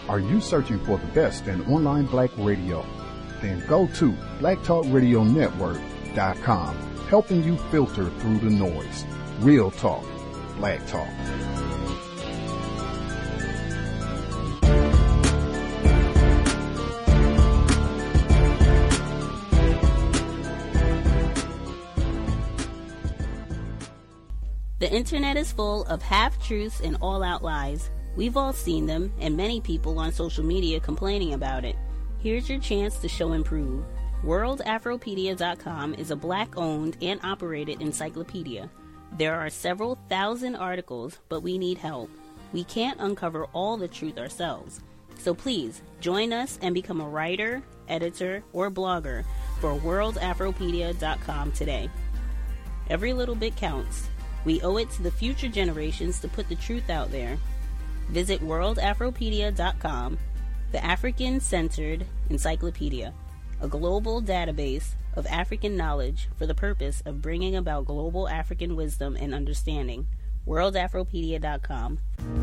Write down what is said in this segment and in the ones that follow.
Are you searching for the best in online black radio? Then go to blacktalkradionetwork.com, helping you filter through the noise. Real talk, black talk. The internet is full of half-truths and all-out lies. We've all seen them, and many people on social media complaining about it. Here's your chance to show and prove. WorldAfropedia.com is a black-owned and operated encyclopedia. There are several thousand articles, but we need help. We can't uncover all the truth ourselves. So please, join us and become a writer, editor, or blogger for WorldAfropedia.com today. Every little bit counts. We owe it to the future generations to put the truth out there. Visit WorldAfropedia.com, the African-centered encyclopedia, a global database of African knowledge for the purpose of bringing about global African wisdom and understanding. WorldAfropedia.com.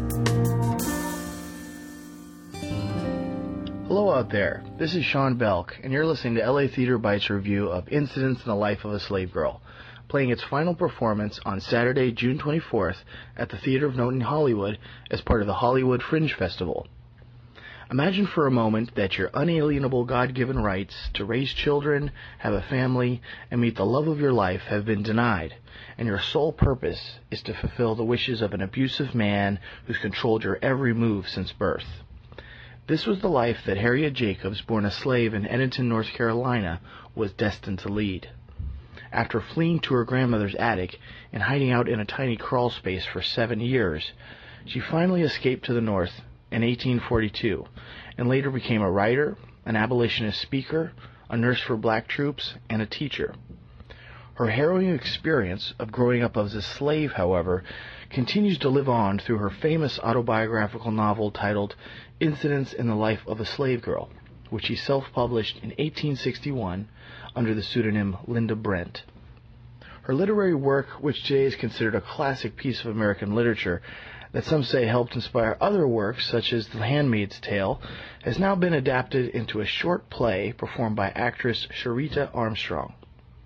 Hello out there, this is Sean Belk, and you're listening to LA Theater Bites review of Incidents in the Life of a Slave Girl, playing its final performance on Saturday, June 24th at the Theater of Note in Hollywood as part of the Hollywood Fringe Festival. Imagine for a moment that your unalienable God-given rights to raise children, have a family, and meet the love of your life have been denied, and your sole purpose is to fulfill the wishes of an abusive man who's controlled your every move since birth. This was the life that Harriet Jacobs, born a slave in Edenton, North Carolina, was destined to lead. After fleeing to her grandmother's attic and hiding out in a tiny crawl space for 7 years, she finally escaped to the North in 1842, and later became a writer, an abolitionist speaker, a nurse for black troops, and a teacher. Her harrowing experience of growing up as a slave, however, continues to live on through her famous autobiographical novel titled Incidents in the Life of a Slave Girl, which she self-published in 1861 under the pseudonym Linda Brent. Her literary work, which today is considered a classic piece of American literature that some say helped inspire other works such as The Handmaid's Tale, has now been adapted into a short play performed by actress Sharita Armstrong.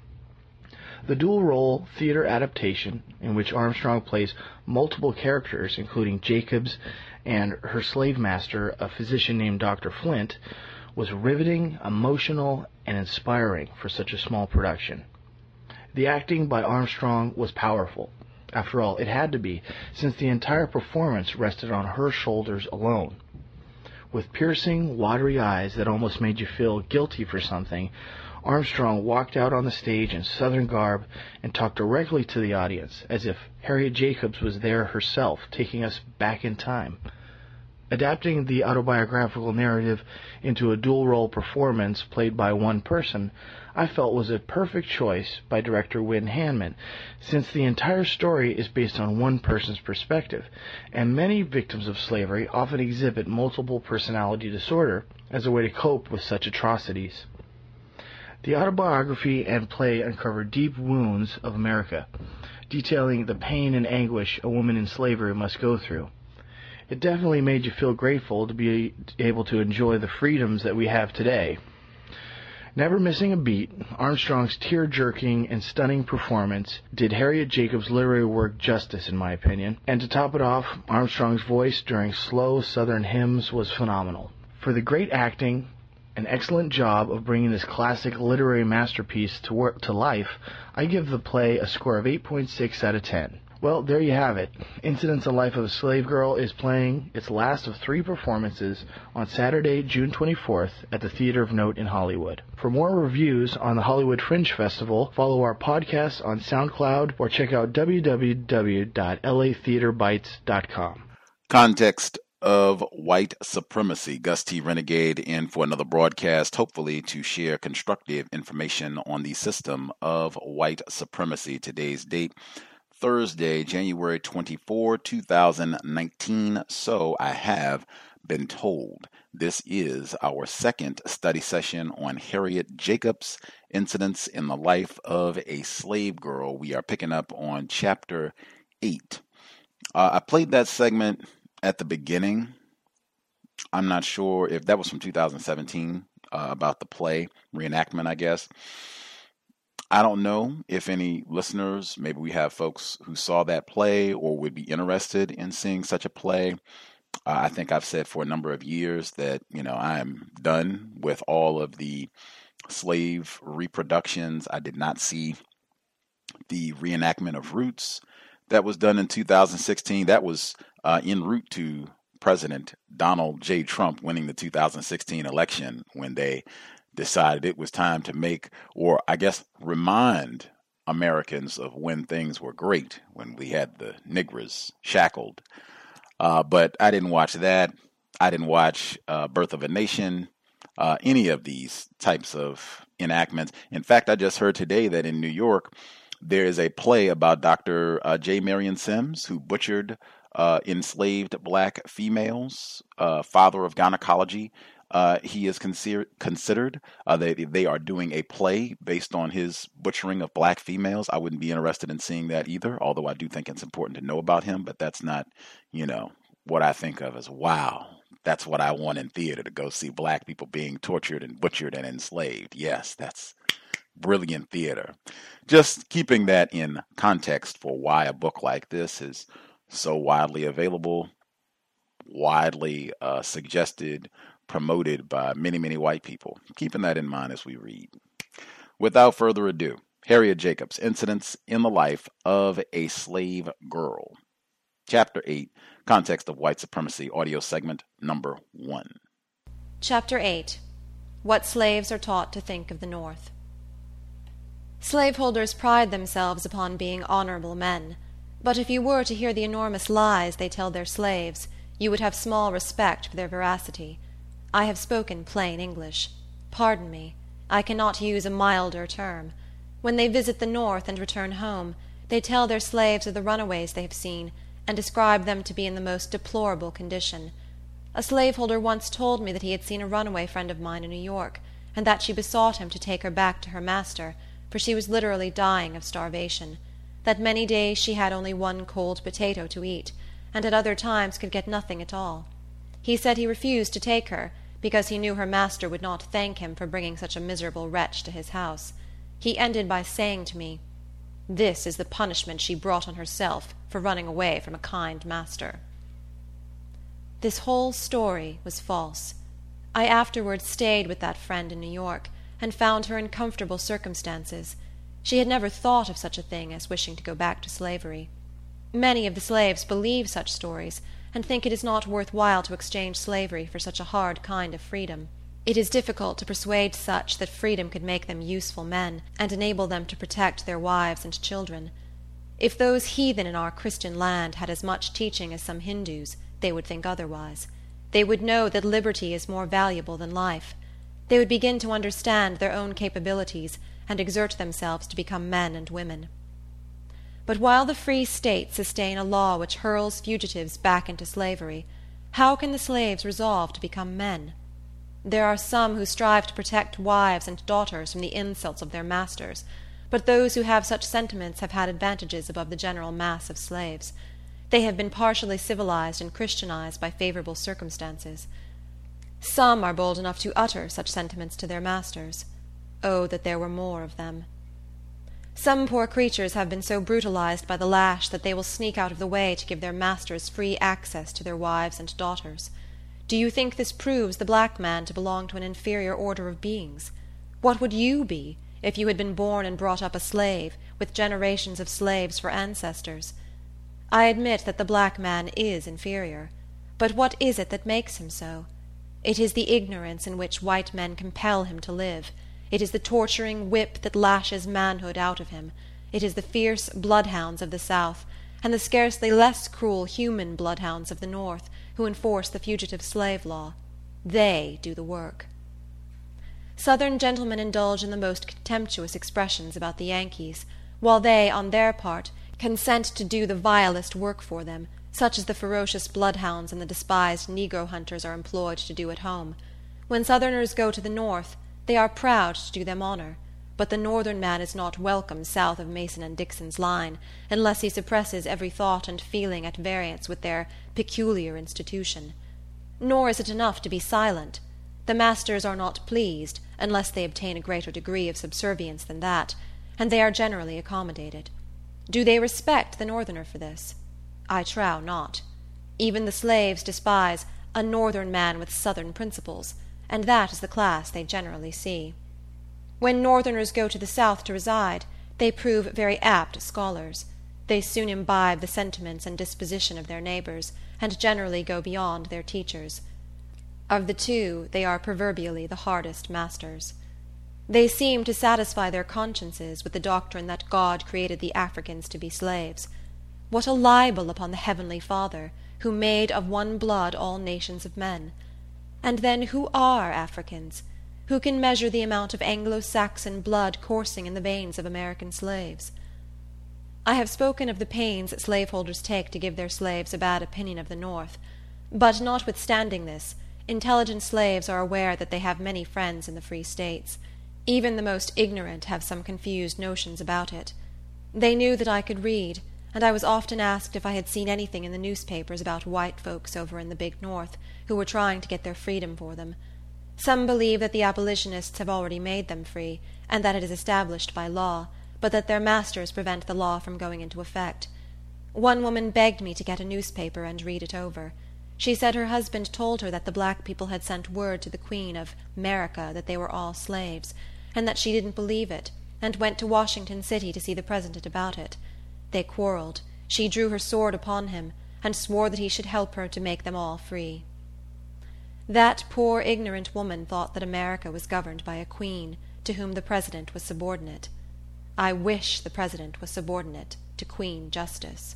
The dual-role theater adaptation, in which Armstrong plays multiple characters, including Jacobs and her slave master, a physician named Dr. Flint, was riveting, emotional, and inspiring for such a small production. The acting by Armstrong was powerful. After all, it had to be, since the entire performance rested on her shoulders alone. With piercing, watery eyes that almost made you feel guilty for something, Armstrong walked out on the stage in Southern garb and talked directly to the audience, as if Harriet Jacobs was there herself, taking us back in time. Adapting the autobiographical narrative into a dual-role performance played by one person, I felt was a perfect choice by director Wynn Hanman, since the entire story is based on one person's perspective, and many victims of slavery often exhibit multiple personality disorder as a way to cope with such atrocities. The autobiography and play uncover deep wounds of America, detailing the pain and anguish a woman in slavery must go through. It definitely made you feel grateful to be able to enjoy the freedoms that we have today. Never missing a beat, Armstrong's tear-jerking and stunning performance did Harriet Jacobs' literary work justice, in my opinion. And to top it off, Armstrong's voice during slow Southern hymns was phenomenal. For the great acting, an excellent job of bringing this classic literary masterpiece to life, I give the play a score of 8.6 out of 10. Well, there you have it. Incidents in the Life of a Slave Girl is playing its last of 3 performances on Saturday, June 24th at the Theater of Note in Hollywood. For more reviews on the Hollywood Fringe Festival, follow our podcast on SoundCloud or check out www.latheaterbites.com. Context of white supremacy. Gus T. Renegade in for another broadcast, hopefully to share constructive information on the system of white supremacy. Today's date, Thursday, January 24, 2019. So I have been told. This is our second study session on Harriet Jacobs, Incidents in the Life of a Slave Girl. We are picking up on Chapter 8. I played that segment at the beginning I'm not sure if that was from 2017, about the play reenactment, I guess. I don't know if any listeners, maybe we have folks who saw that play or would be interested in seeing such a play. I think I've said for a number of years that, I'm done with all of the slave reproductions. I did not see the reenactment of Roots that was done in 2016. That was en route to President Donald J. Trump winning the 2016 election, when they decided it was time to make, or I guess remind Americans of when things were great, when we had the niggers shackled. But I didn't watch that. I didn't watch Birth of a Nation, any of these types of enactments. In fact, I just heard today that in New York, there is a play about Dr. J. Marion Sims, who butchered enslaved black females, father of gynecology. He is considered. They are doing a play based on his butchering of black females. I wouldn't be interested in seeing that either, although I do think it's important to know about him. But that's not, what I think of as, wow, that's what I want in theater, to go see black people being tortured and butchered and enslaved. Yes, that's brilliant theater. Just keeping that in context for why a book like this is so widely available, widely suggested, promoted by many, many white people. Keeping that in mind as we read. Without further ado, Harriet Jacobs, Incidents in the Life of a Slave Girl. Chapter 8, Context of White Supremacy, audio segment number 1. Chapter 8, What Slaves Are Taught to Think of the North. Slaveholders pride themselves upon being honorable men, but if you were to hear the enormous lies they tell their slaves, you would have small respect for their veracity. I have spoken plain English. Pardon me, I cannot use a milder term. When they visit the North and return home, they tell their slaves of the runaways they have seen, and describe them to be in the most deplorable condition. A slaveholder once told me that he had seen a runaway friend of mine in New York, and that she besought him to take her back to her master, for she was literally dying of starvation. That many days she had only one cold potato to eat, and at other times could get nothing at all. He said he refused to take her, because he knew her master would not thank him for bringing such a miserable wretch to his house. He ended by saying to me, "This is the punishment she brought on herself for running away from a kind master." This whole story was false. I afterwards stayed with that friend in New York, and found her in comfortable circumstances. She had never thought of such a thing as wishing to go back to slavery. Many of the slaves believe such stories, and think it is not worth while to exchange slavery for such a hard kind of freedom. It is difficult to persuade such that freedom could make them useful men, and enable them to protect their wives and children. If those heathen in our Christian land had as much teaching as some Hindus, they would think otherwise. They would know that liberty is more valuable than life. They would begin to understand their own capabilities, and exert themselves to become men and women. But while the free states sustain a law which hurls fugitives back into slavery, how can the slaves resolve to become men? There are some who strive to protect wives and daughters from the insults of their masters, but those who have such sentiments have had advantages above the general mass of slaves. They have been partially civilized and Christianized by favorable circumstances. Some are bold enough to utter such sentiments to their masters. Oh, that there were more of them! Some poor creatures have been so brutalized by the lash that they will sneak out of the way to give their masters free access to their wives and daughters. Do you think this proves the black man to belong to an inferior order of beings? What would you be, if you had been born and brought up a slave, with generations of slaves for ancestors? I admit that the black man is inferior, but what is it that makes him so? It is the ignorance in which white men compel him to live. It is the torturing whip that lashes manhood out of him. It is the fierce bloodhounds of the South, and the scarcely less cruel human bloodhounds of the North, who enforce the fugitive slave law. They do the work. Southern gentlemen indulge in the most contemptuous expressions about the Yankees, while they, on their part, consent to do the vilest work for them, such as the ferocious bloodhounds and the despised negro hunters are employed to do at home. When Southerners go to the North, they are proud to do them honor, but the Northern man is not welcome south of Mason and Dixon's line, unless he suppresses every thought and feeling at variance with their peculiar institution. Nor is it enough to be silent. The masters are not pleased, unless they obtain a greater degree of subservience than that, and they are generally accommodated. Do they respect the Northerner for this? I trow not. Even the slaves despise a Northern man with Southern principles, and that is the class they generally see. When Northerners go to the South to reside, they prove very apt scholars. They soon imbibe the sentiments and disposition of their neighbors, and generally go beyond their teachers. Of the two, they are proverbially the hardest masters. They seem to satisfy their consciences with the doctrine that God created the Africans to be slaves. What a libel upon the Heavenly Father, who made of one blood all nations of men! And then who are Africans? Who can measure the amount of Anglo-Saxon blood coursing in the veins of American slaves? I have spoken of the pains slaveholders take to give their slaves a bad opinion of the North, but notwithstanding this, intelligent slaves are aware that they have many friends in the free states. Even the most ignorant have some confused notions about it. They knew that I could read, and I was often asked if I had seen anything in the newspapers about white folks over in the big North, who were trying to get their freedom for them. Some believe that the abolitionists have already made them free, and that it is established by law, but that their masters prevent the law from going into effect. One woman begged me to get a newspaper and read it over. She said her husband told her that the black people had sent word to the Queen of America that they were all slaves, and that she didn't believe it, and went to Washington City to see the President about it. They quarreled. She drew her sword upon him, and swore that he should help her to make them all free. That poor ignorant woman thought that America was governed by a queen, to whom the President was subordinate. I wish the President was subordinate to Queen Justice.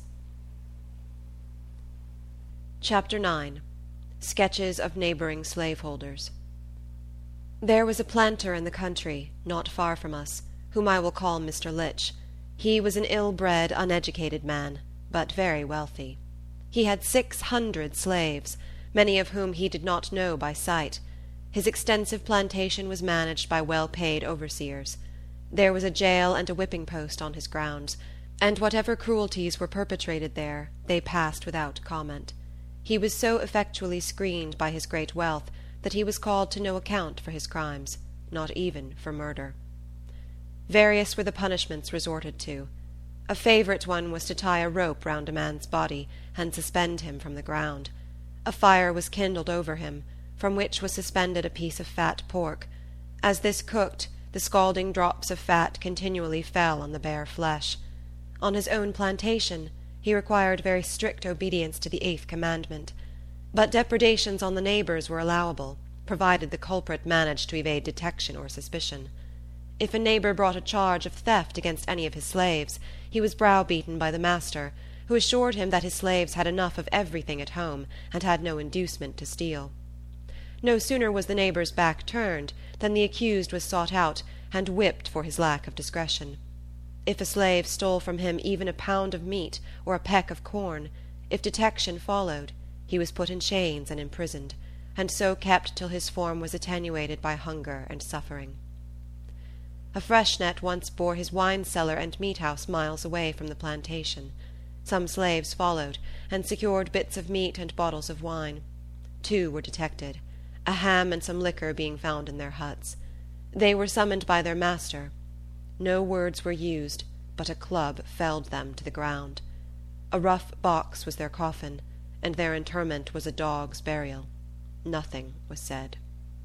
Chapter 9. Sketches of Neighboring Slaveholders. There was a planter in the country, not far from us, whom I will call Mr. Litch. He was an ill-bred, uneducated man, but very wealthy. He had 600 slaves, many of whom he did not know by sight. His extensive plantation was managed by well-paid overseers. There was a jail and a whipping-post on his grounds, and whatever cruelties were perpetrated there, they passed without comment. He was so effectually screened by his great wealth that he was called to no account for his crimes, not even for murder. Various were the punishments resorted to. A favorite one was to tie a rope round a man's body and suspend him from the ground. A fire was kindled over him, from which was suspended a piece of fat pork. As this cooked, the scalding drops of fat continually fell on the bare flesh. On his own plantation, he required very strict obedience to the 8th commandment. But depredations on the neighbors were allowable, provided the culprit managed to evade detection or suspicion. If a neighbor brought a charge of theft against any of his slaves, he was browbeaten by the master, who assured him that his slaves had enough of everything at home, and had no inducement to steal. No sooner was the neighbor's back turned than the accused was sought out and whipped for his lack of discretion. If a slave stole from him even a pound of meat or a peck of corn, if detection followed, he was put in chains and imprisoned, and so kept till his form was attenuated by hunger and suffering. A freshet once bore his wine-cellar and meat-house miles away from the plantation. Some slaves followed, and secured bits of meat and bottles of wine. 2 were detected, a ham and some liquor being found in their huts. They were summoned by their master. No words were used, but a club felled them to the ground. A rough box was their coffin, and their interment was a dog's burial. Nothing was said.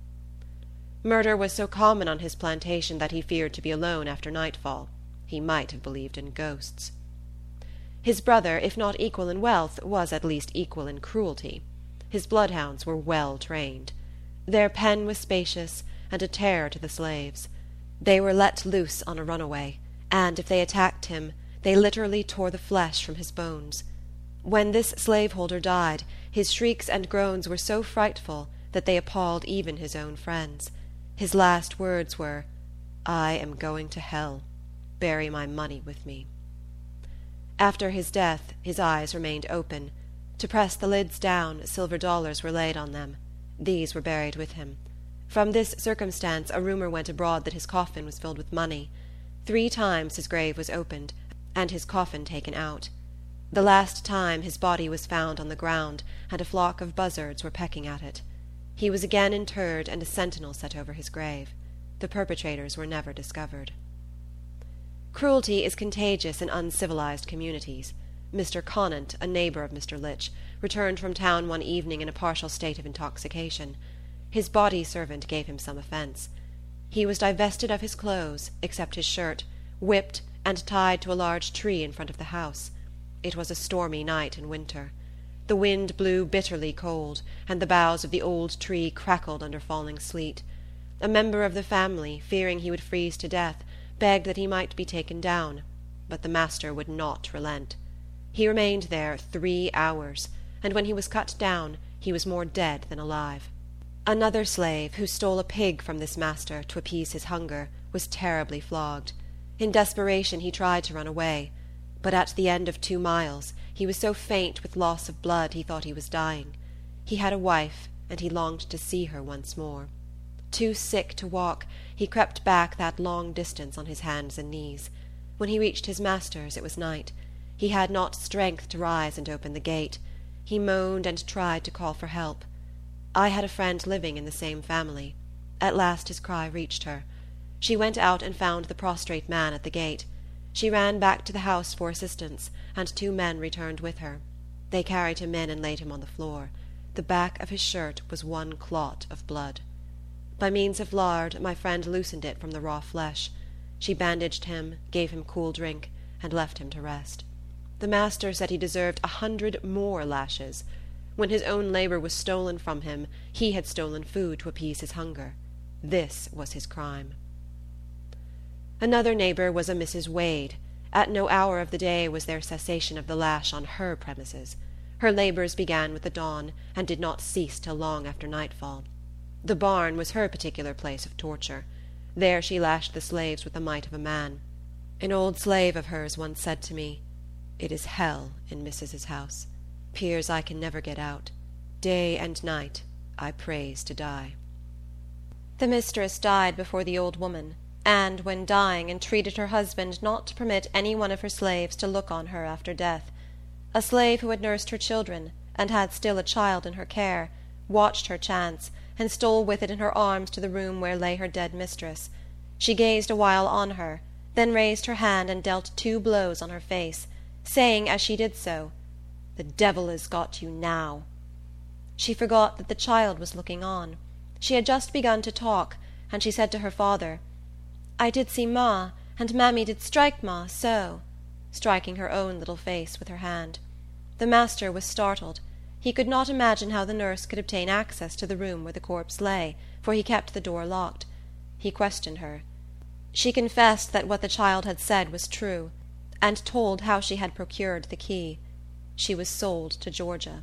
Murder was so common on his plantation that he feared to be alone after nightfall. He might have believed in ghosts. His brother, if not equal in wealth, was at least equal in cruelty. His bloodhounds were well trained. Their pen was spacious, and a terror to the slaves. They were let loose on a runaway, and if they attacked him, they literally tore the flesh from his bones. When this slaveholder died, his shrieks and groans were so frightful that they appalled even his own friends. His last words were, "I am going to hell. Bury my money with me." After his death, his eyes remained open. To press the lids down, silver dollars were laid on them. These were buried with him. From this circumstance a rumor went abroad that his coffin was filled with money. 3 times his grave was opened, and his coffin taken out. The last time his body was found on the ground, and a flock of buzzards were pecking at it. He was again interred, and a sentinel set over his grave. The perpetrators were never discovered. Cruelty is contagious in uncivilized communities. Mr. Conant, a neighbor of Mr. Litch, returned from town one evening in a partial state of intoxication. His body servant gave him some offence. He was divested of his clothes, except his shirt, whipped, and tied to a large tree in front of the house. It was a stormy night in winter. The wind blew bitterly cold, and the boughs of the old tree crackled under falling sleet. A member of the family, fearing he would freeze to death, begged that he might be taken down, but the master would not relent. He remained there 3 hours, and when he was cut down, he was more dead than alive. Another slave, who stole a pig from this master to appease his hunger, was terribly flogged. In desperation he tried to run away, but at the end of 2 miles he was so faint with loss of blood he thought he was dying. He had a wife, and he longed to see her once more. Too sick to walk, he crept back that long distance on his hands and knees. When he reached his master's, it was night. He had not strength to rise and open the gate. He moaned and tried to call for help. I had a friend living in the same family. At last his cry reached her. She went out and found the prostrate man at the gate. She ran back to the house for assistance, and 2 men returned with her. They carried him in and laid him on the floor. The back of his shirt was one clot of blood. By means of lard, my friend loosened it from the raw flesh. She bandaged him, gave him cool drink, and left him to rest. The master said he deserved 100 more lashes. When his own labor was stolen from him, he had stolen food to appease his hunger. This was his crime. Another neighbor was a Mrs. Wade. At no hour of the day was there cessation of the lash on her premises. Her labors began with the dawn, and did not cease till long after nightfall. The barn was her particular place of torture. There she lashed the slaves with the might of a man. An old slave of hers once said to me, "It is hell in Mrs.'s house. 'Pears I can never get out. Day and night I prays to die." The mistress died before the old woman, and, when dying, entreated her husband not to permit any one of her slaves to look on her after death. A slave who had nursed her children, and had still a child in her care, watched her chance, and stole with it in her arms to the room where lay her dead mistress. She gazed a while on her, then raised her hand and dealt 2 blows on her face, saying as she did so, "The devil has got you now." She forgot that the child was looking on. She had just begun to talk, and she said to her father, "I did see Ma, and Mammy did strike Ma so," striking her own little face with her hand. The master was startled. He could not imagine how the nurse could obtain access to the room where the corpse lay, for he kept the door locked. He questioned her. She confessed that what the child had said was true, and told how she had procured the key. She was sold to Georgia.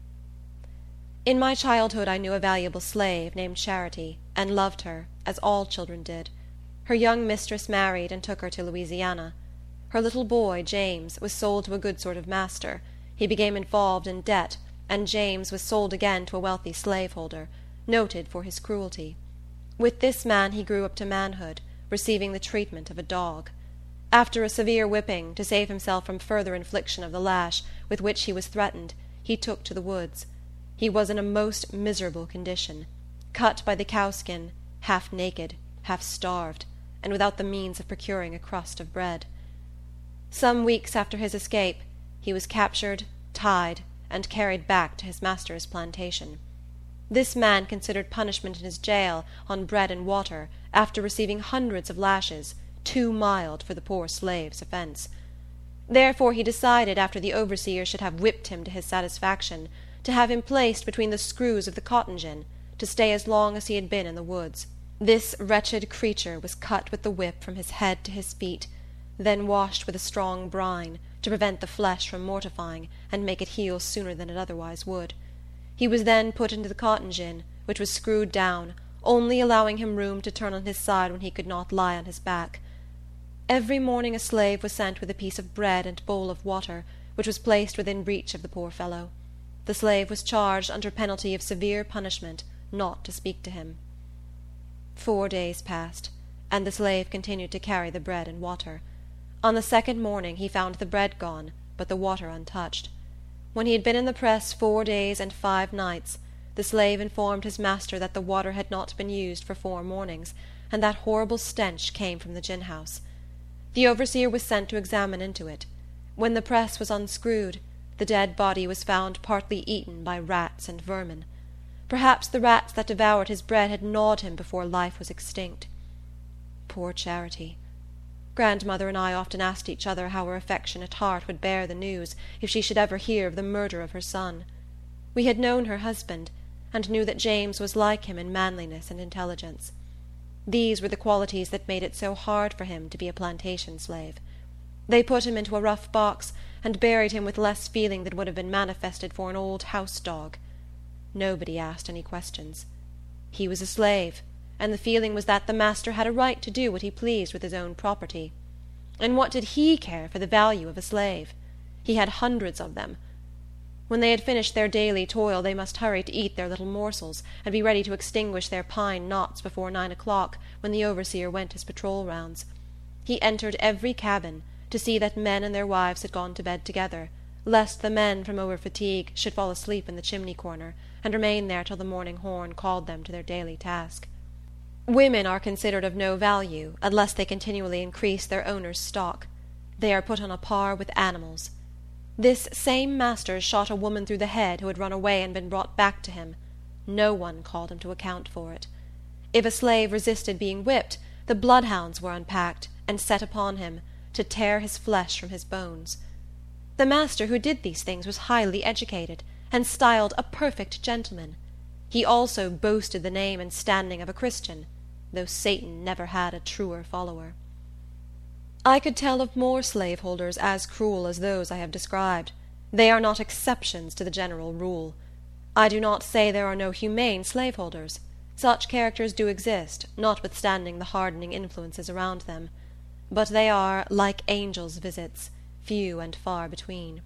In my childhood I knew a valuable slave named Charity, and loved her, as all children did. Her young mistress married and took her to Louisiana. Her little boy, James, was sold to a good sort of master. He became involved in debt, and James was sold again to a wealthy slaveholder, noted for his cruelty. With this man he grew up to manhood, receiving the treatment of a dog. After a severe whipping, to save himself from further infliction of the lash with which he was threatened, he took to the woods. He was in a most miserable condition, cut by the cowskin, half naked, half starved, and without the means of procuring a crust of bread. Some weeks after his escape, he was captured, tied, and carried back to his master's plantation. This man considered punishment in his jail on bread and water, after receiving hundreds of lashes, too mild for the poor slave's offence. Therefore he decided, after the overseer should have whipped him to his satisfaction, to have him placed between the screws of the cotton gin, to stay as long as he had been in the woods. This wretched creature was cut with the whip from his head to his feet, then washed with a strong brine, to prevent the flesh from mortifying, and make it heal sooner than it otherwise would. He was then put into the cotton gin, which was screwed down, only allowing him room to turn on his side when he could not lie on his back. Every morning a slave was sent with a piece of bread and bowl of water, which was placed within reach of the poor fellow. The slave was charged, under penalty of severe punishment, not to speak to him. 4 days passed, and the slave continued to carry the bread and water. On the 2nd morning he found the bread gone, but the water untouched. When he had been in the press 4 days and 5 nights, the slave informed his master that the water had not been used for 4 mornings, and that horrible stench came from the gin-house. The overseer was sent to examine into it. When the press was unscrewed, the dead body was found partly eaten by rats and vermin. Perhaps the rats that devoured his bread had gnawed him before life was extinct. Poor Charity! Grandmother and I often asked each other how her affectionate heart would bear the news if she should ever hear of the murder of her son. We had known her husband, and knew that James was like him in manliness and intelligence. These were the qualities that made it so hard for him to be a plantation slave. They put him into a rough box, and buried him with less feeling than would have been manifested for an old house-dog. Nobody asked any questions. He was a slave, and the feeling was that the master had a right to do what he pleased with his own property. And what did he care for the value of a slave? He had hundreds of them. When they had finished their daily toil, they must hurry to eat their little morsels, and be ready to extinguish their pine knots before 9 o'clock, when the overseer went his patrol rounds. He entered every cabin, to see that men and their wives had gone to bed together, lest the men, from over-fatigue, should fall asleep in the chimney-corner, and remain there till the morning horn called them to their daily task. Women are considered of no value, unless they continually increase their owner's stock. They are put on a par with animals. This same master shot a woman through the head who had run away and been brought back to him. No one called him to account for it. If a slave resisted being whipped, the bloodhounds were unpacked and set upon him, to tear his flesh from his bones. The master who did these things was highly educated, and styled a perfect gentleman. He also boasted the name and standing of a Christian, though Satan never had a truer follower. I could tell of more slaveholders as cruel as those I have described. They are not exceptions to the general rule. I do not say there are no humane slaveholders. Such characters do exist, notwithstanding the hardening influences around them. But they are, like angels' visits, few and far between.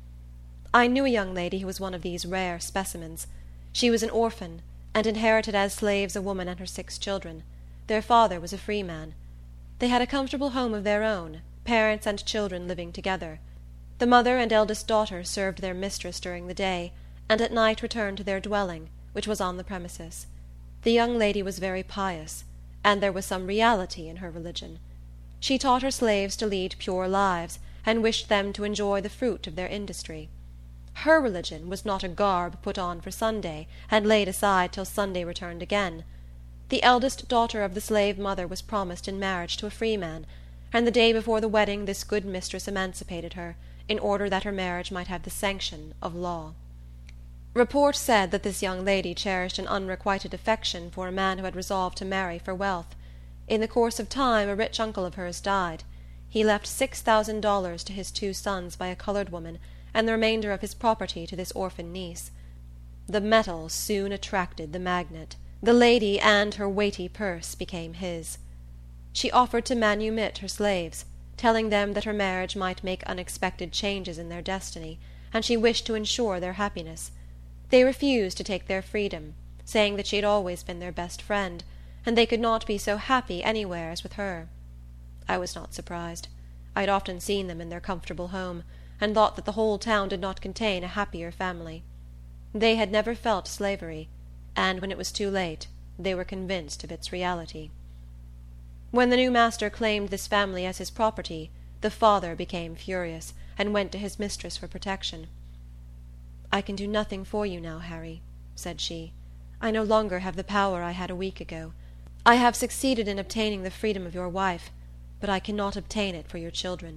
I knew a young lady who was one of these rare specimens. She was an orphan, and inherited as slaves a woman and her 6 children. Their father was a free man. They had a comfortable home of their own, parents and children living together. The mother and eldest daughter served their mistress during the day, and at night returned to their dwelling, which was on the premises. The young lady was very pious, and there was some reality in her religion. She taught her slaves to lead pure lives, and wished them to enjoy the fruit of their industry. Her religion was not a garb put on for Sunday, and laid aside till Sunday returned again. The eldest daughter of the slave mother was promised in marriage to a free man, and the day before the wedding this good mistress emancipated her, in order that her marriage might have the sanction of law. Report said that this young lady cherished an unrequited affection for a man who had resolved to marry for wealth. In the course of time a rich uncle of hers died. He left $6,000 to his 2 sons by a colored woman, and the remainder of his property to this orphan niece. The metal soon attracted the magnet. The lady and her weighty purse became his. She offered to manumit her slaves, telling them that her marriage might make unexpected changes in their destiny, and she wished to ensure their happiness. They refused to take their freedom, saying that she had always been their best friend, and they could not be so happy anywhere as with her. I was not surprised. I had often seen them in their comfortable home, and thought that the whole town did not contain a happier family. They had never felt slavery, and when it was too late, they were convinced of its reality. When the new master claimed this family as his property, the father became furious, and went to his mistress for protection. "I can do nothing for you now, Harry," said she. "I no longer have the power I had a week ago. I have succeeded in obtaining the freedom of your wife, but I cannot obtain it for your children."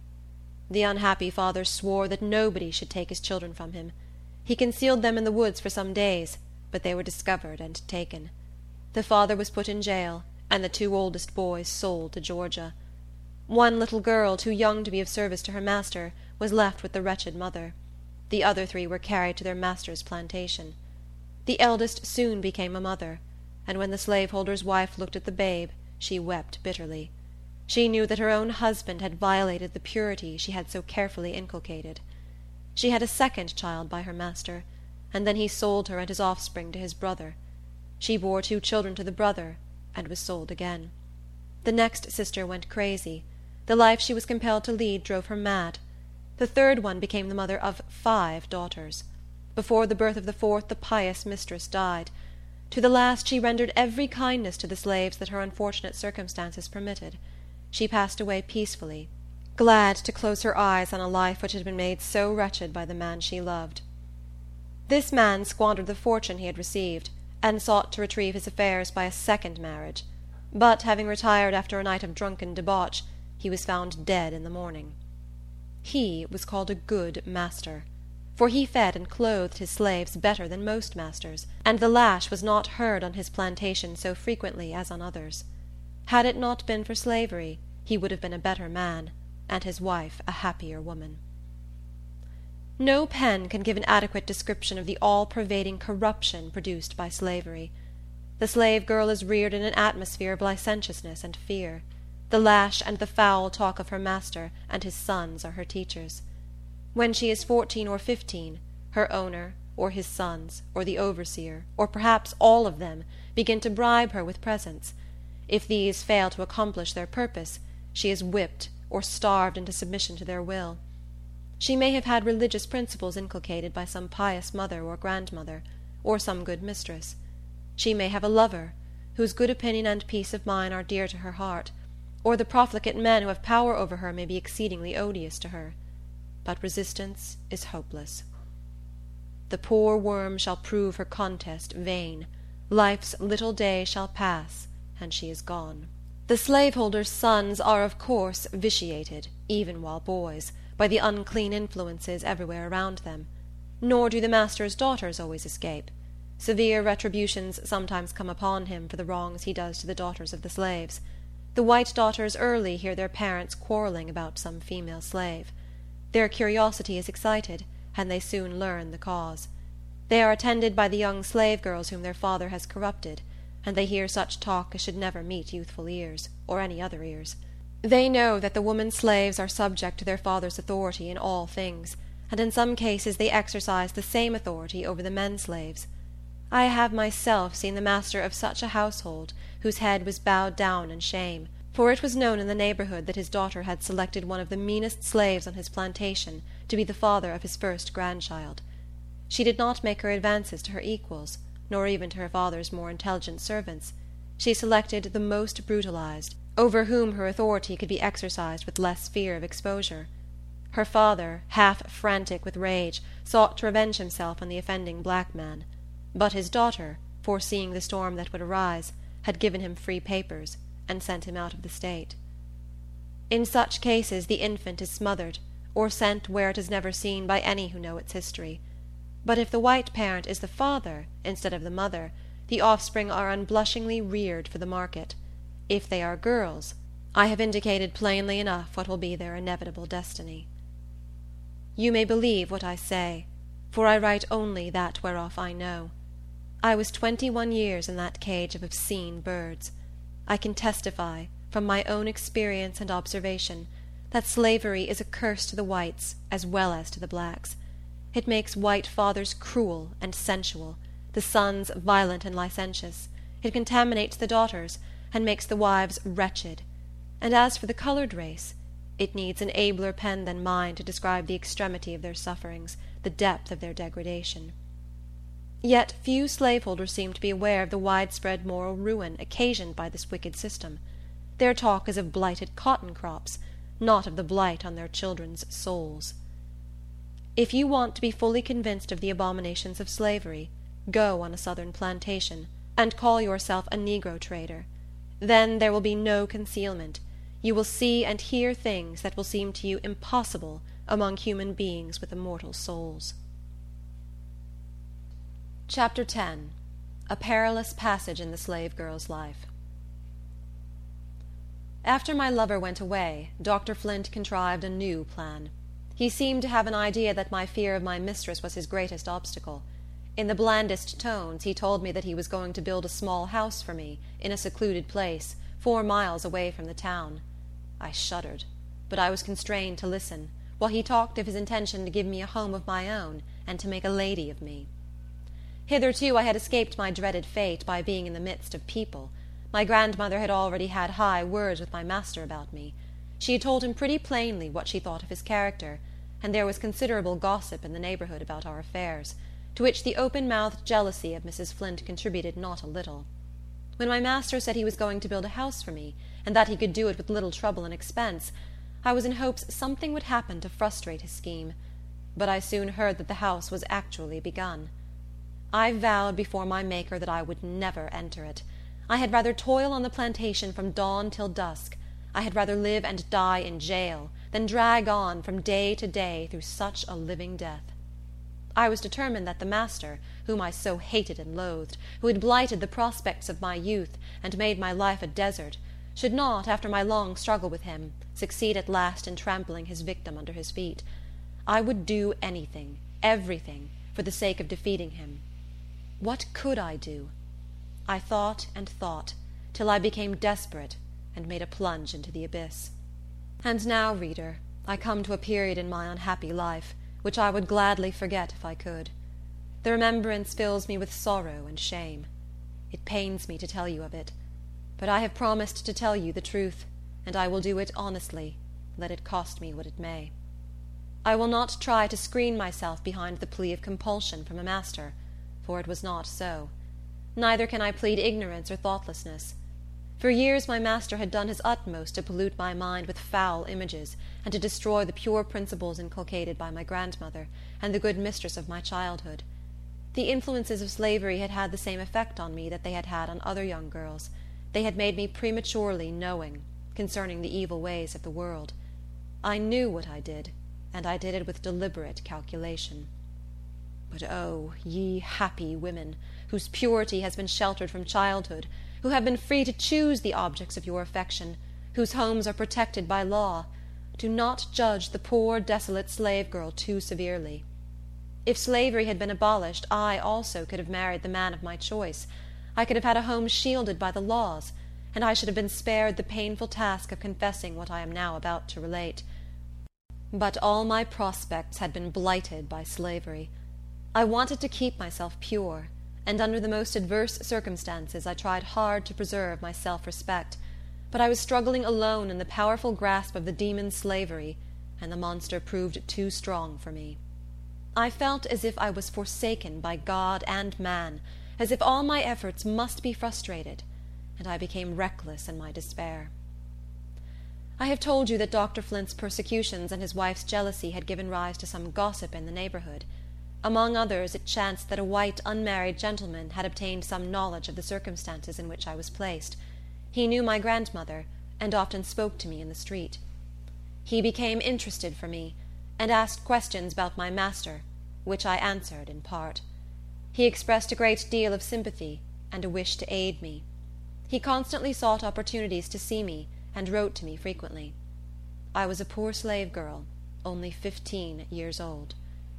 The unhappy father swore that nobody should take his children from him. He concealed them in the woods for some days, but they were discovered and taken. The father was put in jail, and the 2 oldest boys sold to Georgia. One little girl, too young to be of service to her master, was left with the wretched mother. The other 3 were carried to their master's plantation. The eldest soon became a mother, and when the slaveholder's wife looked at the babe, she wept bitterly. She knew that her own husband had violated the purity she had so carefully inculcated. She had a 2nd child by her master, and then he sold her and his offspring to his brother. She bore 2 children to the brother, and was sold again. The next sister went crazy. The life she was compelled to lead drove her mad. The third one became the mother of 5 daughters. Before the birth of the fourth, the pious mistress died. To the last she rendered every kindness to the slaves that her unfortunate circumstances permitted. She passed away peacefully, glad to close her eyes on a life which had been made so wretched by the man she loved. This man squandered the fortune he had received, and sought to retrieve his affairs by a second marriage. But, having retired after a night of drunken debauch, he was found dead in the morning. He was called a good master, for he fed and clothed his slaves better than most masters, and the lash was not heard on his plantation so frequently as on others. Had it not been for slavery, he would have been a better man, and his wife a happier woman. No pen can give an adequate description of the all-pervading corruption produced by slavery. The slave girl is reared in an atmosphere of licentiousness and fear. The lash and the foul talk of her master and his sons are her teachers. When she is 14 or 15, her owner, or his sons, or the overseer, or perhaps all of them, begin to bribe her with presents. If these fail to accomplish their purpose, she is whipped or starved into submission to their will. She may have had religious principles inculcated by some pious mother or grandmother, or some good mistress. She may have a lover, whose good opinion and peace of mind are dear to her heart, or the profligate men who have power over her may be exceedingly odious to her. But resistance is hopeless. The poor worm shall prove her contest vain. Life's little day shall pass, and she is gone. The slaveholder's sons are of course vitiated, even while boys, by the unclean influences everywhere around them. Nor do the master's daughters always escape. Severe retributions sometimes come upon him for the wrongs he does to the daughters of the slaves. The white daughters early hear their parents quarreling about some female slave. Their curiosity is excited, and they soon learn the cause. They are attended by the young slave girls whom their father has corrupted, and they hear such talk as should never meet youthful ears, or any other ears. They know that the woman slaves are subject to their father's authority in all things, and in some cases they exercise the same authority over the men slaves. I have myself seen the master of such a household, whose head was bowed down in shame, for it was known in the neighborhood that his daughter had selected one of the meanest slaves on his plantation to be the father of his first grandchild. She did not make her advances to her equals, nor even to her father's more intelligent servants. She selected the most brutalized, over whom her authority could be exercised with less fear of exposure. Her father, half frantic with rage, sought to revenge himself on the offending black man. But his daughter, foreseeing the storm that would arise, had given him free papers, and sent him out of the state. In such cases the infant is smothered, or sent where it is never seen by any who know its history. But if the white parent is the father instead of the mother, the offspring are unblushingly reared for the market. If they are girls, I have indicated plainly enough what will be their inevitable destiny. You may believe what I say, for I write only that whereof I know. I was 21 years in that cage of obscene birds. I can testify, from my own experience and observation, that slavery is a curse to the whites as well as to the blacks. It makes white fathers cruel and sensual, the sons violent and licentious. It contaminates the daughters, and makes the wives wretched. And as for the colored race, it needs an abler pen than mine to describe the extremity of their sufferings, the depth of their degradation. Yet few slaveholders seem to be aware of the widespread moral ruin occasioned by this wicked system. Their talk is of blighted cotton crops, not of the blight on their children's souls. If you want to be fully convinced of the abominations of slavery, go on a southern plantation, and call yourself a Negro trader. Then there will be no concealment. You will see and hear things that will seem to you impossible among human beings with immortal souls. Chapter 10. A Perilous Passage in the Slave Girl's Life. After my lover went away, Dr. Flint contrived a new plan. He seemed to have an idea that my fear of my mistress was his greatest obstacle. In the blandest tones he told me that he was going to build a small house for me, in a secluded place, 4 miles away from the town. I shuddered, but I was constrained to listen, while he talked of his intention to give me a home of my own, and to make a lady of me. Hitherto I had escaped my dreaded fate by being in the midst of people. My grandmother had already had high words with my master about me. She had told him pretty plainly what she thought of his character, and there was considerable gossip in the neighborhood about our affairs, to which the open-mouthed jealousy of Mrs. Flint contributed not a little. When my master said he was going to build a house for me, and that he could do it with little trouble and expense, I was in hopes something would happen to frustrate his scheme, but I soon heard that the house was actually begun. I vowed before my Maker that I would never enter it. I had rather toil on the plantation from dawn till dusk. I had rather live and die in jail than drag on from day to day through such a living death. I was determined that the master, whom I so hated and loathed, who had blighted the prospects of my youth, and made my life a desert, should not, after my long struggle with him, succeed at last in trampling his victim under his feet. I would do anything, everything, for the sake of defeating him. What could I do? I thought and thought, till I became desperate, and made a plunge into the abyss. And now, reader, I come to a period in my unhappy life, which I would gladly forget if I could. The remembrance fills me with sorrow and shame. It pains me to tell you of it, but I have promised to tell you the truth, and I will do it honestly, let it cost me what it may. I will not try to screen myself behind the plea of compulsion from a master, for it was not so. Neither can I plead ignorance or thoughtlessness. For years my master had done his utmost to pollute my mind with foul images, and to destroy the pure principles inculcated by my grandmother, and the good mistress of my childhood. The influences of slavery had had the same effect on me that they had had on other young girls. They had made me prematurely knowing concerning the evil ways of the world. I knew what I did, and I did it with deliberate calculation. But oh, ye happy women, whose purity has been sheltered from childhood, who have been free to choose the objects of your affection, whose homes are protected by law, do not judge the poor, desolate slave girl too severely. If slavery had been abolished, I also could have married the man of my choice. I could have had a home shielded by the laws, and I should have been spared the painful task of confessing what I am now about to relate. But all my prospects had been blighted by slavery. I wanted to keep myself pure, and under the most adverse circumstances I tried hard to preserve my self-respect, but I was struggling alone in the powerful grasp of the demon slavery, and the monster proved too strong for me. I felt as if I was forsaken by God and man, as if all my efforts must be frustrated, and I became reckless in my despair. I have told you that Dr. Flint's persecutions and his wife's jealousy had given rise to some gossip in the neighborhood. Among others, it chanced that a white, unmarried gentleman had obtained some knowledge of the circumstances in which I was placed. He knew my grandmother, and often spoke to me in the street. He became interested for me, and asked questions about my master, which I answered in part. He expressed a great deal of sympathy, and a wish to aid me. He constantly sought opportunities to see me, and wrote to me frequently. I was a poor slave girl, only 15 years old.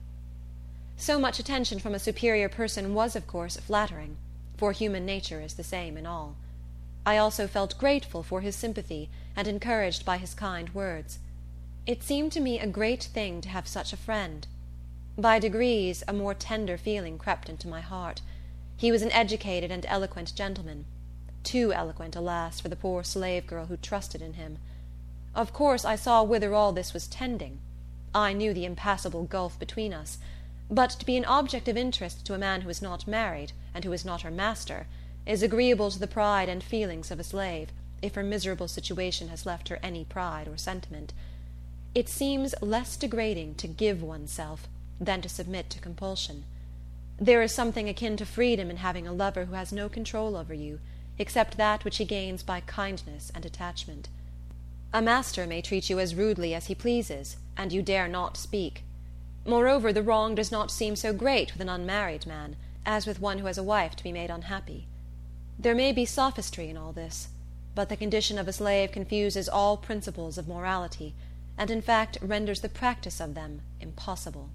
So much attention from a superior person was, of course, flattering, for human nature is the same in all. I also felt grateful for his sympathy, and encouraged by his kind words. It seemed to me a great thing to have such a friend. By degrees, a more tender feeling crept into my heart. He was an educated and eloquent gentleman, too eloquent, alas, for the poor slave girl who trusted in him. Of course, I saw whither all this was tending. I knew the impassable gulf between us, but to be an object of interest to a man who is not married, and who is not her master, is agreeable to the pride and feelings of a slave, if her miserable situation has left her any pride or sentiment. It seems less degrading to give oneself than to submit to compulsion. There is something akin to freedom in having a lover who has no control over you, except that which he gains by kindness and attachment. A master may treat you as rudely as he pleases, and you dare not speak. Moreover, the wrong does not seem so great with an unmarried man as with one who has a wife to be made unhappy. There may be sophistry in all this, but the condition of a slave confuses all principles of morality, and in fact renders the practice of them impossible.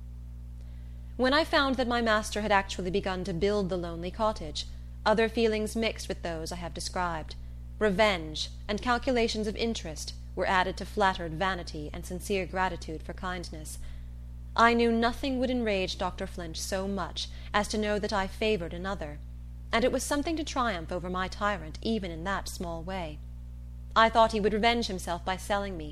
When I found that my master had actually begun to build the lonely cottage, other feelings mixed with those I have described. Revenge and calculations of interest were added to flattered vanity and sincere gratitude for kindness. I knew nothing would enrage Dr. Flint so much as to know that I favored another, and it was something to triumph over my tyrant even in that small way. I thought he would revenge himself by selling me,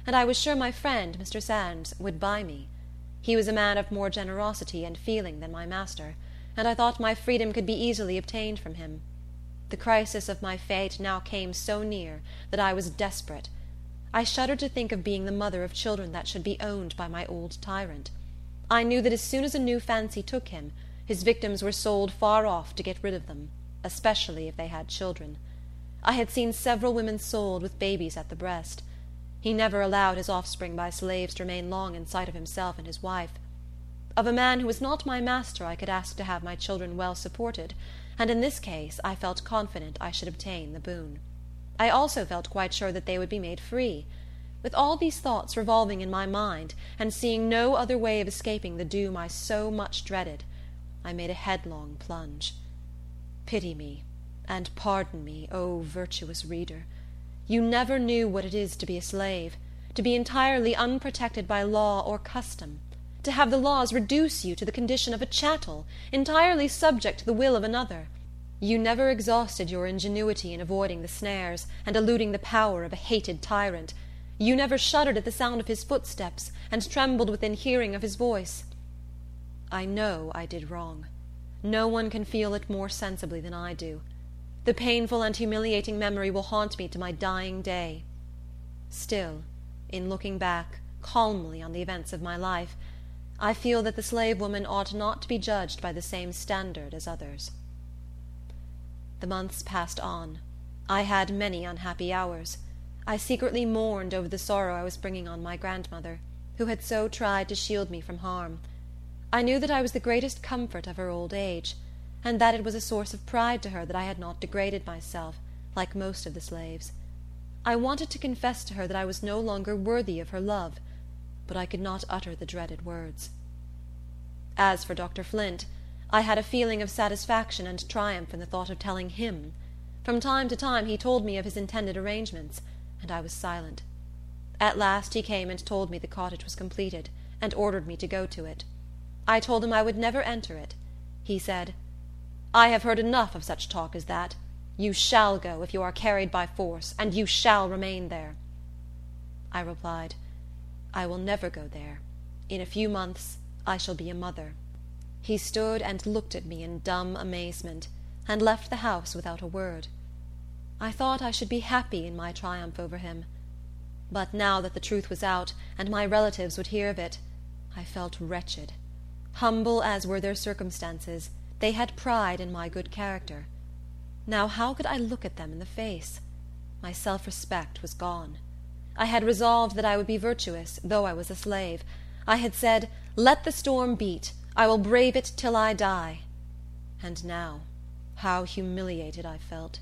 and I was sure my friend, Mr. Sands, would buy me. He was a man of more generosity and feeling than my master, and I thought my freedom could be easily obtained from him. The crisis of my fate now came so near that I was desperate. I shuddered to think of being the mother of children that should be owned by my old tyrant. I knew that as soon as a new fancy took him, his victims were sold far off to get rid of them, especially if they had children. I had seen several women sold with babies at the breast. He never allowed his offspring by slaves to remain long in sight of himself and his wife. Of a man who was not my master I could ask to have my children well supported, and in this case I felt confident I should obtain the boon. I also felt quite sure that they would be made free. With all these thoughts revolving in my mind, and seeing no other way of escaping the doom I so much dreaded, I made a headlong plunge. Pity me, and pardon me, O virtuous reader. You never knew what it is to be a slave, to be entirely unprotected by law or custom, to have the laws reduce you to the condition of a chattel, entirely subject to the will of another. You never exhausted your ingenuity in avoiding the snares and eluding the power of a hated tyrant. You never shuddered at the sound of his footsteps, and trembled within hearing of his voice. I know I did wrong. No one can feel it more sensibly than I do. The painful and humiliating memory will haunt me to my dying day. Still, in looking back calmly on the events of my life, I feel that the slave woman ought not to be judged by the same standard as others. The months passed on. I had many unhappy hours. I secretly mourned over the sorrow I was bringing on my grandmother, who had so tried to shield me from harm. I knew that I was the greatest comfort of her old age, and that it was a source of pride to her that I had not degraded myself, like most of the slaves. I wanted to confess to her that I was no longer worthy of her love, but I could not utter the dreaded words. As for Dr. Flint, I had a feeling of satisfaction and triumph in the thought of telling him. From time to time he told me of his intended arrangements, and I was silent. At last he came and told me the cottage was completed, and ordered me to go to it. I told him I would never enter it. He said, "I have heard enough of such talk as that. You shall go if you are carried by force, and you shall remain there." I replied, "I will never go there. In a few months I shall be a mother." He stood and looked at me in dumb amazement, and left the house without a word. I thought I should be happy in my triumph over him. But now that the truth was out, and my relatives would hear of it, I felt wretched. Humble as were their circumstances, they had pride in my good character. Now how could I look at them in the face? My self-respect was gone. I had resolved that I would be virtuous, though I was a slave. I had said, "Let the storm beat, I will brave it till I die." And now, how humiliated I felt.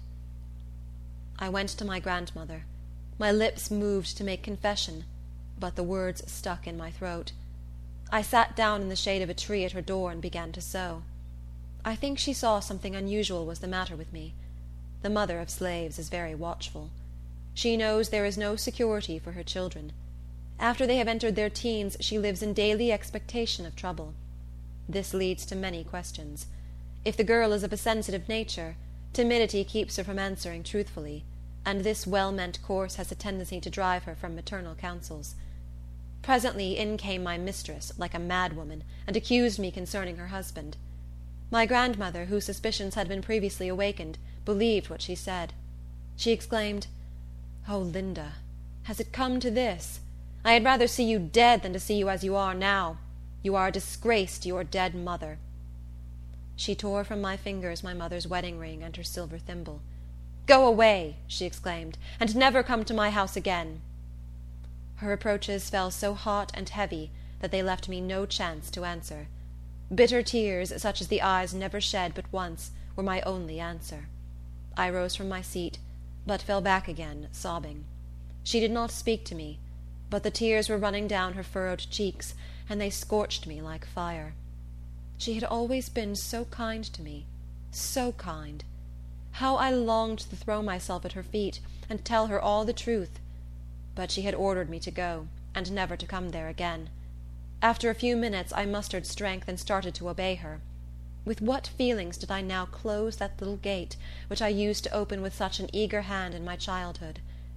I went to my grandmother. My lips moved to make confession, but the words stuck in my throat. I sat down in the shade of a tree at her door and began to sew. I think she saw something unusual was the matter with me. The mother of slaves is very watchful. She knows there is no security for her children. After they have entered their teens, she lives in daily expectation of trouble. This leads to many questions. If the girl is of a sensitive nature, timidity keeps her from answering truthfully, and this well-meant course has a tendency to drive her from maternal counsels. Presently in came my mistress, like a madwoman, and accused me concerning her husband. My grandmother, whose suspicions had been previously awakened, believed what she said. She exclaimed, "Oh, Linda, has it come to this? I had rather see you dead than to see you as you are now. You are a disgrace to your dead mother." She tore from my fingers my mother's wedding ring and her silver thimble. "Go away," she exclaimed, "and never come to my house again." Her reproaches fell so hot and heavy that they left me no chance to answer. Bitter tears, such as the eyes never shed but once, were my only answer. I rose from my seat, but fell back again, sobbing. She did not speak to me, but the tears were running down her furrowed cheeks, and they scorched me like fire. She had always been so kind to me, so kind. How I longed to throw myself at her feet, and tell her all the truth. But she had ordered me to go, and never to come there again. After a few minutes I mustered strength and started to obey her. With what feelings did I now close that little gate, which I used to open with such an eager hand in my childhood?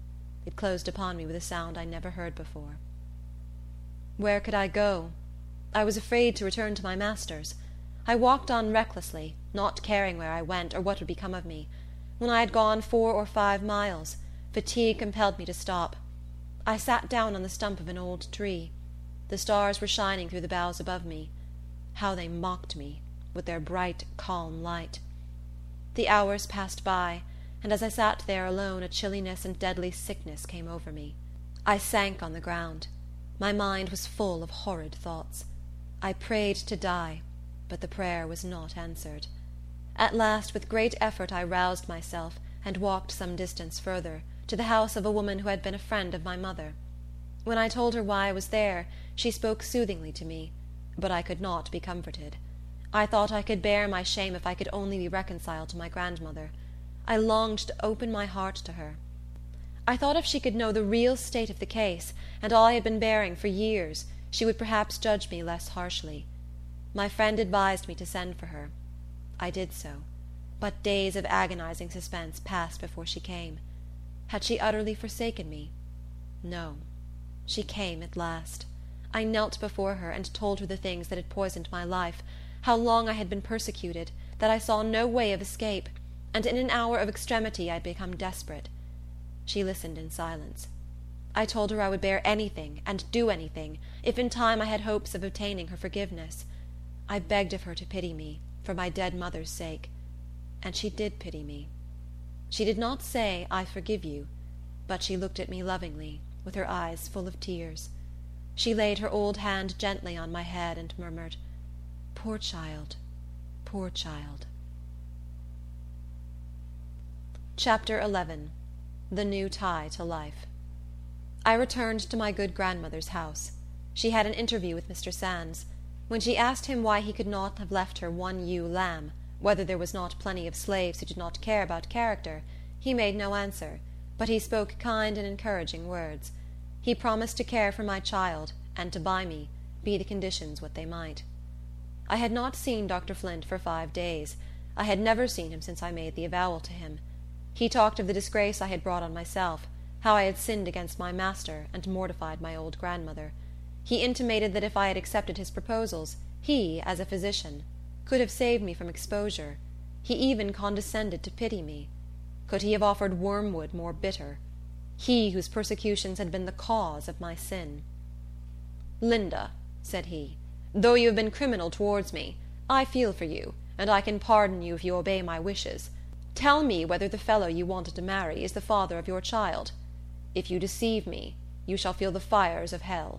It closed upon me with a sound I never heard before. Where could I go? I was afraid to return to my master's. I walked on recklessly, not caring where I went, or what would become of me. When I had gone 4 or 5 miles, fatigue compelled me to stop. I sat down on the stump of an old tree. The stars were shining through the boughs above me. How they mocked me, with their bright, calm light! The hours passed by, and as I sat there alone, a chilliness and deadly sickness came over me. I sank on the ground. My mind was full of horrid thoughts. I prayed to die, but the prayer was not answered. At last, with great effort, I roused myself, and walked some distance further, to the house of a woman who had been a friend of my mother. When I told her why I was there, she spoke soothingly to me, but I could not be comforted. I thought I could bear my shame if I could only be reconciled to my grandmother. I longed to open my heart to her. I thought if she could know the real state of the case, and all I had been bearing for years, she would perhaps judge me less harshly. My friend advised me to send for her. I did so, but days of agonizing suspense passed before she came. Had she utterly forsaken me? No. She came at last. I knelt before her, and told her the things that had poisoned my life, how long I had been persecuted, that I saw no way of escape, and in an hour of extremity I had become desperate. She listened in silence. I told her I would bear anything and do anything, if in time I had hopes of obtaining her forgiveness. I begged of her to pity me, for my dead mother's sake, and she did pity me. She did not say, "I forgive you," but she looked at me lovingly, with her eyes full of tears. She laid her old hand gently on my head and murmured, "Poor child, poor child." Chapter 11. The New Tie to Life. I returned to my good grandmother's house. She had an interview with Mr. Sands. When she asked him why he could not have left her 1 ewe lamb, whether there was not plenty of slaves who did not care about character, he made no answer, but he spoke kind and encouraging words. He promised to care for my child, and to buy me, be the conditions what they might. I had not seen Dr. Flint for 5 days. I had never seen him since I made the avowal to him. He talked of the disgrace I had brought on myself, how I had sinned against my master, and mortified my old grandmother. He intimated that if I had accepted his proposals, he, as a physician, could have saved me from exposure. He even condescended to pity me. Could he have offered wormwood more bitter? He whose persecutions had been the cause of my sin. "Linda," said he, "though you have been criminal towards me, I feel for you, and I can pardon you if you obey my wishes. Tell me whether the fellow you wanted to marry is the father of your child. If you deceive me, you shall feel the fires of hell."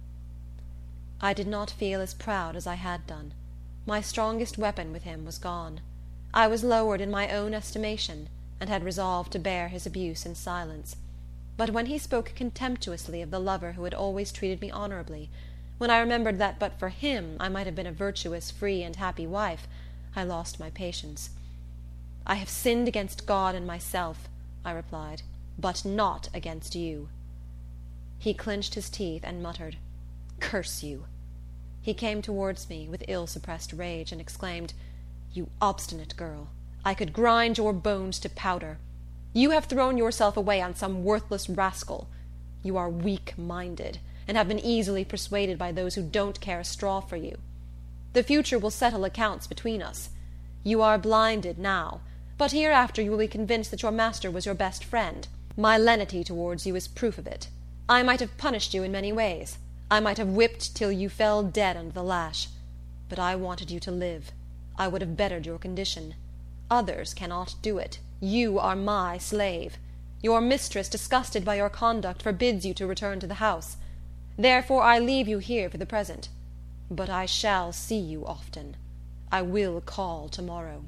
I did not feel as proud as I had done. My strongest weapon with him was gone. I was lowered in my own estimation, and had resolved to bear his abuse in silence. But when he spoke contemptuously of the lover who had always treated me honorably, when I remembered that but for him I might have been a virtuous, free, and happy wife, I lost my patience. "I have sinned against God and myself," I replied, "but not against you." He clinched his teeth and muttered, "Curse you!" He came towards me with ill-suppressed rage, and exclaimed, "You obstinate girl! I could grind your bones to powder. You have thrown yourself away on some worthless rascal. You are weak-minded, and have been easily persuaded by those who don't care a straw for you. The future will settle accounts between us. You are blinded now, but hereafter you will be convinced that your master was your best friend. My lenity towards you is proof of it. I might have punished you in many ways. I might have whipped till you fell dead under the lash. But I wanted you to live. I would have bettered your condition. Others cannot do it. You are my slave. Your mistress, disgusted by your conduct, forbids you to return to the house. Therefore I leave you here for the present. But I shall see you often. I will call tomorrow."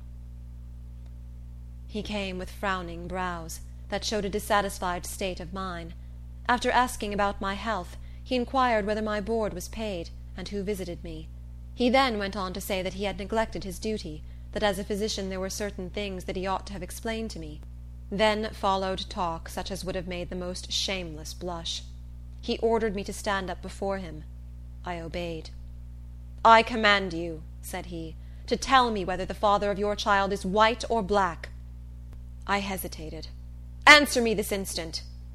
He came with frowning brows, that showed a dissatisfied state of mind. After asking about my health, he inquired whether my board was paid, and who visited me. He then went on to say that he had neglected his duty, that as a physician there were certain things that he ought to have explained to me. Then followed talk such as would have made the most shameless blush. He ordered me to stand up before him. I obeyed. "I command you," said he, "to tell me whether the father of your child is white or black." I hesitated. "Answer me this instant."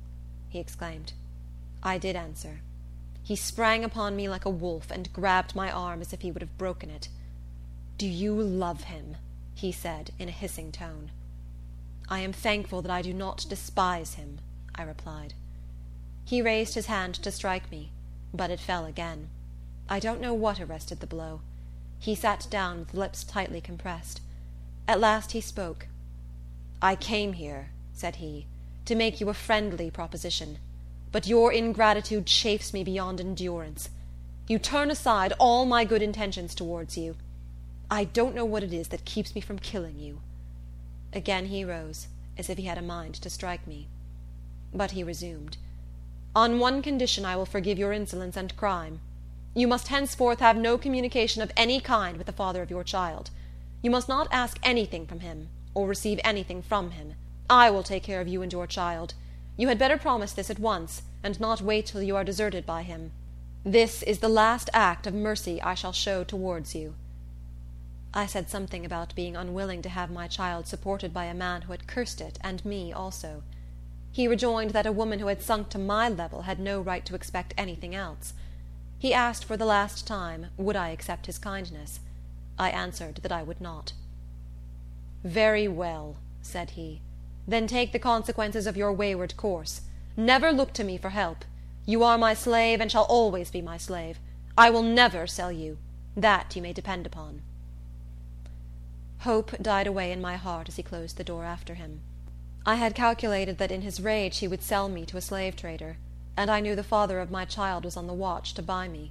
he exclaimed. I did answer. He sprang upon me like a wolf, and grabbed my arm as if he would have broken it. "Do you love him?" he said, in a hissing tone. "I am thankful that I do not despise him," I replied. He raised his hand to strike me, but it fell again. I don't know what arrested the blow. He sat down with lips tightly compressed. At last he spoke. "I came here," said he, "to make you a friendly proposition, but your ingratitude chafes me beyond endurance. You turn aside all my good intentions towards you. I don't know what it is that keeps me from killing you." Again he rose, as if he had a mind to strike me. But he resumed. "On one condition I will forgive your insolence and crime. You must henceforth have no communication of any kind with the father of your child. You must not ask anything from him, or receive anything from him. I will take care of you and your child. You had better promise this at once, and not wait till you are deserted by him. This is the last act of mercy I shall show towards you." I said something about being unwilling to have my child supported by a man who had cursed it, and me also. He rejoined that a woman who had sunk to my level had no right to expect anything else. He asked for the last time, would I accept his kindness? I answered that I would not. "Very well," said he. "Then take the consequences of your wayward course. Never look to me for help. You are my slave, and shall always be my slave. I will never sell you. That you may depend upon." Hope died away in my heart as he closed the door after him. I had calculated that in his rage he would sell me to a slave trader, and I knew the father of my child was on the watch to buy me.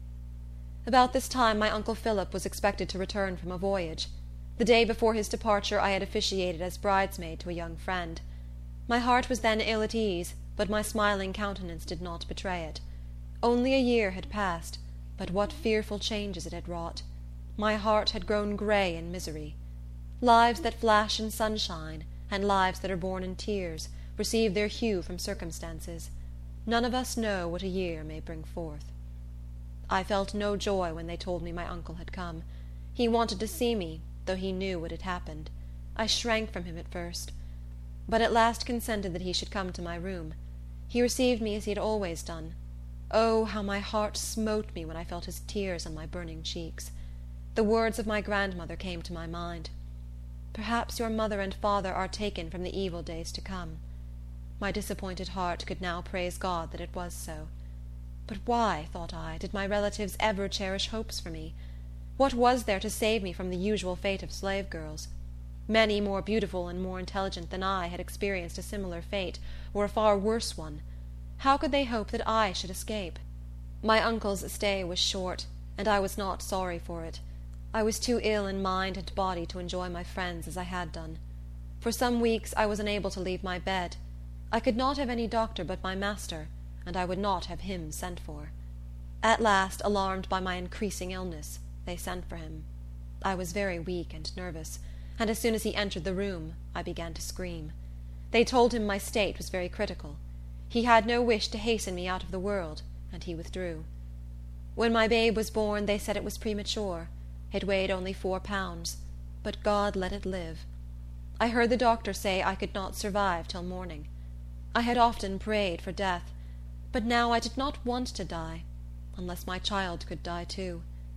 About this time my Uncle Philip was expected to return from a voyage. The day before his departure I had officiated as bridesmaid to a young friend. My heart was then ill at ease, but my smiling countenance did not betray it. Only a year had passed, but what fearful changes it had wrought! My heart had grown gray in misery. Lives that flash in sunshine, and lives that are born in tears, receive their hue from circumstances. None of us know what a year may bring forth. I felt no joy when they told me my uncle had come. He wanted to see me, though he knew what had happened. I shrank from him at first, but at last consented that he should come to my room. He received me as he had always done. Oh, how my heart smote me when I felt his tears on my burning cheeks! The words of my grandmother came to my mind. "Perhaps your mother and father are taken from the evil days to come." My disappointed heart could now praise God that it was so. But why, thought I, did my relatives ever cherish hopes for me? What was there to save me from the usual fate of slave girls? Many more beautiful and more intelligent than I had experienced a similar fate, or a far worse one. How could they hope that I should escape? My uncle's stay was short, and I was not sorry for it. I was too ill in mind and body to enjoy my friends as I had done. For some weeks I was unable to leave my bed. I could not have any doctor but my master, and I would not have him sent for. At last, alarmed by my increasing illness, they sent for him. I was very weak and nervous, and as soon as he entered the room, I began to scream. They told him my state was very critical. He had no wish to hasten me out of the world, and he withdrew. When my babe was born, they said it was premature. It weighed only 4 pounds, but God let it live. I heard the doctor say I could not survive till morning. I had often prayed for death, but now I did not want to die, unless my child could die too.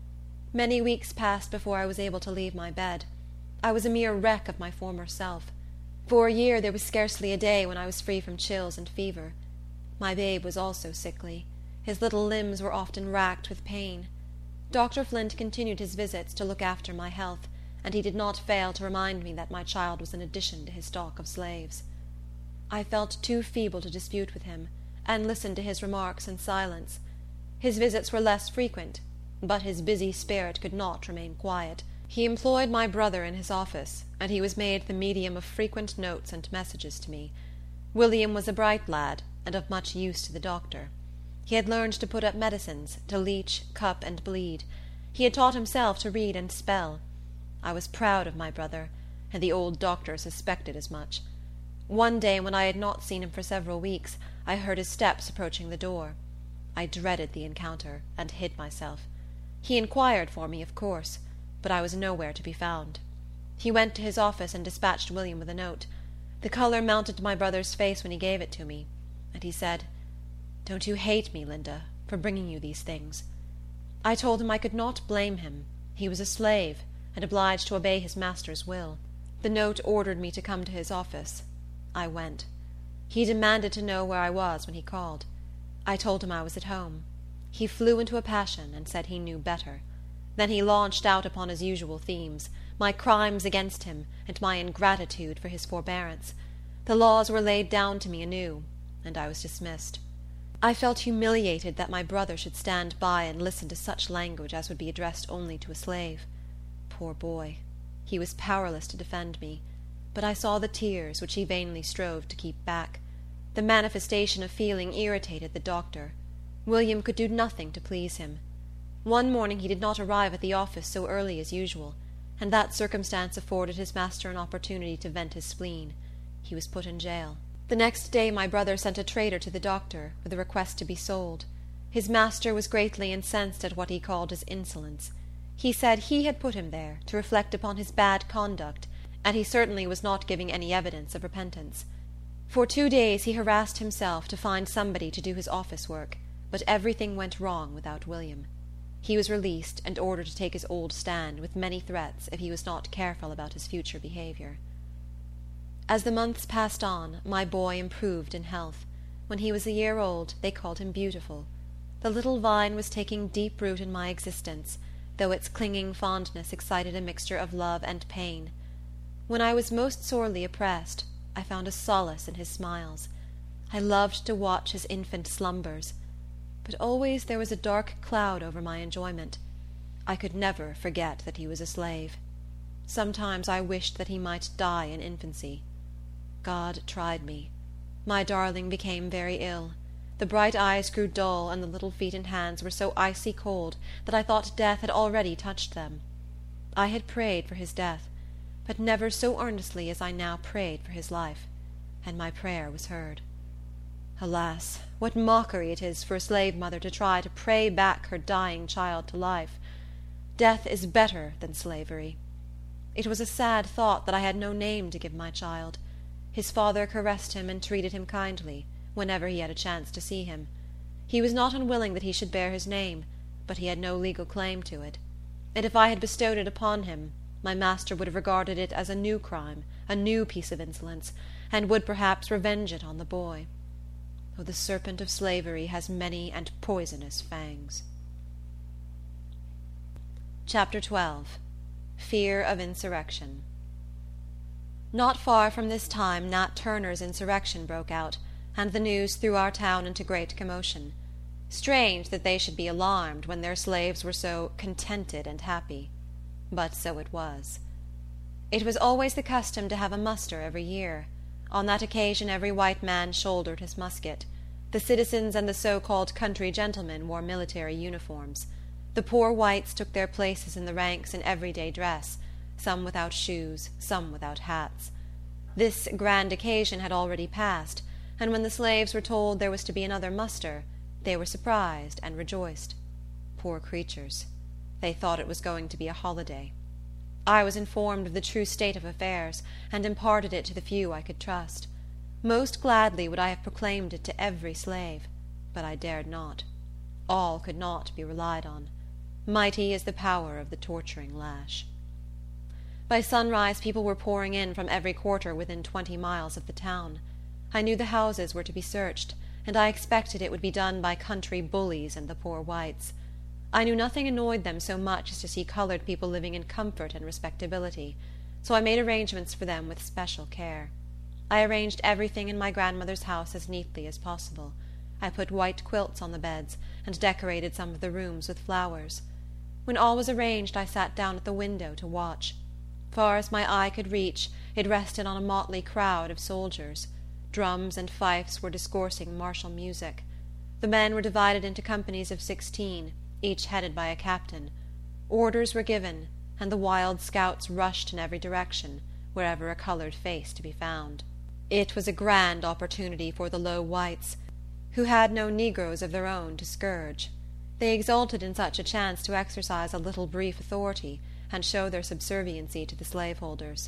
Many weeks passed before I was able to leave my bed. I was a mere wreck of my former self. For a year there was scarcely a day when I was free from chills and fever. My babe was also sickly. His little limbs were often racked with pain. Dr. Flint continued his visits to look after my health, and he did not fail to remind me that my child was an addition to his stock of slaves. I felt too feeble to dispute with him, and listened to his remarks in silence. His visits were less frequent, but his busy spirit could not remain quiet. He employed my brother in his office, and he was made the medium of frequent notes and messages to me. William was a bright lad, and of much use to the doctor. He had learned to put up medicines, to leech, cup, and bleed. He had taught himself to read and spell. I was proud of my brother, and the old doctor suspected as much. One day, when I had not seen him for several weeks, I heard his steps approaching the door. I dreaded the encounter, and hid myself. He inquired for me, of course, but I was nowhere to be found. He went to his office and dispatched William with a note. The color mounted to my brother's face when he gave it to me, and he said, "Don't you hate me, Linda, for bringing you these things?" I told him I could not blame him. He was a slave, and obliged to obey his master's will. The note ordered me to come to his office. I went. He demanded to know where I was when he called. I told him I was at home. He flew into a passion, and said he knew better. Then he launched out upon his usual themes, my crimes against him, and my ingratitude for his forbearance. The laws were laid down to me anew, and I was dismissed. I felt humiliated that my brother should stand by and listen to such language as would be addressed only to a slave. Poor boy! He was powerless to defend me, but I saw the tears which he vainly strove to keep back. The manifestation of feeling irritated the doctor. William could do nothing to please him. One morning he did not arrive at the office so early as usual, and that circumstance afforded his master an opportunity to vent his spleen. He was put in jail. The next day my brother sent a trader to the doctor, with a request to be sold. His master was greatly incensed at what he called his insolence. He said he had put him there, to reflect upon his bad conduct, and he certainly was not giving any evidence of repentance. For 2 days he harassed himself to find somebody to do his office work, but everything went wrong without William. He was released, and ordered to take his old stand, with many threats, if he was not careful about his future behavior. As the months passed on, my boy improved in health. When he was a year old, they called him Beautiful. The little vine was taking deep root in my existence, though its clinging fondness excited a mixture of love and pain. When I was most sorely oppressed, I found a solace in his smiles. I loved to watch his infant slumbers, but always there was a dark cloud over my enjoyment. I could never forget that he was a slave. Sometimes I wished that he might die in infancy. God tried me. My darling became very ill. The bright eyes grew dull, and the little feet and hands were so icy cold that I thought death had already touched them. I had prayed for his death, but never so earnestly as I now prayed for his life, and my prayer was heard. Alas, what mockery it is for a slave mother to try to pray back her dying child to life! Death is better than slavery. It was a sad thought that I had no name to give my child. His father caressed him and treated him kindly, whenever he had a chance to see him. He was not unwilling that he should bear his name, but he had no legal claim to it. And if I had bestowed it upon him, my master would have regarded it as a new crime, a new piece of insolence, and would perhaps revenge it on the boy. Oh, the serpent of slavery has many and poisonous fangs. Chapter 12. Fear of Insurrection. Not far from this time Nat Turner's insurrection broke out, and the news threw our town into great commotion. Strange that they should be alarmed when their slaves were so contented and happy. But so it was. It was always the custom to have a muster every year. On that occasion every white man shouldered his musket. The citizens and the so-called country gentlemen wore military uniforms. The poor whites took their places in the ranks in everyday dress, some without shoes, some without hats. This grand occasion had already passed, and when the slaves were told there was to be another muster, they were surprised and rejoiced. Poor creatures! They thought it was going to be a holiday. I was informed of the true state of affairs, and imparted it to the few I could trust. Most gladly would I have proclaimed it to every slave, but I dared not. All could not be relied on. Mighty is the power of the torturing lash. By sunrise people were pouring in from every quarter within 20 miles of the town. I knew the houses were to be searched, and I expected it would be done by country bullies and the poor whites. I knew nothing annoyed them so much as to see colored people living in comfort and respectability, so I made arrangements for them with special care. I arranged everything in my grandmother's house as neatly as possible. I put white quilts on the beds, and decorated some of the rooms with flowers. When all was arranged, I sat down at the window to watch. Far as my eye could reach, it rested on a motley crowd of soldiers. Drums and fifes were discoursing martial music. The men were divided into companies of 16, each headed by a captain. Orders were given, and the wild scouts rushed in every direction, wherever a colored face to be found. It was a grand opportunity for the low whites, who had no negroes of their own to scourge. They exulted in such a chance to exercise a little brief authority, and show their subserviency to the slaveholders.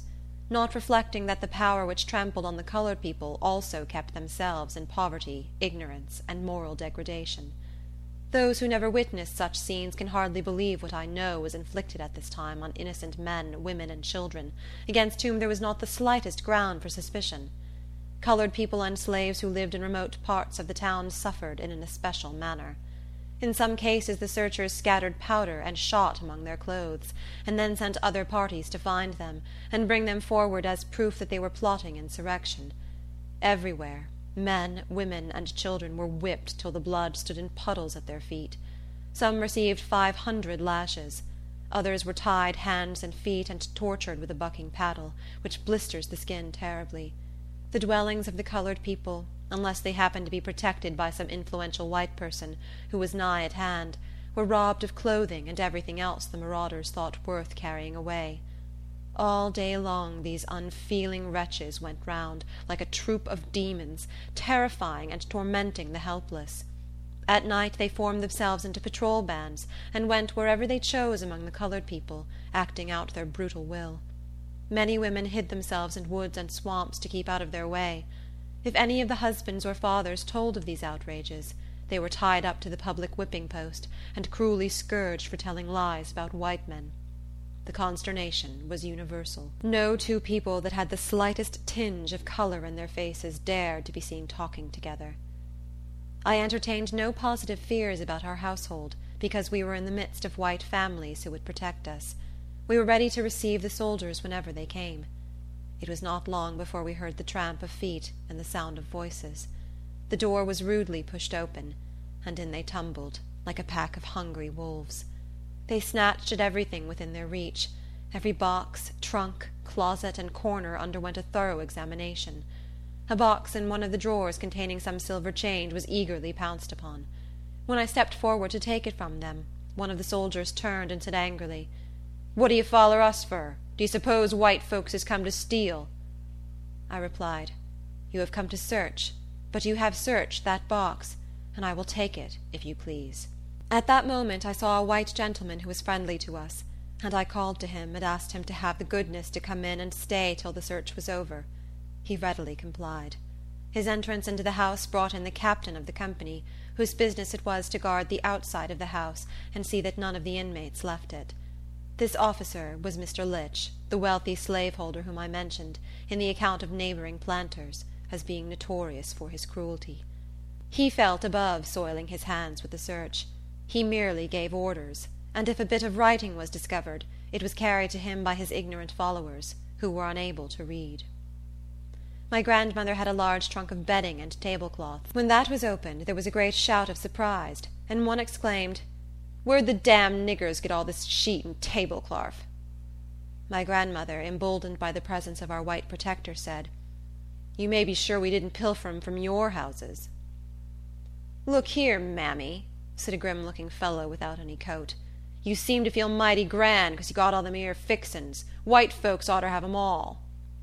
not reflecting that the power which trampled on the colored people also kept themselves in poverty, ignorance, and moral degradation. Those who never witnessed such scenes can hardly believe what I know was inflicted at this time on innocent men, women, and children, against whom there was not the slightest ground for suspicion. Colored people and slaves who lived in remote parts of the town suffered in an especial manner. In some cases the searchers scattered powder and shot among their clothes, and then sent other parties to find them, and bring them forward as proof that they were plotting insurrection. Everywhere, men, women, and children were whipped till the blood stood in puddles at their feet. Some received 500 lashes. Others were tied hands and feet and tortured with a bucking paddle, which blisters the skin terribly. The dwellings of the colored people, unless they happened to be protected by some influential white person who was nigh at hand, were robbed of clothing and everything else the marauders thought worth carrying away. All day long these unfeeling wretches went round, like a troop of demons, terrifying and tormenting the helpless. At night they formed themselves into patrol bands, and went wherever they chose among the colored people, acting out their brutal will. Many women hid themselves in woods and swamps to keep out of their way. If any of the husbands or fathers told of these outrages, they were tied up to the public whipping post, and cruelly scourged for telling lies about white men. The consternation was universal. No two people that had the slightest tinge of color in their faces dared to be seen talking together. I entertained no positive fears about our household, because we were in the midst of white families who would protect us. We were ready to receive the soldiers whenever they came. It was not long before we heard the tramp of feet and the sound of voices. The door was rudely pushed open, and in they tumbled, like a pack of hungry wolves. They snatched at everything within their reach. Every box, trunk, closet, and corner underwent a thorough examination. A box in one of the drawers containing some silver change was eagerly pounced upon. When I stepped forward to take it from them, one of the soldiers turned and said angrily, "What do you foller us for? Do you suppose white folks has come to steal?" I replied, "You have come to search, but you have searched that box, and I will take it, if you please." At that moment I saw a white gentleman who was friendly to us, and I called to him and asked him to have the goodness to come in and stay till the search was over. He readily complied. His entrance into the house brought in the captain of the company, whose business it was to guard the outside of the house and see that none of the inmates left it. This officer was Mr. Litch, the wealthy slaveholder whom I mentioned, in the account of neighboring planters, as being notorious for his cruelty. He felt above soiling his hands with the search. He merely gave orders, and if a bit of writing was discovered, it was carried to him by his ignorant followers, who were unable to read. My grandmother had a large trunk of bedding and tablecloths. When that was opened, there was a great shout of surprise, and one exclaimed, "Where'd the damned niggers get all this sheet and tablecloth?" My grandmother, emboldened by the presence of our white protector, said, "You may be sure we didn't pilfer 'em from your houses." "Look here, mammy," said a grim-looking fellow without any coat, "you seem to feel mighty grand 'cause you got all them 'ere fixin's. White folks oughter have 'em all."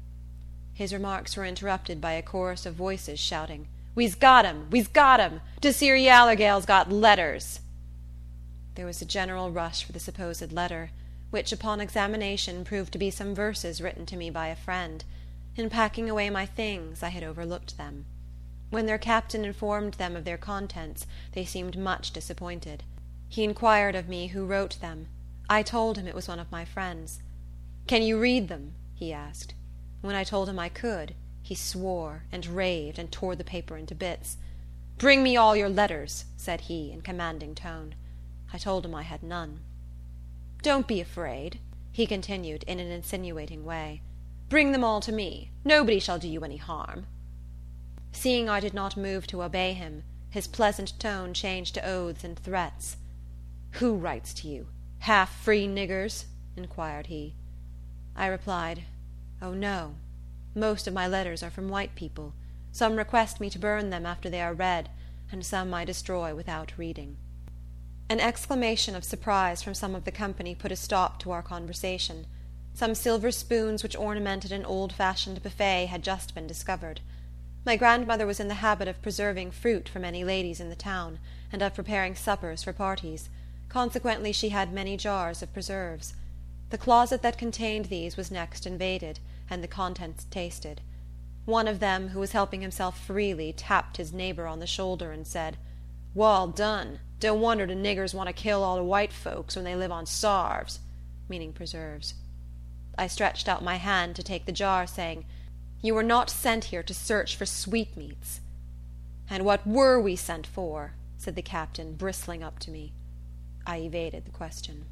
His remarks were interrupted by a chorus of voices shouting, "We's got 'em! We's got 'em! Dis here yaller gal's got letters!" There was a general rush for the supposed letter, which upon examination proved to be some verses written to me by a friend. In packing away my things I had overlooked them. When their captain informed them of their contents, they seemed much disappointed. He inquired of me who wrote them. I told him it was one of my friends. "Can you read them?" he asked. When I told him I could, he swore and raved and tore the paper into bits. "Bring me all your letters," said he, in commanding tone. I told him I had none. "Don't be afraid," he continued, in an insinuating way. "Bring them all to me. Nobody shall do you any harm." Seeing I did not move to obey him, his pleasant tone changed to oaths and threats. "Who writes to you? Half-free niggers?" inquired he. I replied, "Oh, no. Most of my letters are from white people. Some request me to burn them after they are read, and some I destroy without reading." An exclamation of surprise from some of the company put a stop to our conversation. Some silver spoons which ornamented an old-fashioned buffet had just been discovered. My grandmother was in the habit of preserving fruit for many ladies in the town, and of preparing suppers for parties. Consequently she had many jars of preserves. The closet that contained these was next invaded, and the contents tasted. One of them, who was helping himself freely, tapped his neighbor on the shoulder and said, "Wall done. Don't wonder the niggers want to kill all the white folks when they live on sarves," meaning preserves. I stretched out my hand to take the jar, saying, "You were not sent here to search for sweetmeats." "And what were we sent for?" said the captain, bristling up to me. I evaded the question.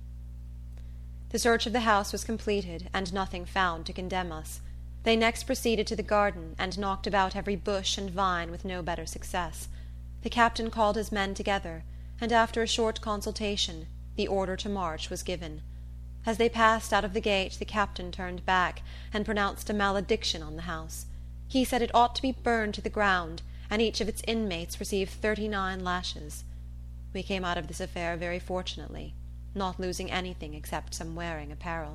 The search of the house was completed, and nothing found to condemn us. They next proceeded to the garden, and knocked about every bush and vine with no better success. The captain called his men together, and after a short consultation, the order to march was given. As they passed out of the gate, the captain turned back, and pronounced a malediction on the house. He said it ought to be burned to the ground, and each of its inmates receive 39 lashes. We came out of this affair very fortunately, not losing anything except some wearing apparel.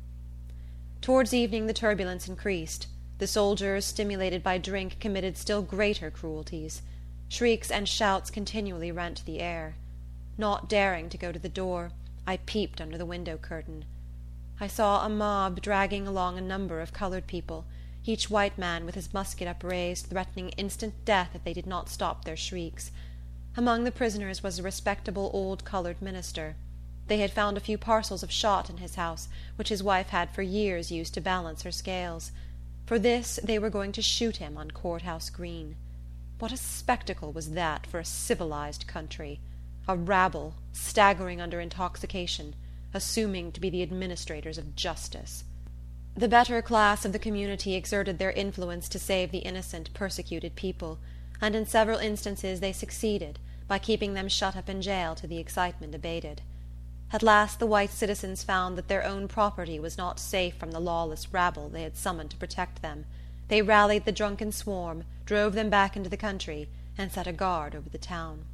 Towards evening the turbulence increased. The soldiers, stimulated by drink, committed still greater cruelties. Shrieks and shouts continually rent the air. Not daring to go to the door, I peeped under the window curtain. I saw a mob dragging along a number of colored people, each white man with his musket upraised, threatening instant death if they did not stop their shrieks. Among the prisoners was a respectable old colored minister. They had found a few parcels of shot in his house, which his wife had for years used to balance her scales. For this they were going to shoot him on Courthouse Green. What a spectacle was that for a civilized country! A rabble, staggering under intoxication, assuming to be the administrators of justice. The better class of the community exerted their influence to save the innocent, persecuted people, and in several instances they succeeded, by keeping them shut up in jail till the excitement abated. At last the white citizens found that their own property was not safe from the lawless rabble they had summoned to protect them. They rallied the drunken swarm, drove them back into the country, and set a guard over the town.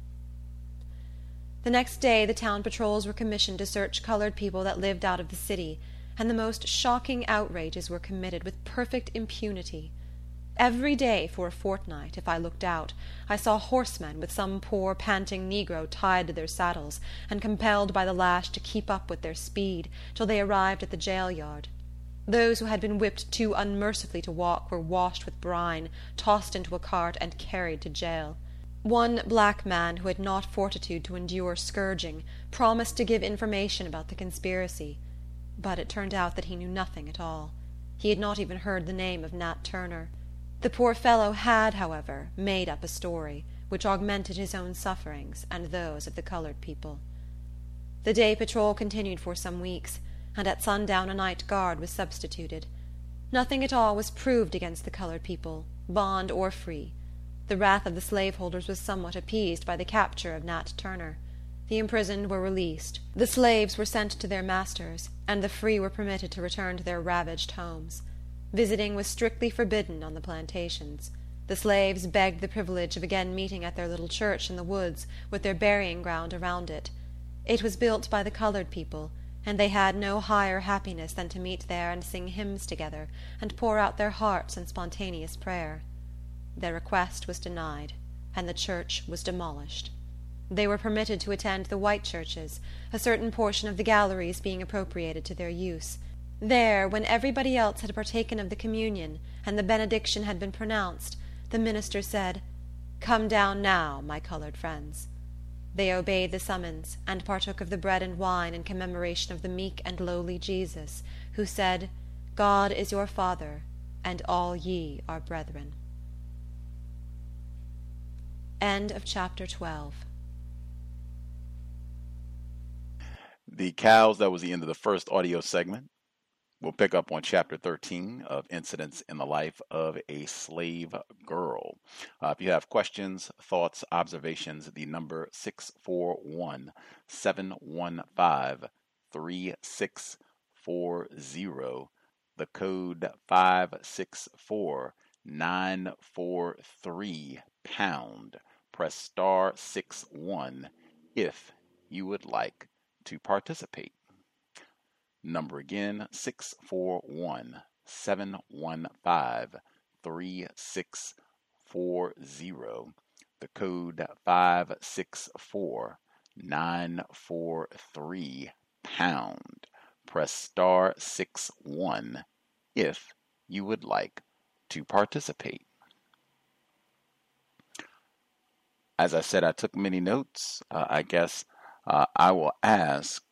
The next day the town patrols were commissioned to search colored people that lived out of the city, and the most shocking outrages were committed with perfect impunity. Every day for a fortnight, if I looked out, I saw horsemen with some poor panting negro tied to their saddles, and compelled by the lash to keep up with their speed, till they arrived at the jail yard. Those who had been whipped too unmercifully to walk were washed with brine, tossed into a cart, and carried to jail. One black man, who had not fortitude to endure scourging, promised to give information about the conspiracy, but it turned out that he knew nothing at all. He had not even heard the name of Nat Turner. The poor fellow had, however, made up a story, which augmented his own sufferings and those of the colored people. The day patrol continued for some weeks, and at sundown a night guard was substituted. Nothing at all was proved against the colored people, bond or free. The wrath of the slaveholders was somewhat appeased by the capture of Nat Turner. The imprisoned were released, the slaves were sent to their masters, and the free were permitted to return to their ravaged homes. Visiting was strictly forbidden on the plantations. The slaves begged the privilege of again meeting at their little church in the woods, with their burying ground around it. It was built by the colored people, and they had no higher happiness than to meet there and sing hymns together, and pour out their hearts in spontaneous prayer. Their request was denied, and the church was demolished. They were permitted to attend the white churches, a certain portion of the galleries being appropriated to their use. There, when everybody else had partaken of the communion, and the benediction had been pronounced, the minister said, "Come down now, my colored friends." They obeyed the summons, and partook of the bread and wine in commemoration of the meek and lowly Jesus, who said, "God is your Father, and all ye are brethren." End of chapter 12. The cows, that was the end of the first audio segment. We'll pick up on Chapter 13 of Incidents in the Life of a Slave Girl. If you have questions, thoughts, observations, the number 641-715-3640, the code 564-943#. Press star 61 if you would like to participate. Number again, 641-715-3640. The code 564-943#. Press star 61 if you would like to participate. As I said, I took many notes. I guess I will ask,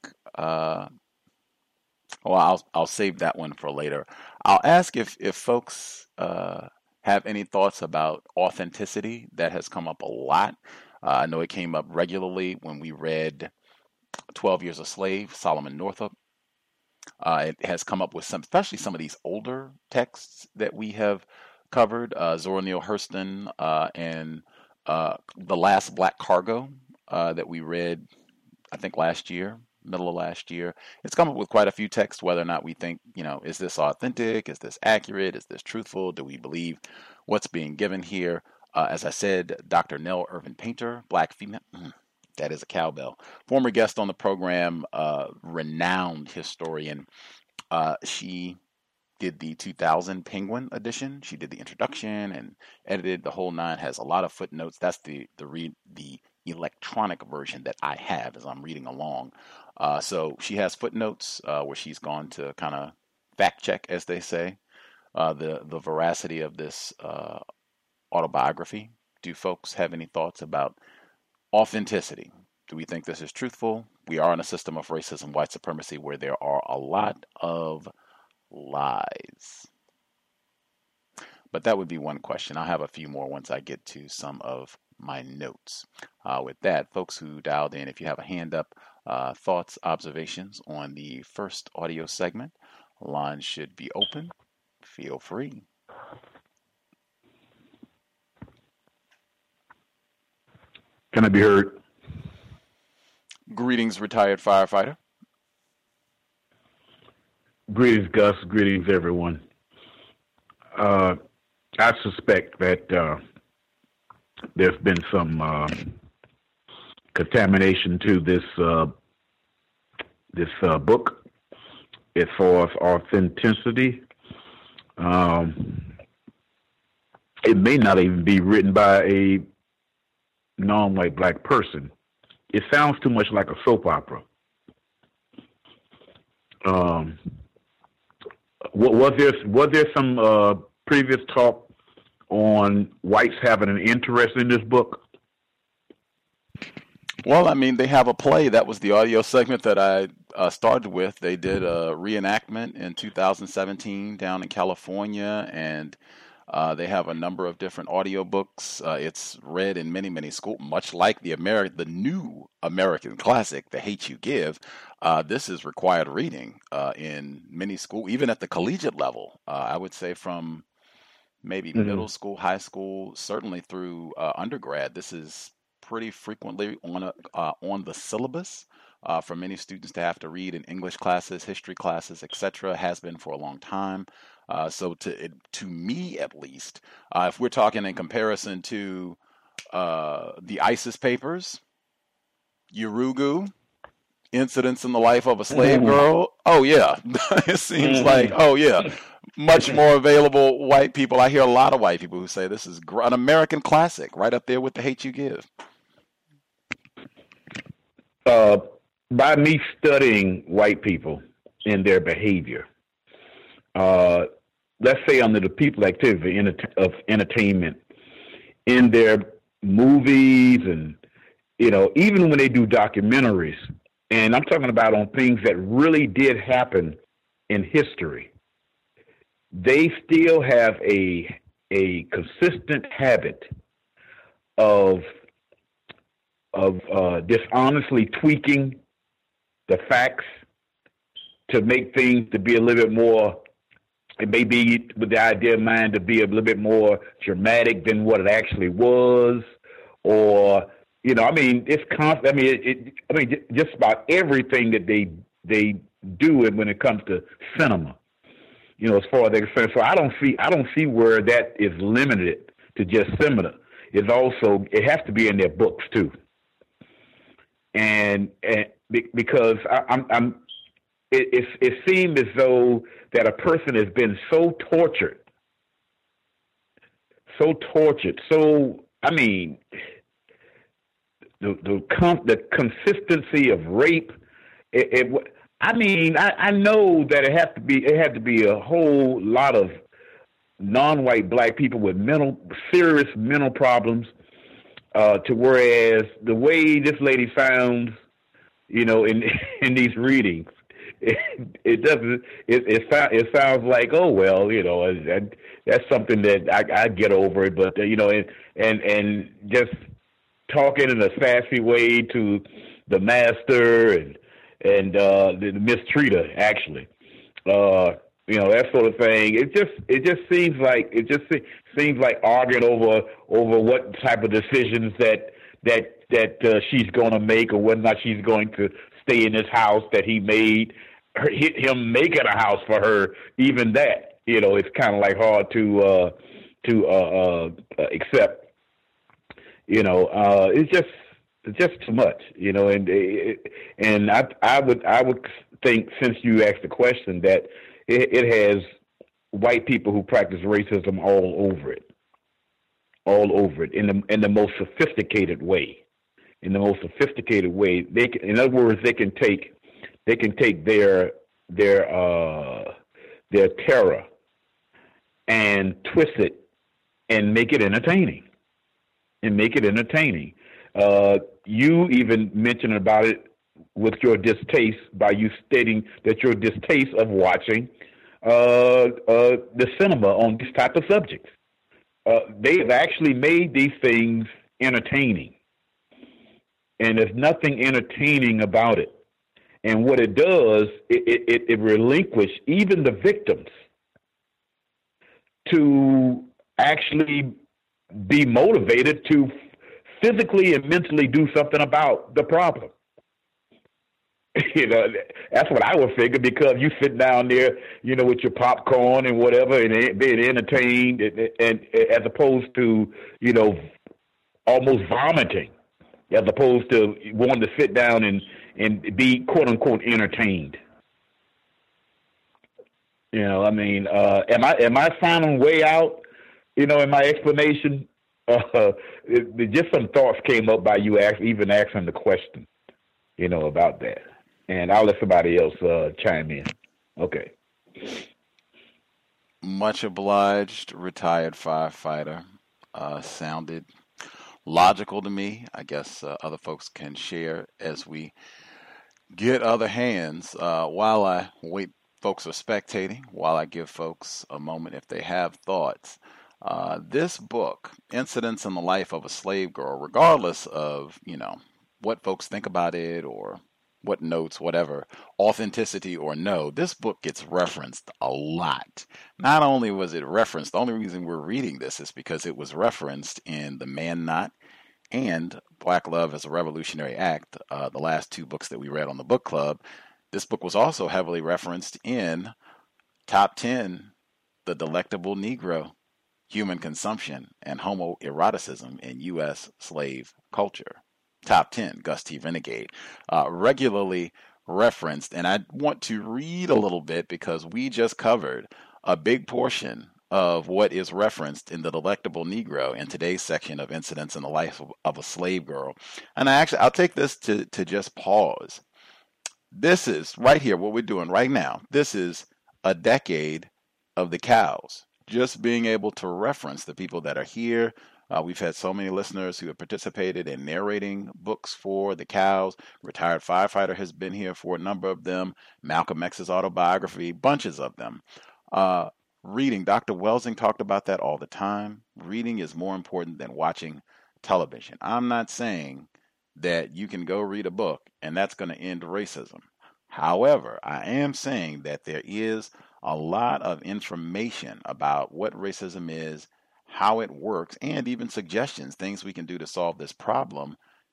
I'll save that one for later. I'll ask if folks have any thoughts about authenticity. That has come up a lot. I know it came up regularly when we read 12 Years a Slave, Solomon Northup. It has come up with some, especially some of these older texts that we have covered, Zora Neale Hurston and The Last Black Cargo that we read, I think middle of last year. It's come up with quite a few texts, whether or not we think, is this authentic? Is this accurate? Is this truthful? Do we believe what's being given here? As I said, Dr. Nell Irvin Painter, Black female. That is a cowbell. Former guest on the program, renowned historian. She did the 2000 Penguin edition. She did the introduction and edited the whole nine. Has a lot of footnotes. That's the electronic version that I have as I'm reading along. So she has footnotes where she's gone to kind of fact check, as they say, the veracity of this autobiography. Do folks have any thoughts about authenticity? Do we think this is truthful? We are in a system of racism, white supremacy, where there are a lot of lies. But that would be one question. I'll have a few more once I get to some of my notes. With that, folks who dialed in, if you have a hand up, thoughts, observations on the first audio segment, line should be open. Feel free. Can I be heard? Greetings, retired firefighter. Greetings, Gus. Greetings, everyone. I suspect that there's been some contamination to this book as far as authenticity. It may not even be written by a non-white black person. It sounds too much like a soap opera. Was there some previous talk on whites having an interest in this book? Well, I mean, they have a play. That was the audio segment that I started with. They did a reenactment in 2017 down in California, and they have a number of different audiobooks. It's read in many, many schools, much like the new American classic, The Hate You Give. This is required reading in many schools, even at the collegiate level. I would say from maybe middle school, high school, certainly through undergrad. This is pretty frequently on the syllabus for many students to have to read in English classes, history classes, etc. Has been for a long time. So to me, at least, if we're talking in comparison to the ISIS papers, Urugu, Incidents in the Life of a Slave Girl, oh yeah, it seems like, oh yeah, much more available white people. I hear a lot of white people who say this is an American classic, right up there with The Hate You Give. By me studying white people and their behavior, let's say under the people activity of entertainment, in their movies and, even when they do documentaries, and I'm talking about on things that really did happen in history, they still have a consistent habit of dishonestly tweaking the facts to make things to be a little bit more, it may be with the idea in mind to be a little bit more dramatic than what it actually was, or, it's constant. Just about everything that they do it when it comes to cinema, as far as they're concerned. So I don't see where that is limited to just cinema. It has to be in their books too. And because it seems as though that a person has been so tortured, the consistency of rape. I know that it had to be a whole lot of non-white black people with serious mental problems, to whereas the way this lady sounds, in in these readings, it doesn't. It sounds like, oh well, that's something that I get over it, but and just talking in a sassy way to the master and the mistreater, actually, that sort of thing. It just seems like arguing over what type of decisions that she's going to make, or whether or not she's going to stay in this house that he made. Him making a house for her, even that, it's kind of like hard to accept. It's just too much, and I would think, since you asked the question, that it has white people who practice racism all over it, in the most sophisticated way. In the most sophisticated way, in other words, they can take their terror and twist it and make it entertaining. You even mentioned about it with your distaste, by you stating that your distaste of watching the cinema on this type of subjects. They've actually made these things entertaining, and there's nothing entertaining about it. And what it does, it relinquishes even the victims to actually be motivated to physically and mentally do something about the problem. That's what I would figure, because you sit down there, with your popcorn and whatever, and being entertained, and as opposed to, almost vomiting, as opposed to wanting to sit down and be quote unquote entertained. Am I finding way out, in my explanation? Just some thoughts came up by you even asking the question, about that. And I'll let somebody else chime in. Okay. Much obliged, retired firefighter. Sounded logical to me. I guess other folks can share as we get other hands. While I wait, folks are spectating, while I give folks a moment if they have thoughts. This book, Incidents in the Life of a Slave Girl, regardless of, what folks think about it or what notes, whatever, authenticity or no, this book gets referenced a lot. Not only was it referenced, the only reason we're reading this is because it was referenced in The Man Not and Black Love as a Revolutionary Act, the last two books that we read on the book club. This book was also heavily referenced in Top 10, The Delectable Negro, Human Consumption and Homoeroticism in U.S. Slave Culture. Top 10, Gus T. Renegade. Regularly referenced, and I want to read a little bit because we just covered a big portion of what is referenced in The Delectable Negro in today's section of Incidents in the Life of a Slave Girl. And I'll take this to just pause. This is right here, what we're doing right now. This is a decade of the cows. Just being able to reference the people that are here. We've had so many listeners who have participated in narrating books for the cows. Retired Firefighter has been here for a number of them. Malcolm X's autobiography, bunches of them. Reading, Dr. Welsing talked about that all the time. Reading is more important than watching television. I'm not saying that you can go read a book and that's going to end racism. However, I am saying that there is a lot of information about what racism is, how it works, and even suggestions, things we can do to solve this problem.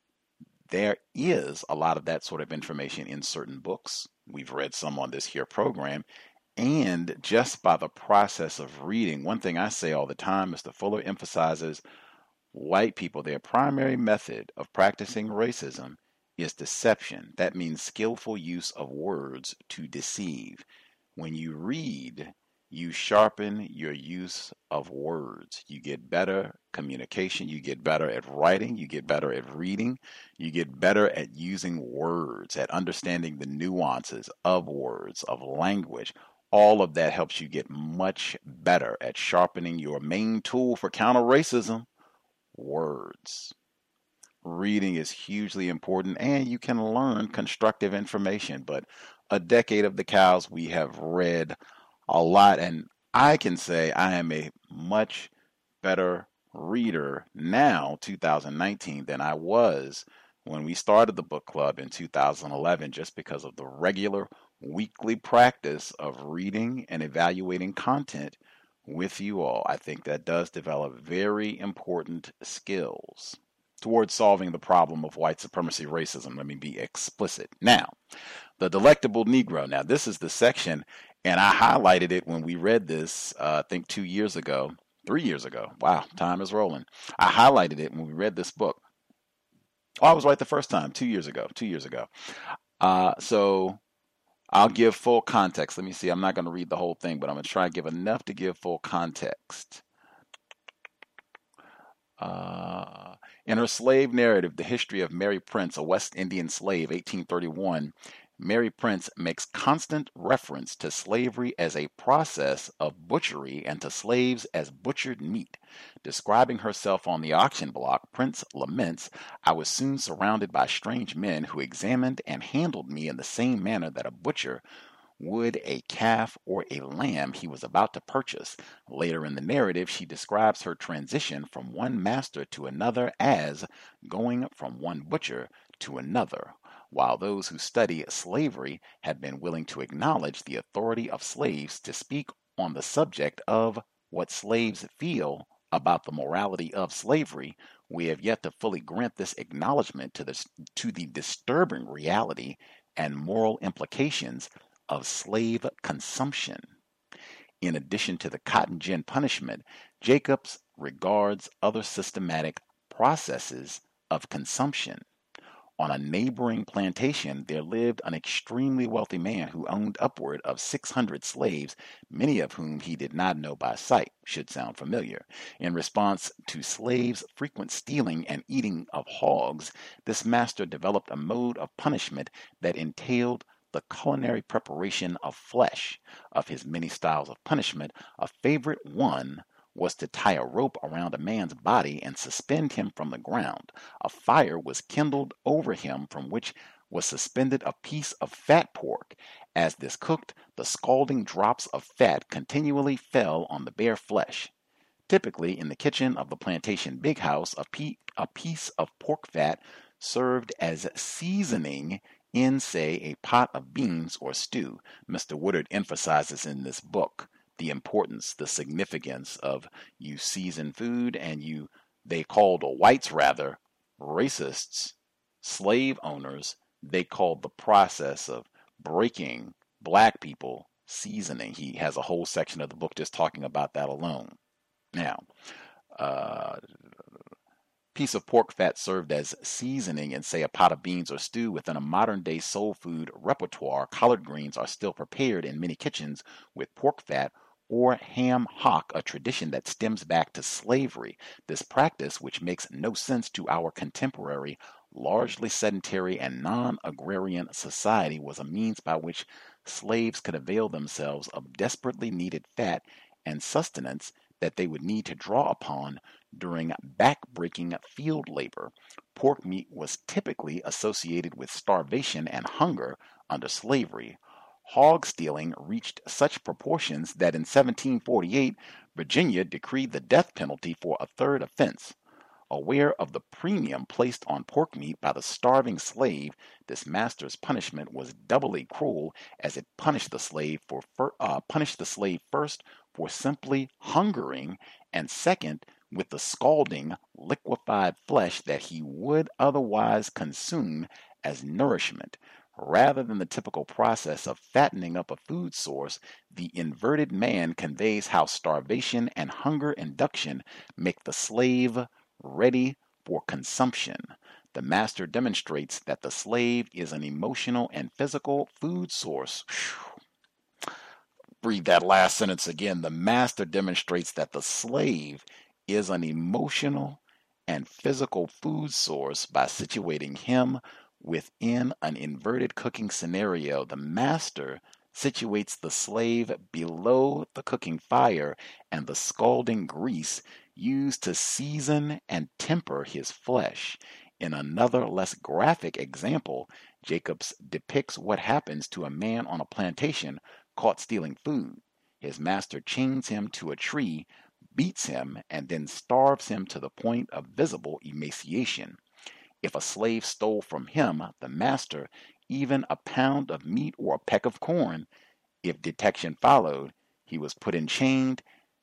There is a lot of that sort of information in certain books. We've read some on this here program. And just by the process of reading, one thing I say all the time, Mr. Fuller emphasizes white people, their primary method of practicing racism is deception. That means skillful use of words to deceive. When you read, you sharpen your use of words. You get better communication. You get better at writing. You get better at reading. You get better at using words, at understanding the nuances of words, of language. All of that helps you get much better at sharpening your main tool for counter-racism, words. Reading is hugely important, and you can learn constructive information. But a decade of the cows, we have read a lot, and I can say I am a much better reader now, 2019, than I was when we started the book club in 2011, just because of the regular weekly practice of reading and evaluating content with you all. I think that does develop very important skills towards solving the problem of white supremacy racism. Let me be explicit. Now, the delectable Negro. Now, this is the section, and I highlighted it when we read this, I think 2 years ago, 3 years ago. Wow, time is rolling. I highlighted it when we read this book. Oh, I was right the first time, 2 years ago. So I'll give full context. Let me see. I'm not going to read the whole thing, but I'm going to try to give enough to give full context. In her slave narrative, The History of Mary Prince, a West Indian Slave, 1831, Mary Prince makes constant reference to slavery as a process of butchery and to slaves as butchered meat. Describing herself on the auction block, Prince laments, "I was soon surrounded by strange men who examined and handled me in the same manner that a butcher would a calf or a lamb he was about to purchase." Later in the narrative, she describes her transition from one master to another as going from one butcher to another. While those who study slavery have been willing to acknowledge the authority of slaves to speak on the subject of what slaves feel about the morality of slavery, we have yet to fully grant this acknowledgement to the disturbing reality and moral implications of slave consumption. In addition to the cotton gin punishment, Jacobs regards other systematic processes of consumption. On a neighboring plantation, there lived an extremely wealthy man who owned upward of 600 slaves, many of whom he did not know by sight. Should sound familiar. In response to slaves' frequent stealing and eating of hogs, this master developed a mode of punishment that entailed the culinary preparation of flesh. Of his many styles of punishment, a favorite one was to tie a rope around a man's body and suspend him from the ground. A fire was kindled over him from which was suspended a piece of fat pork. As this cooked, the scalding drops of fat continually fell on the bare flesh. Typically, in the kitchen of the plantation big house, a piece of pork fat served as seasoning in, say, a pot of beans or stew. Mr. Woodard emphasizes in this book the importance, the significance of you season food, and they called the whites rather, racists, slave owners, they called the process of breaking black people seasoning. He has a whole section of the book just talking about that alone. Now, piece of pork fat served as seasoning in, say, a pot of beans or stew. Within a modern-day soul food repertoire, collard greens are still prepared in many kitchens with pork fat or ham hock, a tradition that stems back to slavery. This practice, which makes no sense to our contemporary, largely sedentary and non-agrarian society, was a means by which slaves could avail themselves of desperately needed fat and sustenance that they would need to draw upon during back-breaking field labor. Pork meat was typically associated with starvation and hunger under slavery. Hog stealing reached such proportions that in 1748, Virginia decreed the death penalty for a third offense. Aware of the premium placed on pork meat by the starving slave, this master's punishment was doubly cruel, as it punished the slave first for simply hungering, and second with the scalding, liquefied flesh that he would otherwise consume as nourishment. Rather than the typical process of fattening up a food source, the inverted man conveys how starvation and hunger induction make the slave ready for consumption. The master demonstrates that the slave is an emotional and physical food source. Read that last sentence again. The master demonstrates that the slave is an emotional and physical food source by situating him within an inverted cooking scenario. The master situates the slave below the cooking fire and the scalding grease used to season and temper his flesh. In another, less graphic example, Jacobs depicts what happens to a man on a plantation caught stealing food. His master chains him to a tree, beats him, and then starves him to the point of visible emaciation. If a slave stole from him, the master, even a pound of meat or a peck of corn, if detection followed, he was put in chains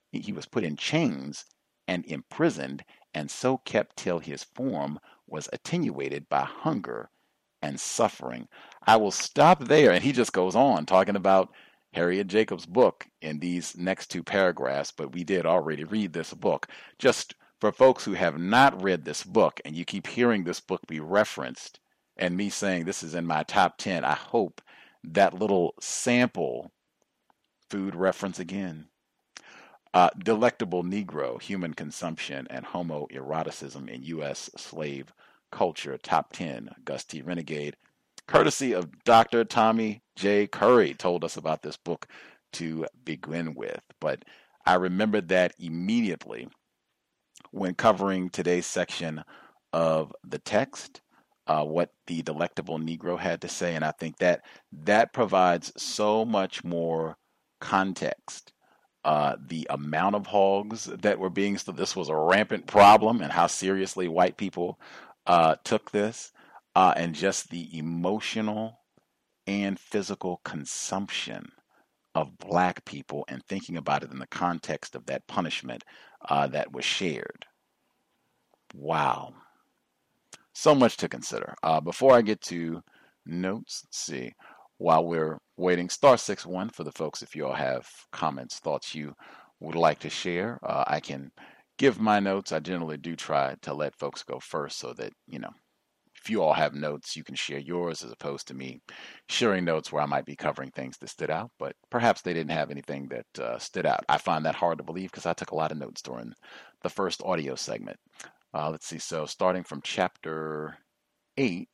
and imprisoned, and so kept till his form was attenuated by hunger and suffering. I will stop there, and he just goes on talking about Harriet Jacobs' book in these next two paragraphs, but we did already read this book. Just for folks who have not read this book, and you keep hearing this book be referenced, and me saying this is in my top 10, I hope that little sample food reference again. Delectable Negro, Human Consumption and Homoeroticism in U.S. Slave Culture, Top 10, Gus T. Renegade, courtesy of Dr. Tommy J. Curry, told us about this book to begin with. But I remembered that immediately when covering today's section of the text, what the Delectable Negro had to say, and I think that provides so much more context. The amount of hogs that were being stolen, this was a rampant problem, and how seriously white people took this, and just the emotional and physical consumption of black people, and thinking about it in the context of that punishment that was shared. Wow. So much to consider. Before I get to notes, let's see. While we're waiting, *61 for the folks, if you all have comments, thoughts you would like to share. I can give my notes. I generally do try to let folks go first so that, if you all have notes, you can share yours as opposed to me sharing notes where I might be covering things that stood out, but perhaps they didn't have anything that stood out. I find that hard to believe because I took a lot of notes during the first audio segment. Let's see. So starting from chapter 8,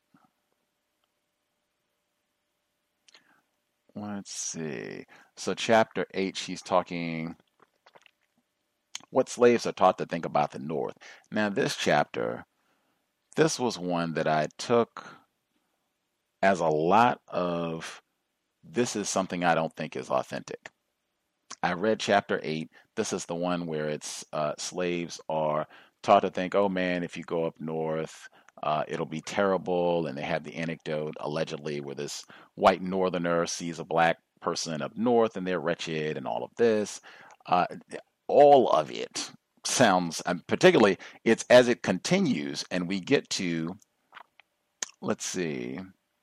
let's see. So chapter 8, she's talking what slaves are taught to think about the North. Now this chapter, this was one that I took as a lot of, this is something I don't think is authentic. I read chapter 8. This is the one where it's slaves are taught to think, oh man, if you go up north, it'll be terrible. And they have the anecdote, allegedly, where this white northerner sees a black person up north and they're wretched and all of this. All of it sounds, particularly, it's as it continues and we get to, let's see,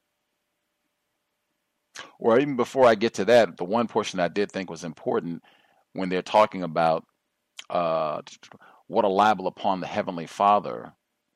or even before I get to that, the one portion I did think was important when they're talking about what a libel upon the Heavenly Father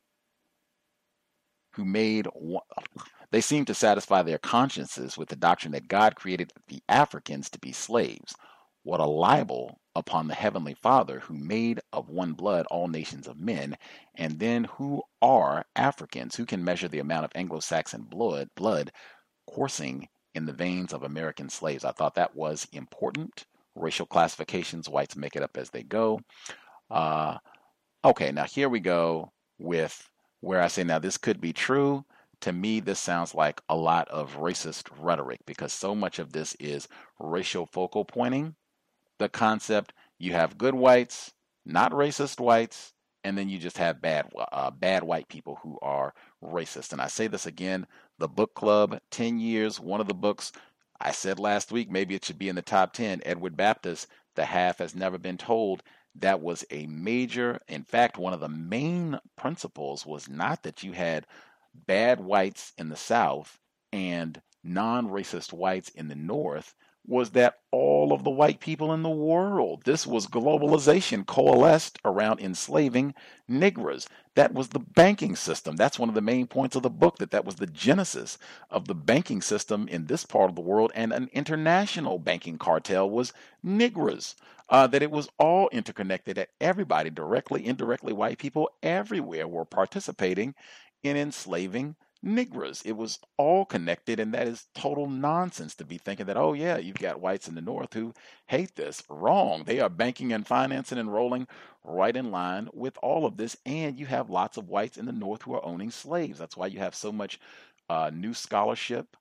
who made, they seem to satisfy their consciences with the doctrine that God created the Africans to be slaves. What a libel upon the Heavenly Father who made of one blood all nations of men, and then who are Africans, who can measure the amount of Anglo-Saxon blood coursing in the veins of American slaves. I thought that was important. Racial classifications, whites make it up as they go. Okay, now here we go with where I say, now this could be true. To me, this sounds like a lot of racist rhetoric because so much of this is racial focal pointing. The concept, you have good whites, not racist whites, and then you just have bad white people who are racist. And I say this again, the book club, 10 years, one of the books, I said last week, maybe it should be in the top 10, Edward Baptist, The Half Has Never Been Told. That was a major, in fact, one of the main principles was not that you had bad whites in the South and non-racist whites in the North, was that all of the white people in the world, this was globalization, coalesced around enslaving Negroes. That was the banking system. That's one of the main points of the book, that was the genesis of the banking system in this part of the world, and an international banking cartel was Negroes. That it was all interconnected, that everybody, directly, indirectly, white people everywhere were participating in enslaving Negroes. It was all connected, and that is total nonsense to be thinking that, oh, yeah, you've got whites in the North who hate this. Wrong. They are banking and financing and rolling right in line with all of this, and you have lots of whites in the North who are owning slaves. That's why you have so much new scholarship,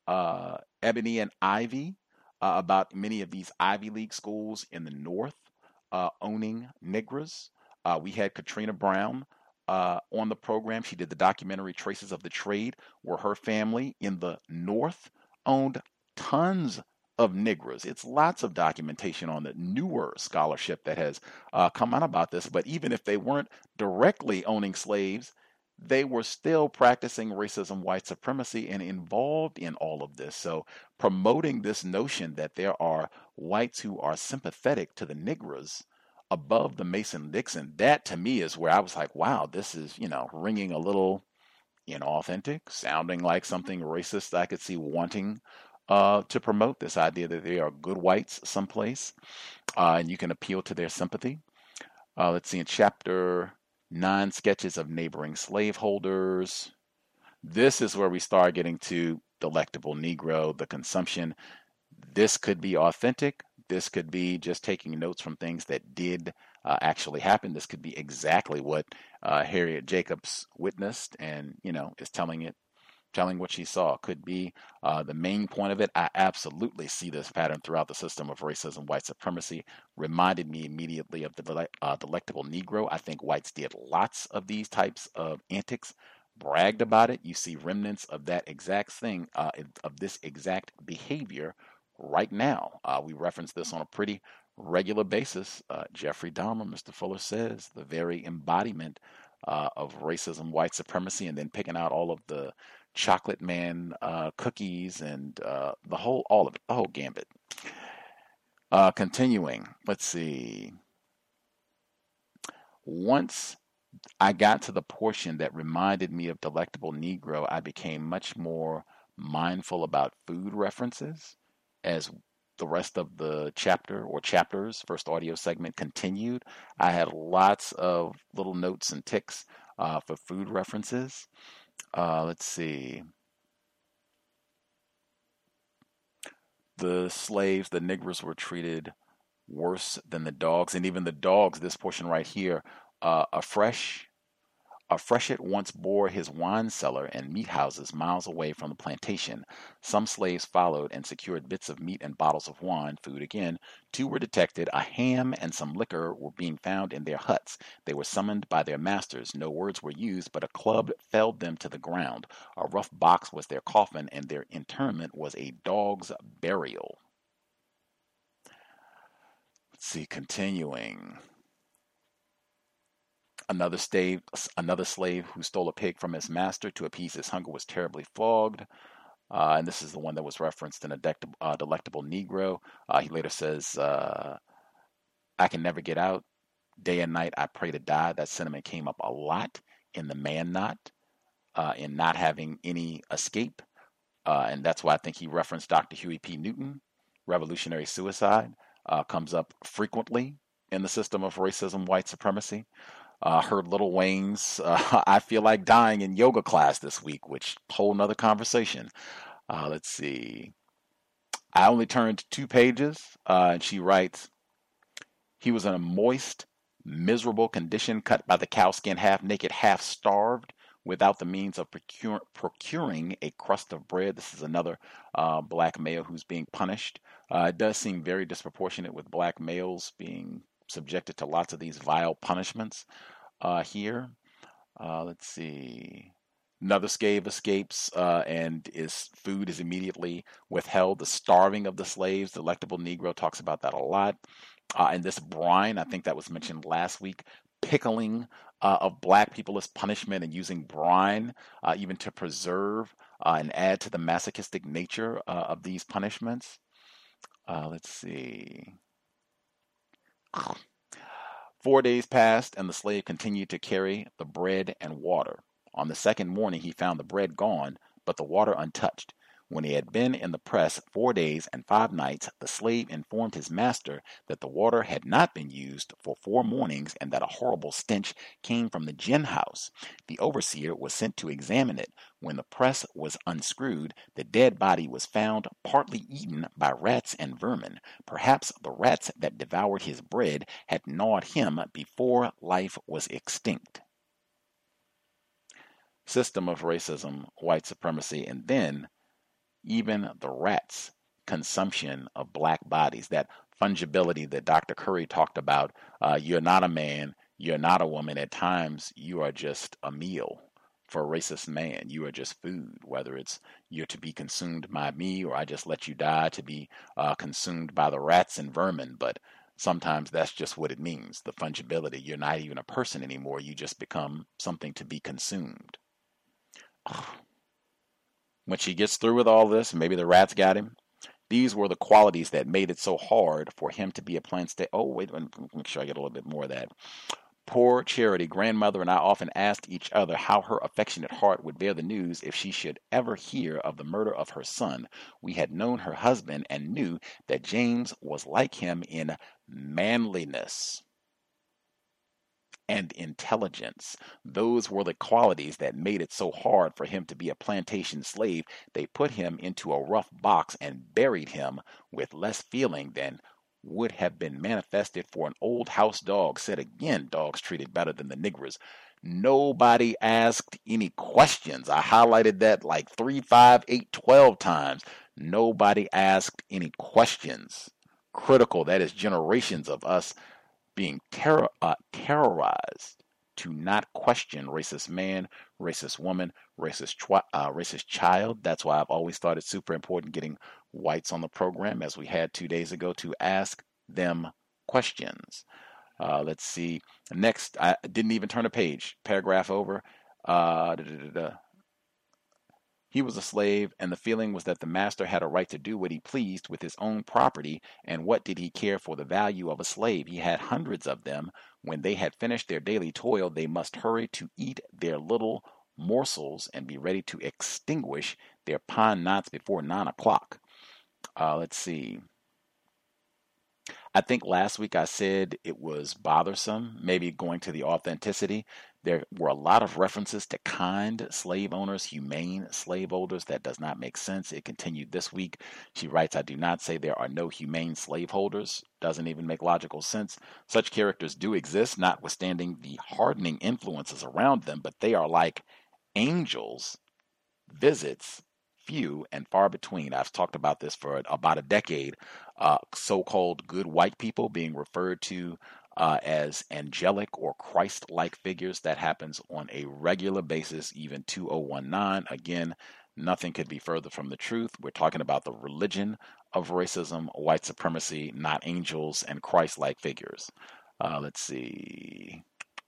Ebony and Ivy, about many of these Ivy League schools in the North owning Negroes. We had Katrina Brown on the program. She did the documentary Traces of the Trade, where her family in the North owned tons of Negroes. It's lots of documentation on the newer scholarship that has come out about this. But even if they weren't directly owning slaves, they were still practicing racism, white supremacy, and involved in all of this. So promoting this notion that there are whites who are sympathetic to the Negroes above the Mason-Dixon, that to me is where I was like, wow, this is, ringing a little inauthentic, sounding like something racist I could see wanting to promote this idea that they are good whites someplace, and you can appeal to their sympathy. Let's see, in chapter 9, sketches of neighboring slaveholders. This is where we start getting to Delectable Negro, the consumption. This could be authentic. This could be just taking notes from things that did actually happen. This could be exactly what Harriet Jacobs witnessed and, is telling what she saw. Could be the main point of it. I absolutely see this pattern throughout the system of racism, white supremacy. Reminded me immediately of the Delectable Negro. I think whites did lots of these types of antics, bragged about it. You see remnants of that exact thing, of this exact behavior right now. We reference this on a pretty regular basis. Jeffrey Dahmer, Mr. Fuller says, the very embodiment of racism, white supremacy, and then picking out all of the chocolate man cookies and the whole gambit. Continuing, let's see. Once I got to the portion that reminded me of Delectable Negro, I became much more mindful about food references as the rest of the chapters, first audio segment continued. I had lots of little notes and ticks for food references. Let's see. The slaves, the Negroes, were treated worse than the dogs, and even the dogs, this portion right here, a freshet once bore his wine cellar and meat houses miles away from the plantation. Some slaves followed and secured bits of meat and bottles of wine, food again. 2 were detected. A ham and some liquor were being found in their huts. They were summoned by their masters. No words were used, but a club felled them to the ground. A rough box was their coffin, and their interment was a dog's burial. Let's see, continuing. Another slave who stole a pig from his master to appease his hunger was terribly flogged. And this is the one that was referenced in a Delectable Negro. He later says, I can never get out. Day and night I pray to die. That sentiment came up a lot in The Man Not, in not having any escape. And that's why I think he referenced Dr. Huey P. Newton. Revolutionary suicide comes up frequently in the system of racism, white supremacy. Heard Lil Wayne's I Feel Like Dying in yoga class this week, which whole nother conversation. Let's see. I only turned 2 pages, and she writes, he was in a moist, miserable condition, cut by the cowskin, half naked, half starved, without the means of procuring a crust of bread. This is another black male who's being punished. It does seem very disproportionate with black males being subjected to lots of these vile punishments here. Let's see. Another slave escapes and his food is immediately withheld. The starving of the slaves, the Delectable Negro talks about that a lot. And this brine, I think that was mentioned last week, pickling of black people as punishment and using brine even to preserve and add to the masochistic nature of these punishments. Let's see. 4 days passed, and the slave continued to carry the bread and water. On the second morning, he found the bread gone, but the water untouched. When he had been in the press 4 days and 5 nights, the slave informed his master that the water had not been used for 4 mornings and that a horrible stench came from the gin house. The overseer was sent to examine it. When the press was unscrewed, the dead body was found partly eaten by rats and vermin. Perhaps the rats that devoured his bread had gnawed him before life was extinct. System of racism, white supremacy, and then even the rats' consumption of black bodies, that fungibility that Dr. Curry talked about. You're not a man, you're not a woman. At times, you are just a meal. For a racist man, you are just food, whether it's you're to be consumed by me or I just let you die to be consumed by the rats and vermin. But sometimes that's just what it means, the fungibility. You're not even a person anymore. You just become something to be consumed. When she gets through with all this, maybe the rats got him. These were the qualities that made it so hard for him to be a plain state. Oh, wait, make sure I get a little bit more of that. Poor Charity, grandmother, and I often asked each other how her affectionate heart would bear the news if she should ever hear of the murder of her son. We had known her husband and knew that James was like him in manliness and intelligence. Those were the qualities that made it so hard for him to be a plantation slave. They put him into a rough box and buried him with less feeling than would have been manifested for an old house dog. Said again, dogs treated better than the niggers. Nobody asked any questions. I highlighted that like 3, 5, 8, 12 times. Nobody asked any questions. Critical. That is generations of us being terrorized to not question racist man, racist woman, racist child. That's why I've always thought it's super important getting whites on the program, as we had 2 days ago, to ask them questions. Let's see. Next, I didn't even turn a page. Paragraph over. He was a slave, and the feeling was that the master had a right to do what he pleased with his own property, and what did he care for the value of a slave? He had hundreds of them. When they had finished their daily toil, they must hurry to eat their little morsels and be ready to extinguish their pine knots before 9 o'clock. Let's see. I think last week I said it was bothersome, maybe going to the authenticity. There were a lot of references to kind slave owners, humane slave owners. That does not make sense. It continued this week. She writes, I do not say there are no humane slaveholders. Doesn't even make logical sense. Such characters do exist, notwithstanding the hardening influences around them, but they are like angels. Visits few and far between. I've talked about this for about a decade. So-called good white people being referred to as angelic or Christ-like figures. That happens on a regular basis, even 2019. Again, nothing could be further from the truth. We're talking about the religion of racism, white supremacy, not angels and Christ-like figures. Let's see.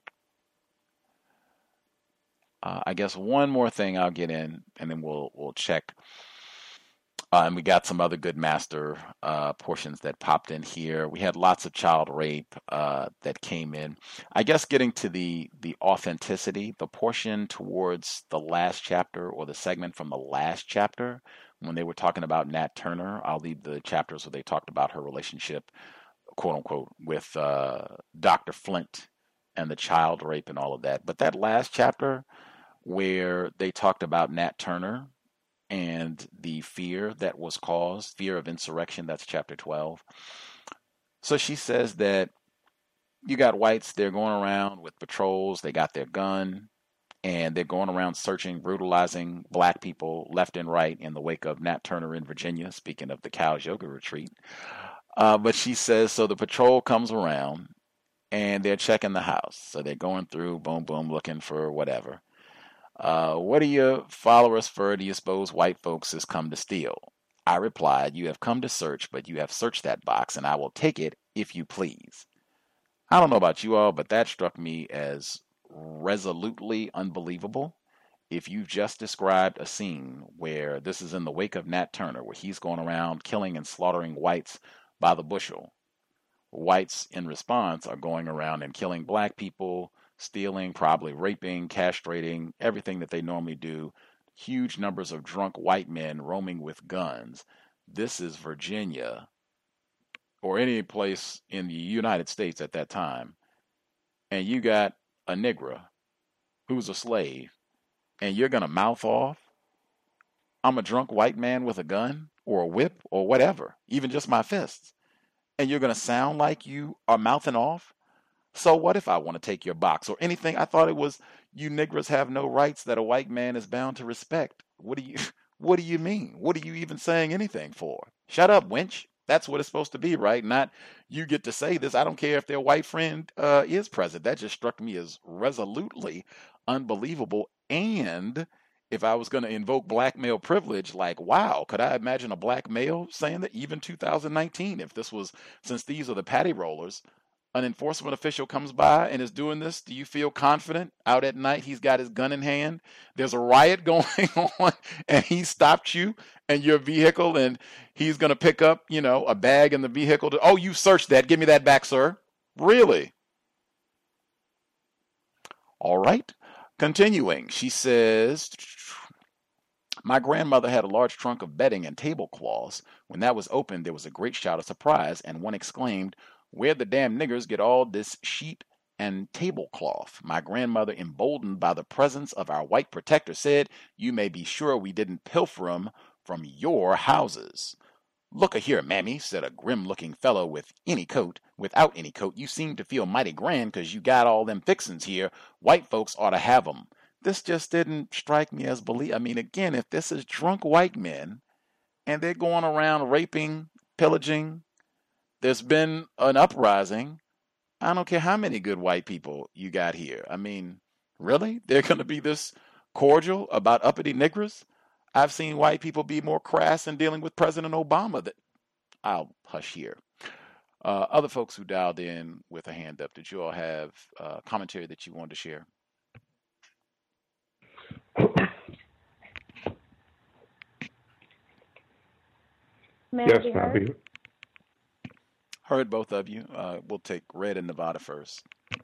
I guess one more thing I'll get in, and then we'll check. And we got some other good master portions that popped in here. We had lots of child rape that came in. I guess getting to the authenticity, the portion towards the last chapter, or the segment from the last chapter, when they were talking about Nat Turner. I'll leave the chapters where they talked about her relationship, quote unquote, with Dr. Flint and the child rape and all of that. But that last chapter where they talked about Nat Turner and the fear that was caused, fear of insurrection, that's chapter 12. So she says that you got whites, they're going around with patrols, they got their gun, and they're going around searching, brutalizing black people left and right in the wake of Nat Turner in Virginia, speaking of the Cows Yoga Retreat. But she says, so the patrol comes around, and they're checking the house. So they're going through, boom, boom, looking for whatever. What do your followers for? Do you suppose white folks has come to steal? I replied, you have come to search, but you have searched that box, and I will take it if you please. I don't know about you all, but that struck me as resolutely unbelievable. If you've just described a scene where this is in the wake of Nat Turner, where he's going around killing and slaughtering whites by the bushel, whites in response are going around and killing black people, stealing, probably raping, castrating, everything that they normally do huge numbers of drunk white men roaming with guns. This is Virginia or any place in the United States at that time. And you got a Negro who's a slave, and you're going to mouth off, I'm a drunk white man with a gun or a whip or whatever, even just my fists. And you're going to sound like you are mouthing off? So what if I want to take your box or anything? I thought it was you niggers have no rights that a white man is bound to respect. What do you mean? What are you even saying anything for? Shut up, wench. That's what it's supposed to be, right? Not you get to say this. I don't care if their white friend is present. That just struck me as resolutely unbelievable. And if I was going to invoke black male privilege, like, wow, could I imagine a black male saying that even 2019, if this was, since these are the patty rollers, an enforcement official comes by and is doing this, do you feel confident out at night? He's got his gun in hand. There's a riot going on and he stopped you and your vehicle and he's going to pick up, a bag in the vehicle. Oh, you searched that. Give me that back, sir. Really? All right. Continuing, she says, my grandmother had a large trunk of bedding and tablecloths. When that was opened, there was a great shout of surprise, and one exclaimed, where the damn niggers get all this sheet and tablecloth? My grandmother, emboldened by the presence of our white protector, said, you may be sure we didn't pilfer 'em from your houses. Look-a here, mammy, said a grim-looking fellow with any coat. Without any coat, you seem to feel mighty grand 'cause you got all them fixin's here. White folks ought to have 'em. This just didn't strike me as again, if this is drunk white men and they're going around raping, pillaging, there's been an uprising. I don't care how many good white people you got here. Really? They're going to be this cordial about uppity niggers? I've seen white people be more crass in dealing with President Obama. I'll hush here. Other folks who dialed in with a hand up, did you all have commentary that you wanted to share? Yes, I'll be. Heard both of you. We'll take Red and Nevada first.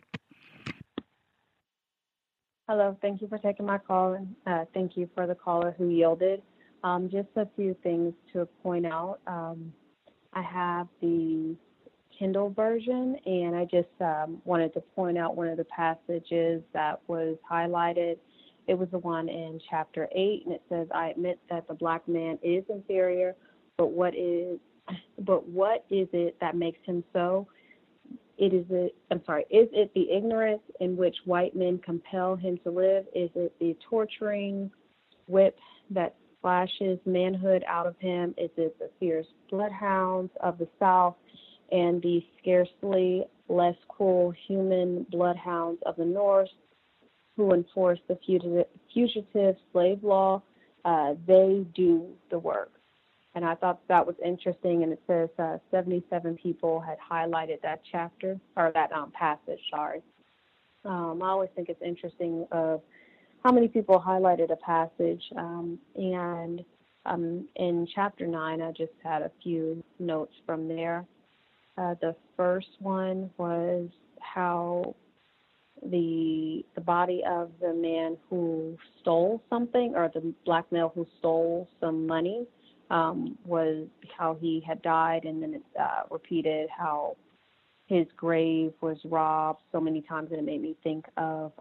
Hello, thank you for taking my call, and thank you for the caller who yielded. Just a few things to point out. I have the Kindle version, and I just wanted to point out one of the passages that was highlighted. It was the one in chapter 8, and it says, I admit that the black man is inferior, but what is it that makes him so? Is it the ignorance in which white men compel him to live? Is it the torturing whip that slashes manhood out of him? Is it the fierce bloodhounds of the South and the scarcely less cruel human bloodhounds of the North who enforce the fugitive slave law? They do the work. And I thought that was interesting, and it says 77 people had highlighted that chapter, or that passage, sorry. I always think it's interesting of how many people highlighted a passage. And in chapter 9, I just had a few notes from there. The first one was how the body of the man who stole something, or the black male who stole some money, was how he had died, and then it repeated how his grave was robbed so many times, and it made me think of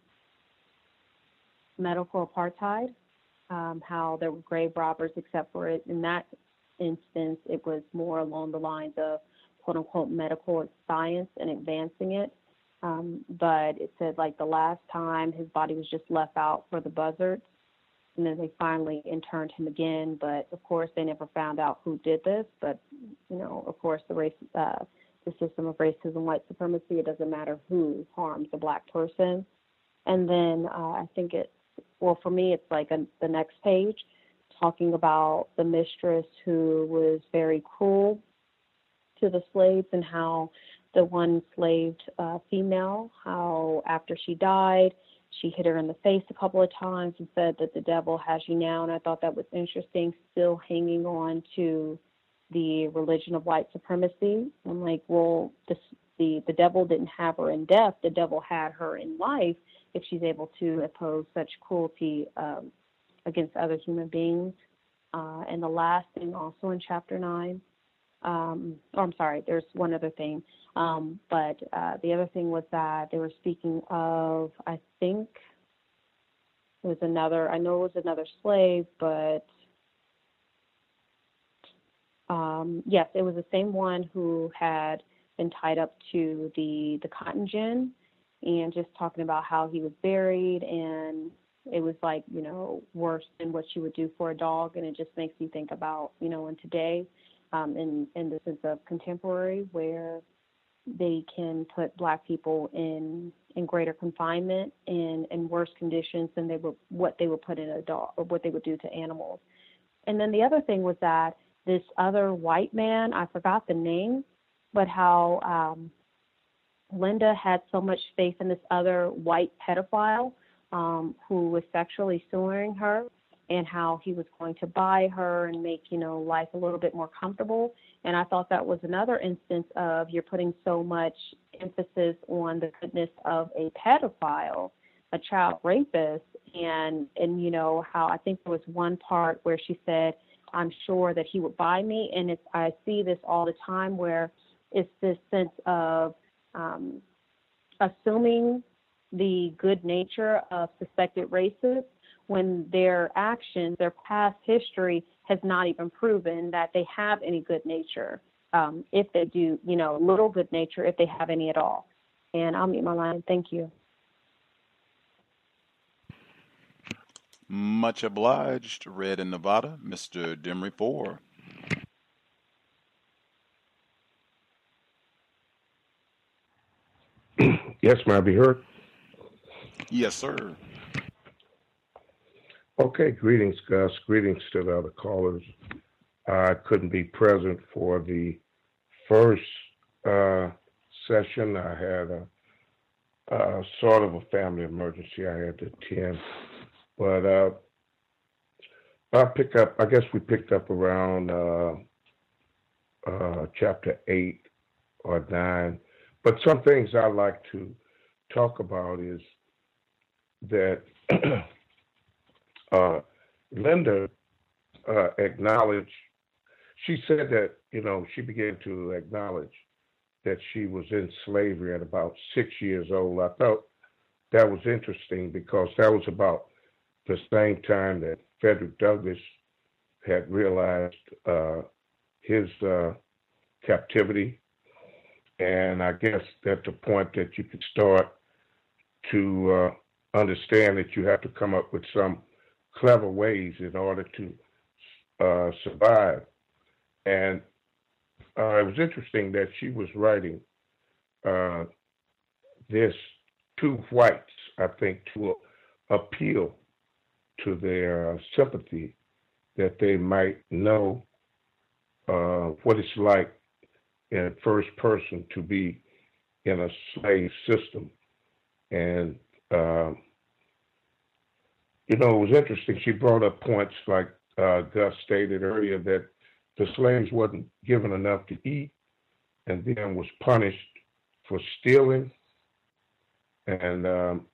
medical apartheid, how there were grave robbers, except for it in that instance, it was more along the lines of quote-unquote medical science and advancing it. But it said, like, the last time his body was just left out for the buzzards, and then they finally interned him again. But, of course, they never found out who did this. But, of course, the system of racism, white supremacy, it doesn't matter who harms a black person. And then I think for me, it's like the next page, talking about the mistress who was very cruel to the slaves, and how the one enslaved female, how after she died, she hit her in the face a couple of times and said that the devil has you now. And I thought that was interesting, still hanging on to the religion of white supremacy. I'm like, well, the devil didn't have her in death. The devil had her in life if she's able to oppose such cruelty against other human beings. And the last thing also in chapter 9, I'm sorry, there's one other thing. But the other thing was that they were speaking of, I think it was another, I know it was another slave, but yes, it was the same one who had been tied up to the cotton gin, and just talking about how he was buried, and it was like, worse than what you would do for a dog. And it just makes you think about, in today, in the sense of contemporary, where they can put Black people in greater confinement and in worse conditions than what they would put in a dog, or what they would do to animals. And then the other thing was that this other white man, I forgot the name, but how Linda had so much faith in this other white pedophile who was sexually suing her, and how he was going to buy her and make, life a little bit more comfortable. And I thought that was another instance of, you're putting so much emphasis on the goodness of a pedophile, a child rapist, and how I think there was one part where she said, I'm sure that he would buy me. And I see this all the time, where it's this sense of assuming the good nature of suspected racists, when their actions, their past history has not even proven that they have any good nature. If they do, little good nature, if they have any at all. And I'll mute my line. Thank you. Much obliged. Red in Nevada, Mr. Demery 4. Yes, may I be heard? Yes, sir. Okay, greetings, Gus. Greetings to the other callers. I couldn't be present for the first session. I had a sort of a family emergency I had to attend. But I guess we picked up around chapter 8 or 9. But some things I like to talk about is that Linda acknowledged, she said that, she began to acknowledge that she was in slavery at about 6 years old. I thought that was interesting, because that was about the same time that Frederick Douglass had realized his captivity. And I guess that's the point that you could start to understand that you have to come up with some clever ways in order to survive. And it was interesting that she was writing this to whites, I think, to appeal to their sympathy, that they might know what it's like in first person to be in a slave system. And it was interesting. She brought up points like Gus stated earlier, that the slaves wasn't given enough to eat, and then was punished for stealing. And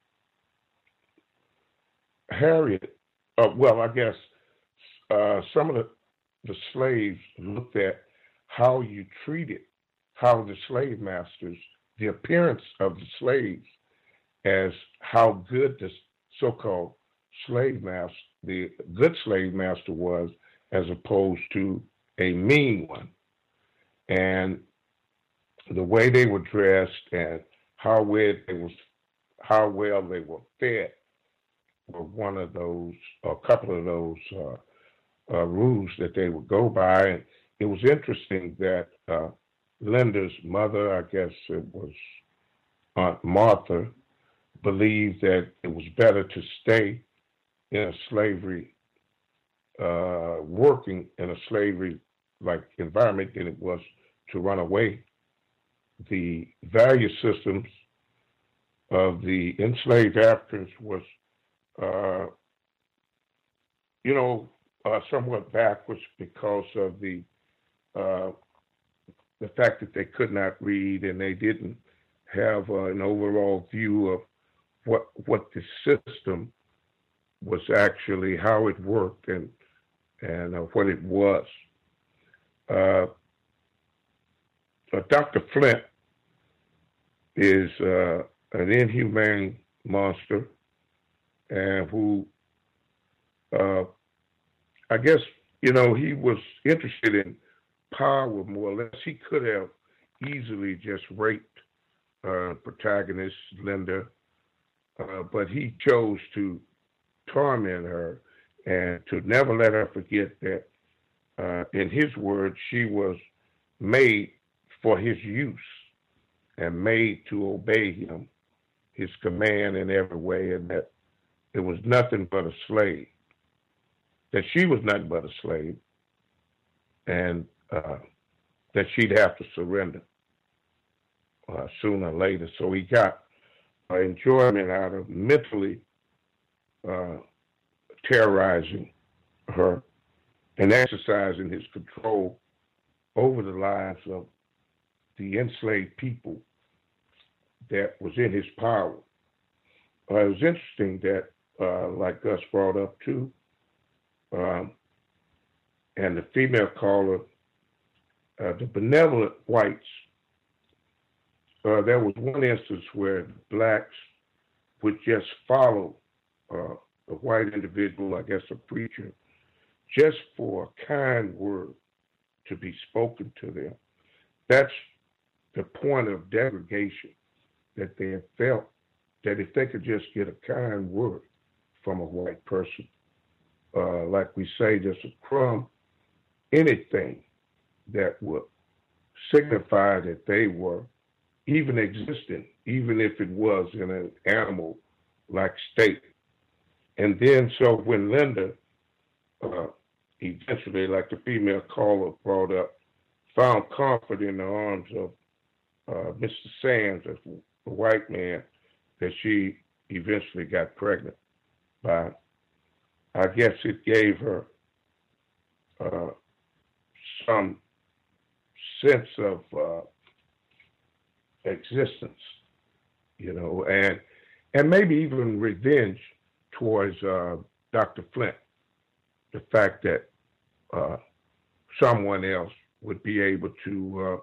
Harriet, I guess some of the slaves looked at how you treated, how the slave masters, the appearance of the slaves, as how good the so-called slave master, the good slave master was, as opposed to a mean one. And the way they were dressed and how well they were fed were one of those, a couple of those rules that they would go by. And it was interesting that Linda's mother, I guess it was Aunt Martha, believed that it was better to stay in a slavery, working in a slavery-like environment than it was to run away. The value systems of the enslaved Africans was, somewhat backwards because of the fact that they could not read, and they didn't have an overall view of what the system was actually how it worked and what it was. Dr. Flint is an inhumane monster, and who, I guess, he was interested in power more or less. He could have easily just raped protagonist Linda, but he chose to torment her and to never let her forget that, in his words, she was made for his use and made to obey him, his command in every way, and that it was nothing but a slave, that she was nothing but a slave, and that she'd have to surrender sooner or later. So he got enjoyment out of mentally terrorizing her and exercising his control over the lives of the enslaved people that was in his power. It was interesting that, like Gus brought up too, and the female caller, the benevolent whites, there was one instance where the blacks would just follow a white individual, I guess a preacher, just for a kind word to be spoken to them. That's the point of degradation that they have felt, that if they could just get a kind word from a white person, like we say, just a crumb, anything that would signify that they were even existing, even if it was in an animal-like state. And then, so when Linda, eventually, like the female caller brought up, found comfort in the arms of Mr. Sands, a white man that she eventually got pregnant by, I guess it gave her some sense of existence, and maybe even revenge towards Dr. Flint. The fact that someone else would be able to,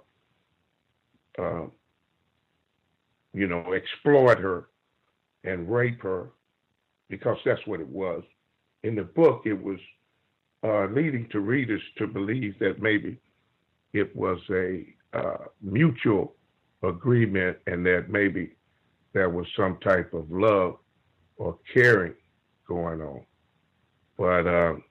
exploit her and rape her, because that's what it was. In the book, it was leading to readers to believe that maybe it was a mutual agreement and that maybe there was some type of love or caring going on. But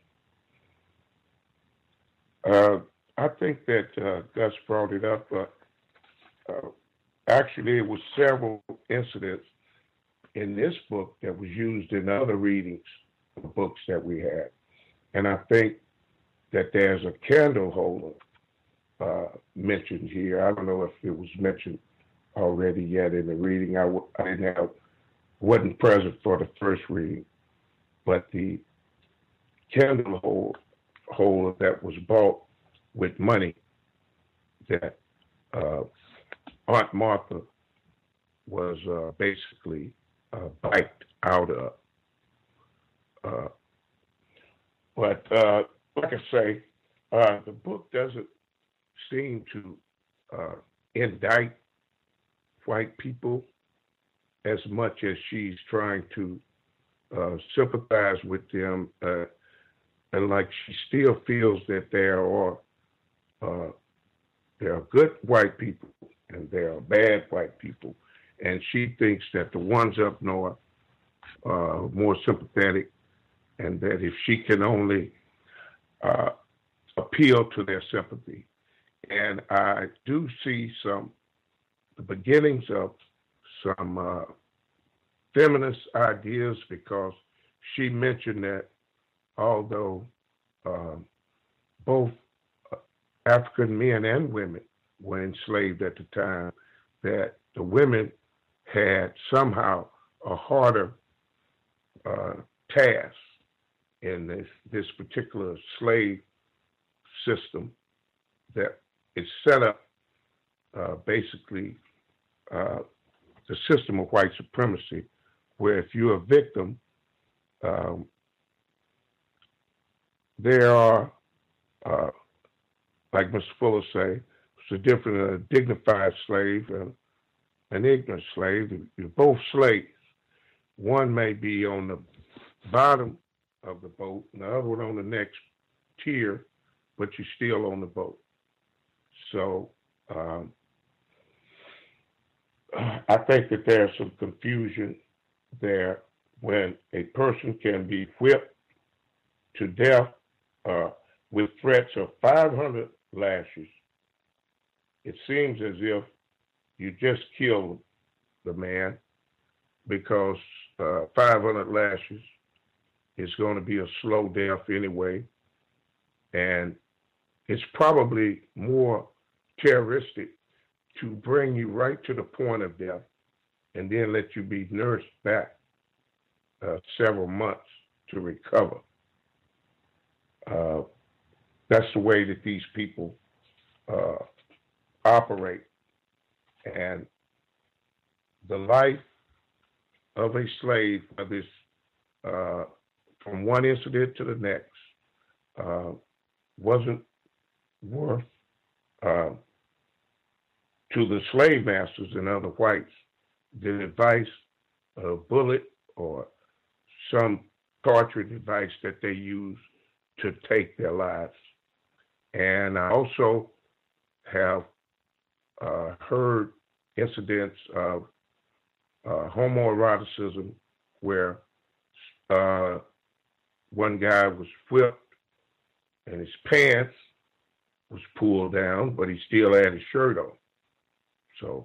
I think that Gus brought it up, but actually it was several incidents in this book that was used in other readings of books that we had. And I think that there's a candle holder mentioned here. I don't know if it was mentioned already yet in the reading. I wasn't present for the first reading, but the candle holder that was bought with money that Aunt Martha was basically biked out of. But like I say, the book doesn't seem to indict white people as much as she's trying to sympathize with them, and like she still feels that there are good white people and there are bad white people, and she thinks that the ones up north are more sympathetic, and that if she can only appeal to their sympathy. And I do see the beginnings of some feminist ideas, because she mentioned that although both African men and women were enslaved at the time, that the women had somehow a harder task in this particular slave system that is set up basically the system of white supremacy, where if you're a victim, there are, like Mr. Fuller say, it's a different dignified slave and an ignorant slave. You're both slaves. One may be on the bottom of the boat, and the other one on the next tier, but you're still on the boat. So I think that there's some confusion there when a person can be whipped to death with threats of 500 lashes. It seems as if you just killed the man, because 500 lashes is going to be a slow death anyway. And it's probably more terroristic to bring you right to the point of death and then let you be nursed back several months to recover. That's the way that these people operate. And the life of a slave, whether it's from one incident to the next, wasn't worth to the slave masters and other whites the advice, a bullet or some torture device that they use to take their lives. And I also have heard incidents of homoeroticism where one guy was whipped and his pants was pulled down, but he still had his shirt on. So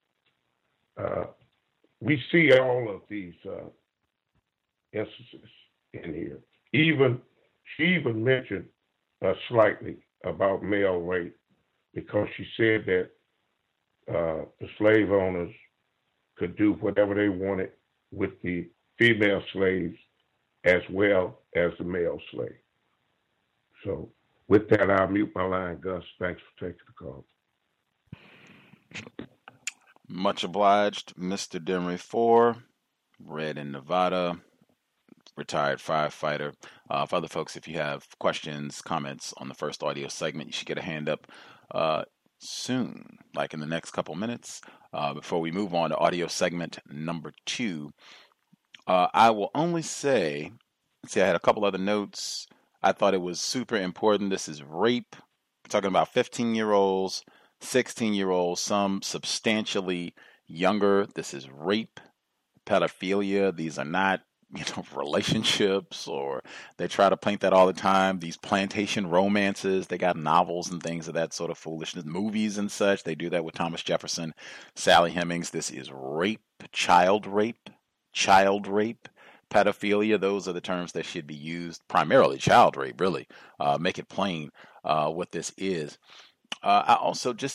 we see all of these instances in here. She even mentioned slightly about male rape, because she said that the slave owners could do whatever they wanted with the female slaves as well as the male slave. So with that, I'll mute my line. Gus, thanks for taking the call. Much obliged, Mr. Demery 4, Red in Nevada, retired firefighter. For other folks, if you have questions, comments on the first audio segment, you should get a hand up soon, like in the next couple minutes. Before we move on to audio segment number 2, I will only say, I had a couple other notes. I thought it was super important. This is rape. We're talking about 15-year-olds, 16-year-olds, some substantially younger. This is rape, pedophilia. These are not, relationships, or they try to paint that all the time. These plantation romances, they got novels and things of that sort of foolishness, movies and such. They do that with Thomas Jefferson, Sally Hemings. This is rape, child rape, pedophilia. Those are the terms that should be used. Primarily child rape, really. Make it plain what this is. I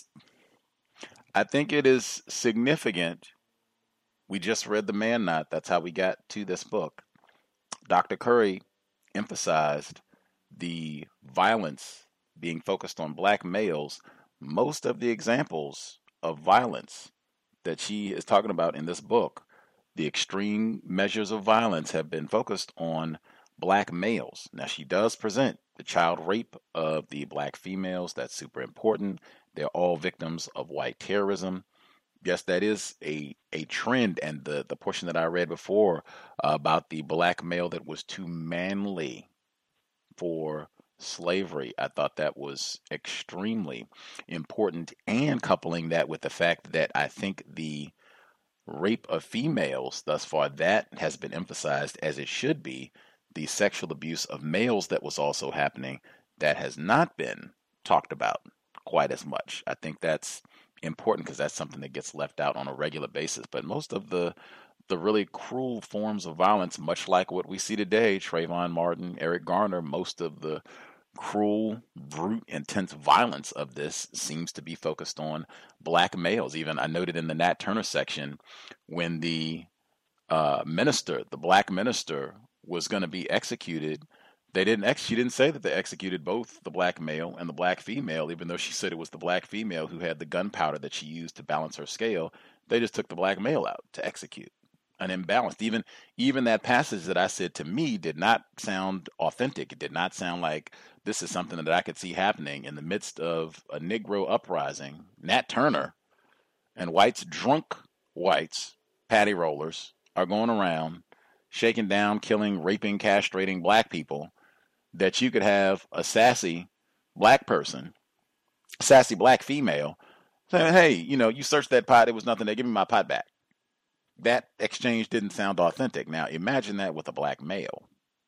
think it is significant. We just read The Man Knot. That's how we got to this book. Dr. Curry emphasized the violence being focused on black males. Most of the examples of violence that she is talking about in this book, the extreme measures of violence, have been focused on black males. Now, she does present the child rape of the black females. That's super important. They're all victims of white terrorism. Yes, that is a trend. And the portion that I read before about the black male that was too manly for slavery, I thought that was extremely important. And coupling that with the fact that I think the rape of females thus far, that has been emphasized as it should be. The sexual abuse of males that was also happening, that has not been talked about quite as much. I think that's important because that's something that gets left out on a regular basis. But most of the really cruel forms of violence, much like what we see today, Trayvon Martin, Eric Garner, most of the cruel, brute, intense violence of this seems to be focused on black males. Even I noted in the Nat Turner section, when the minister, the black minister, was going to be executed, she didn't say that they executed both the black male and the black female, even though she said it was the black female who had the gunpowder that she used to balance her scale. They just took the black male out to execute. an imbalance. Even that passage that I said to me did not sound authentic. It did not sound like this is something that I could see happening in the midst of a Negro uprising. Nat Turner and drunk whites, patty rollers, are going around shaking down, killing, raping, castrating black people, that you could have a sassy black person, sassy black female, saying, hey, you searched that pot, it was nothing there, give me my pot back. That exchange didn't sound authentic. Now, imagine that with a black male.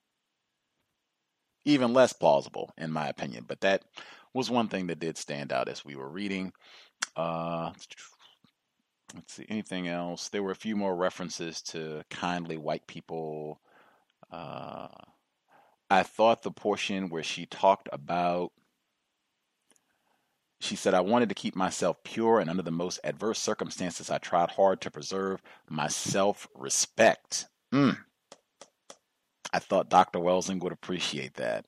Even less plausible, in my opinion. But that was one thing that did stand out as we were reading. Let's see, anything else? There were a few more references to kindly white people. I thought the portion where she talked about, she said, I wanted to keep myself pure, and under the most adverse circumstances, I tried hard to preserve my self-respect. I thought Dr. Welsing would appreciate that.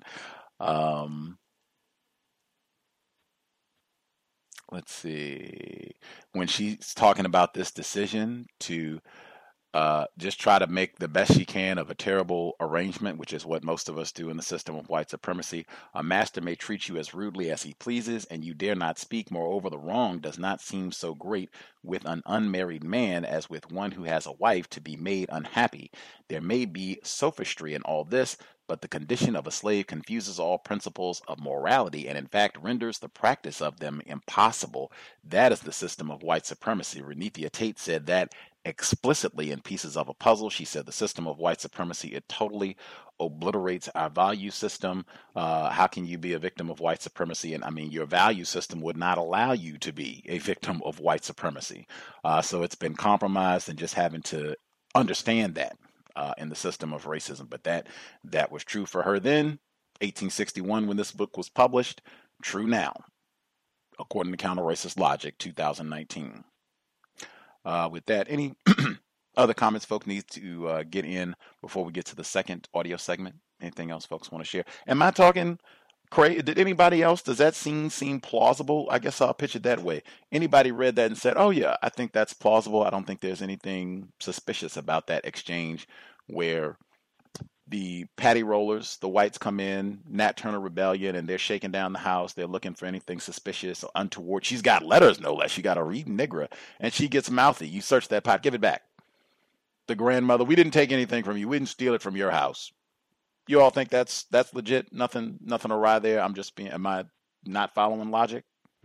Let's see. When she's talking about this decision to just try to make the best she can of a terrible arrangement, which is what most of us do in the system of white supremacy. A master may treat you as rudely as he pleases, and you dare not speak. Moreover, the wrong does not seem so great with an unmarried man as with one who has a wife to be made unhappy. There may be sophistry in all this, but the condition of a slave confuses all principles of morality and in fact renders the practice of them impossible. That is the system of white supremacy. Renithia Tate said that explicitly in Pieces of a Puzzle. She said the system of white supremacy, it totally obliterates our value system. How can you be a victim of white supremacy? And I mean, your value system would not allow you to be a victim of white supremacy. So it's been compromised, and just having to understand that in the system of racism. But that was true for her then, 1861 when this book was published, true now, according to Counter Racist Logic, 2019. With that, any other comments folks need to get in before we get to the second audio segment? Anything else folks want to share? Am I talking crazy? Did anybody else, does that scene seem plausible? I guess I'll pitch it that way. Anybody read that and said, oh yeah, I think that's plausible. I don't think there's anything suspicious about that exchange where the patty rollers, the whites come in, Nat Turner Rebellion, and they're shaking down the house. They're looking for anything suspicious or untoward. She's got letters, no less. She got a reading nigger, and she gets mouthy. You search that pot, give it back. The grandmother, we didn't take anything from you. We didn't steal it from your house. You all think that's legit? Nothing awry there? Am I not following logic?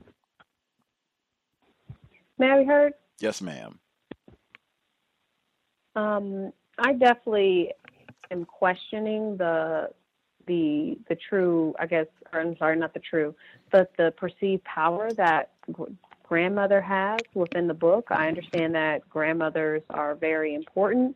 May I be heard? Yes, ma'am. I definitely am questioning the true, I guess, or I'm sorry, not the true, but the perceived power that grandmother has within the book. I understand that grandmothers are very important.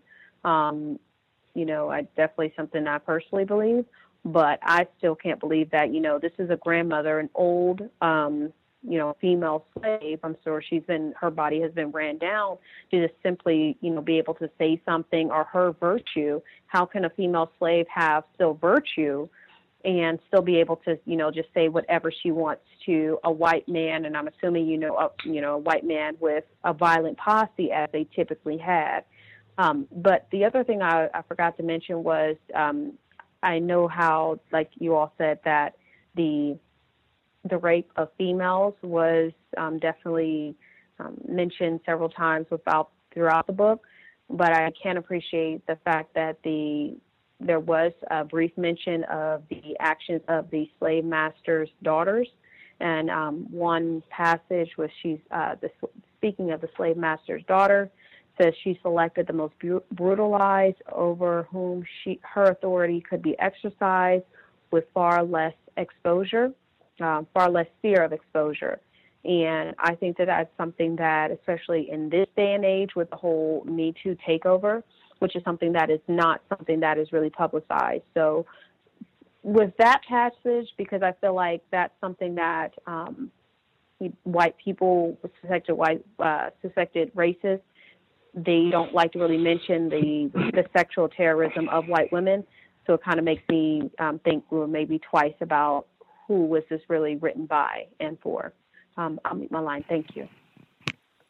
I definitely something I personally believe, but I still can't believe that, this is a grandmother, an old, female slave. I'm sure her body has been ran down to just simply, be able to say something, or her virtue. How can a female slave have still virtue and still be able to, just say whatever she wants to a white man? And I'm assuming, a white man with a violent posse, as they typically had. But the other thing I forgot to mention was, I know how, like you all said, that the rape of females was definitely mentioned several times throughout the book, but I can appreciate the fact that there was a brief mention of the actions of the slave master's daughters, and one passage was speaking of the slave master's daughter, says she selected the most brutalized over whom her authority could be exercised with far less exposure. Far less fear of exposure. And I think that that's something that, especially in this day and age with the whole Me Too takeover, which is something that is not something that is really publicized. So with that passage, because I feel like that's something that white people, suspected racists, they don't like to really mention the sexual terrorism of white women. So it kind of makes me think maybe twice about who was this really written by and for. I'll mute my line. Thank you.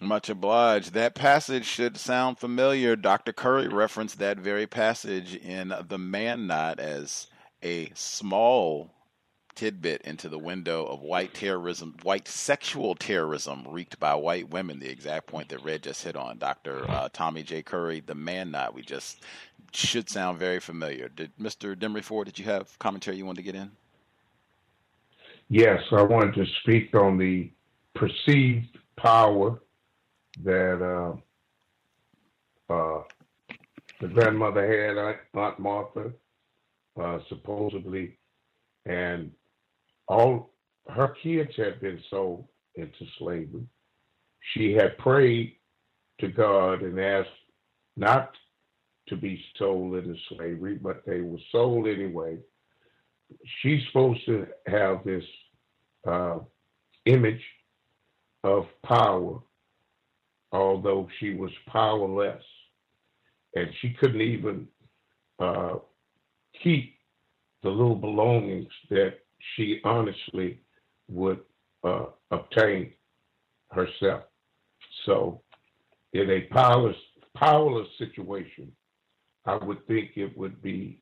Much obliged. That passage should sound familiar. Dr. Curry referenced that very passage in The Man Knot as a small tidbit into the window of white terrorism, white sexual terrorism wreaked by white women, the exact point that Red just hit on. Dr. Tommy J. Curry, The Man Knot, we just should sound very familiar. Mr. Demery Ford, did you have commentary you wanted to get in? Yes, I wanted to speak on the perceived power that the grandmother had, Aunt Martha, supposedly, and all her kids had been sold into slavery. She had prayed to God and asked not to be sold into slavery, but they were sold anyway. She's supposed to have this image of power, although she was powerless, and she couldn't even keep the little belongings that she honestly would obtain herself. So in a powerless situation, I would think it would be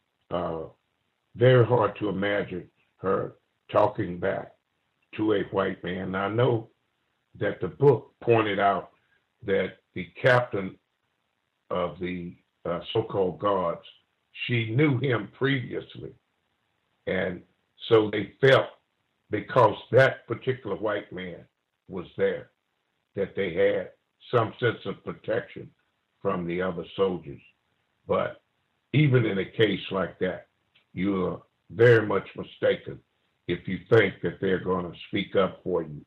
very hard to imagine her talking back to a white man. Now, I know that the book pointed out that the captain of the so-called guards, she knew him previously. And so they felt, because that particular white man was there, that they had some sense of protection from the other soldiers. But even in a case like that, you are very much mistaken if you think that they're going to speak up for you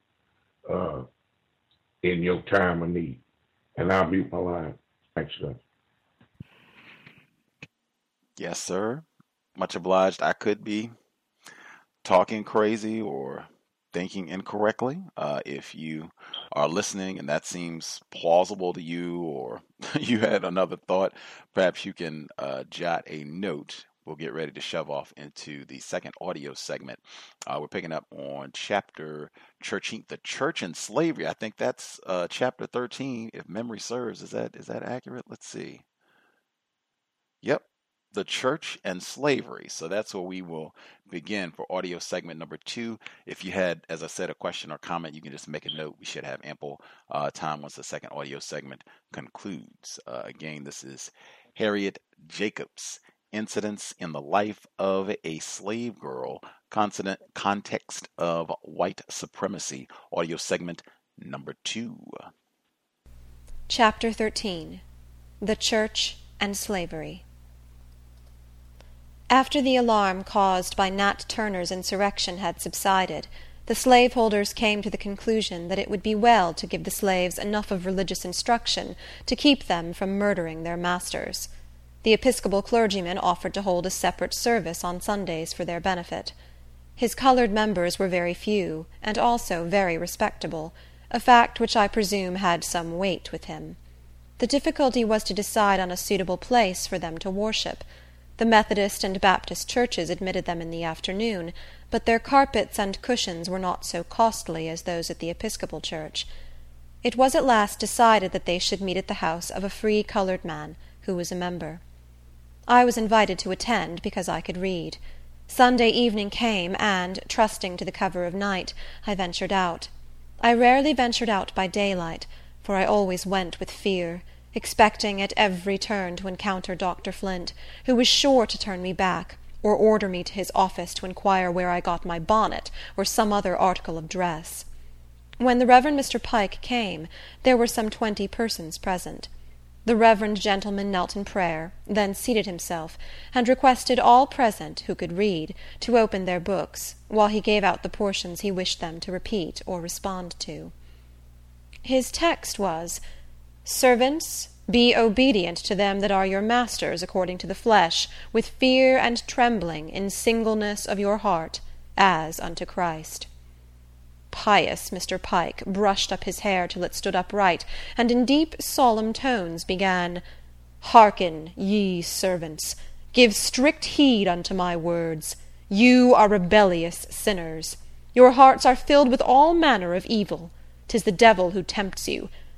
in your time of need. And I'll mute my line. Thanks, guys. Yes, sir. Much obliged. I could be talking crazy or thinking incorrectly. If you are listening and that seems plausible to you, or you had another thought, perhaps you can jot a note. We'll get ready to shove off into the second audio segment. We're picking up on chapter the Church and Slavery. I think that's chapter 13, if memory serves. Is that accurate? Let's see. Yep. The Church and Slavery. So that's where we will begin for audio segment number 2. If you had, as I said, a question or comment, you can just make a note. We should have ample time once the second audio segment concludes. Again, this is Harriet Jacobs, Incidents in the Life of a Slave Girl, Context of White Supremacy, audio segment number 2. Chapter 13. The Church and Slavery. After the alarm caused by Nat Turner's insurrection had subsided, the slaveholders came to the conclusion that it would be well to give the slaves enough of religious instruction to keep them from murdering their masters. The Episcopal clergyman offered to hold a separate service on Sundays for their benefit. His colored members were very few, and also very respectable, a fact which I presume had some weight with him. The difficulty was to decide on a suitable place for them to worship. The Methodist and Baptist churches admitted them in the afternoon, but their carpets and cushions were not so costly as those at the Episcopal church. It was at last decided that they should meet at the house of a free colored man, who was a member. I was invited to attend because I could read. Sunday evening came, and, trusting to the cover of night, I ventured out. I rarely ventured out by daylight, for I always went with fear, expecting at every turn to encounter Dr. Flint, who was sure to turn me back, or order me to his office to inquire where I got my bonnet, or some other article of dress. When the Reverend Mr. Pike came, there were some 20 persons present. The reverend gentleman knelt in prayer, then seated himself, and requested all present, who could read, to open their books, while he gave out the portions he wished them to repeat or respond to. His text was, "Servants, be obedient to them that are your masters according to the flesh, with fear and trembling, in singleness of your heart, as unto Christ." Pious Mr. Pike brushed up his hair till it stood upright, and in deep solemn tones began, "Hearken, ye servants, give strict heed unto my words. You are rebellious sinners. Your hearts are filled with all manner of evil. 'Tis the devil who tempts you.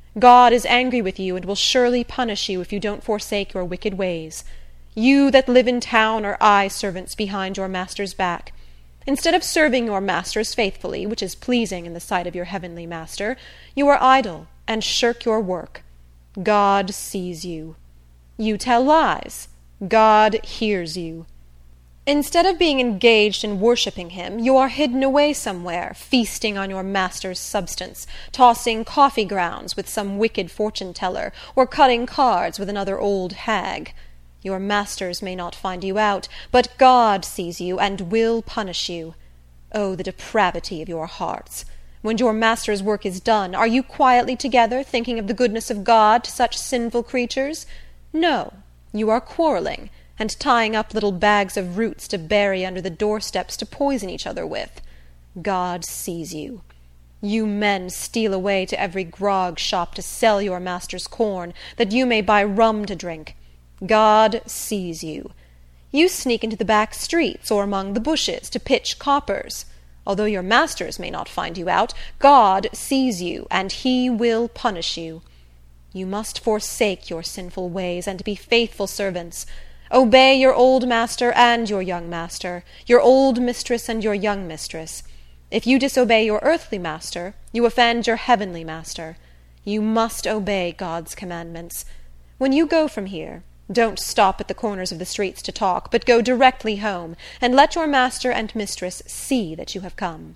God is angry with you, and will surely punish you if you don't forsake your wicked ways. You that live in town are eye servants behind your master's back. Instead of serving your masters faithfully, which is pleasing in the sight of your heavenly master, you are idle and shirk your work. God sees you. You tell lies. God hears you. Instead of being engaged in worshipping him, you are hidden away somewhere, feasting on your master's substance, tossing coffee grounds with some wicked fortune-teller, or cutting cards with another old hag. Your masters may not find you out, but God sees you, and will punish you. Oh, the depravity of your hearts! When your master's work is done, are you quietly together, thinking of the goodness of God to such sinful creatures? No, you are quarrelling, and tying up little bags of roots to bury under the doorsteps to poison each other with. God sees you. You men steal away to every grog shop to sell your master's corn, that you may buy rum to drink. God sees you. You sneak into the back streets or among the bushes to pitch coppers. Although your masters may not find you out, God sees you, and he will punish you. You must forsake your sinful ways, and be faithful servants. Obey your old master and your young master, your old mistress and your young mistress. If you disobey your earthly master, you offend your heavenly master. You must obey God's commandments. When you go from here, don't stop at the corners of the streets to talk, but go directly home, and let your master and mistress see that you have come.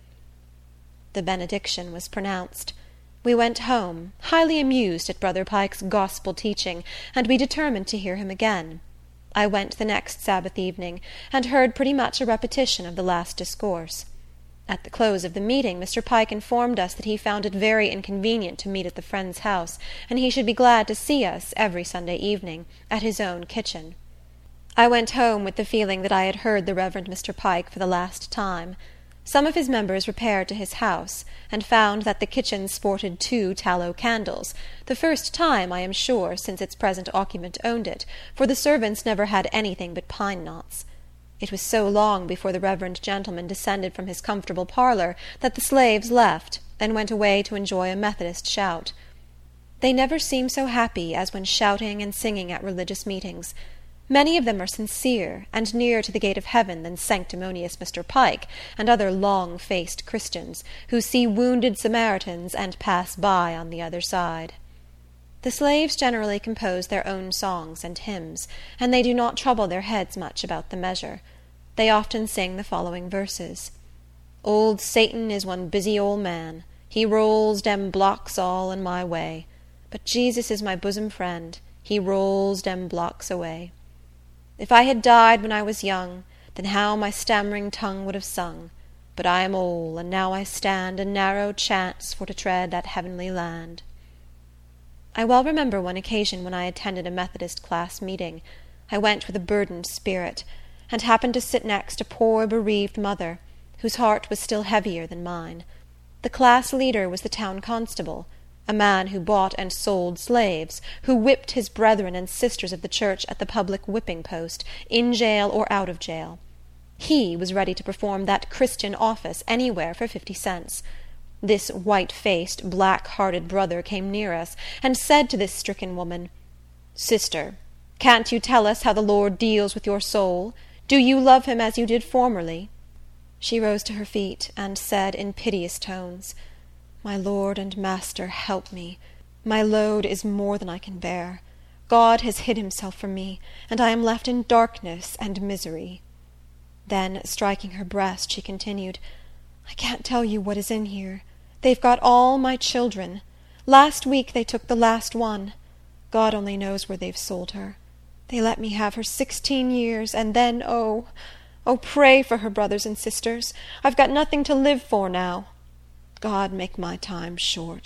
The benediction was pronounced. We went home, highly amused at Brother Pike's gospel teaching, and we determined to hear him again. I went the next Sabbath evening, and heard pretty much a repetition of the last discourse. At the close of the meeting, Mr. Pike informed us that he found it very inconvenient to meet at the friend's house, and he should be glad to see us every Sunday evening, at his own kitchen. I went home with the feeling that I had heard the Reverend Mr. Pike for the last time. Some of his members repaired to his house, and found that the kitchen sported 2 tallow candles, the first time, I am sure, since its present occupant owned it, for the servants never had anything but pine knots. It was so long before the reverend gentleman descended from his comfortable parlour that the slaves left, and went away to enjoy a Methodist shout. They never seem so happy as when shouting and singing at religious meetings. Many of them are sincere, and nearer to the gate of heaven than sanctimonious Mr. Pike, and other long-faced Christians, who see wounded Samaritans and pass by on the other side. The slaves generally compose their own songs and hymns, and they do not trouble their heads much about the measure. They often sing the following verses. Old Satan is one busy old man. He rolls dem blocks all in my way. But Jesus is my bosom friend. He rolls dem blocks away. If I had died when I was young, then how my stammering tongue would have sung. But I am old, and now I stand a narrow chance for to tread that heavenly land. I well remember one occasion when I attended a Methodist class meeting. I went with a burdened spirit, and happened to sit next a poor bereaved mother, whose heart was still heavier than mine. The class leader was the town constable, a man who bought and sold slaves, who whipped his brethren and sisters of the church at the public whipping post, in jail or out of jail. He was ready to perform that Christian office anywhere for 50 cents. This white-faced, black-hearted brother came near us, and said to this stricken woman, "Sister, can't you tell us how the Lord deals with your soul? Do you love him as you did formerly?" She rose to her feet, and said in piteous tones, "My Lord and Master, help me. My load is more than I can bear. God has hid himself from me, and I am left in darkness and misery." Then, striking her breast, she continued, "I can't tell you what is in here. They've got all my children. Last week they took the last one. God only knows where they've sold her. They let me have her 16 years, and then, oh, pray for her, brothers and sisters. I've got nothing to live for now. God make my time short."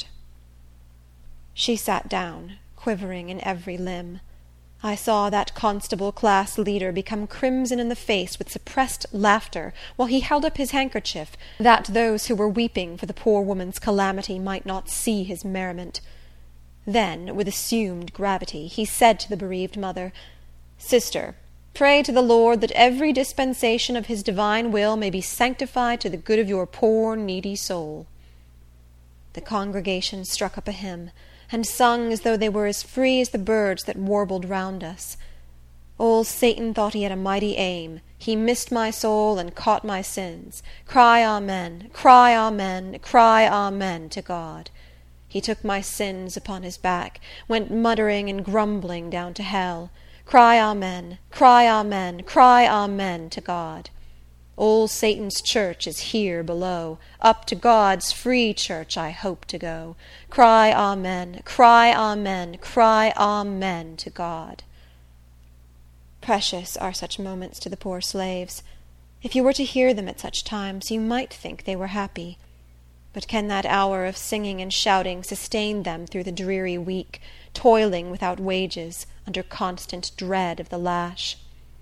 She sat down, quivering in every limb. I saw that constable class leader become crimson in the face with suppressed laughter, while he held up his handkerchief, that those who were weeping for the poor woman's calamity might not see his merriment. Then, with assumed gravity, he said to the bereaved mother, "Sister, pray to the Lord that every dispensation of his divine will may be sanctified to the good of your poor needy soul." The congregation struck up a hymn, and sung as though they were as free as the birds that warbled round us. Old Satan thought he had a mighty aim. He missed my soul and caught my sins. Cry amen, cry amen, cry amen to God. He took my sins upon his back, went muttering and grumbling down to hell. Cry amen, cry amen, cry amen to God. Old Satan's church is here below. Up to God's free church I hope to go. Cry amen, cry amen, cry amen to God. Precious are such moments to the poor slaves. If you were to hear them at such times, you might think they were happy. But can that hour of singing and shouting sustain them through the dreary week, toiling without wages, under constant dread of the lash?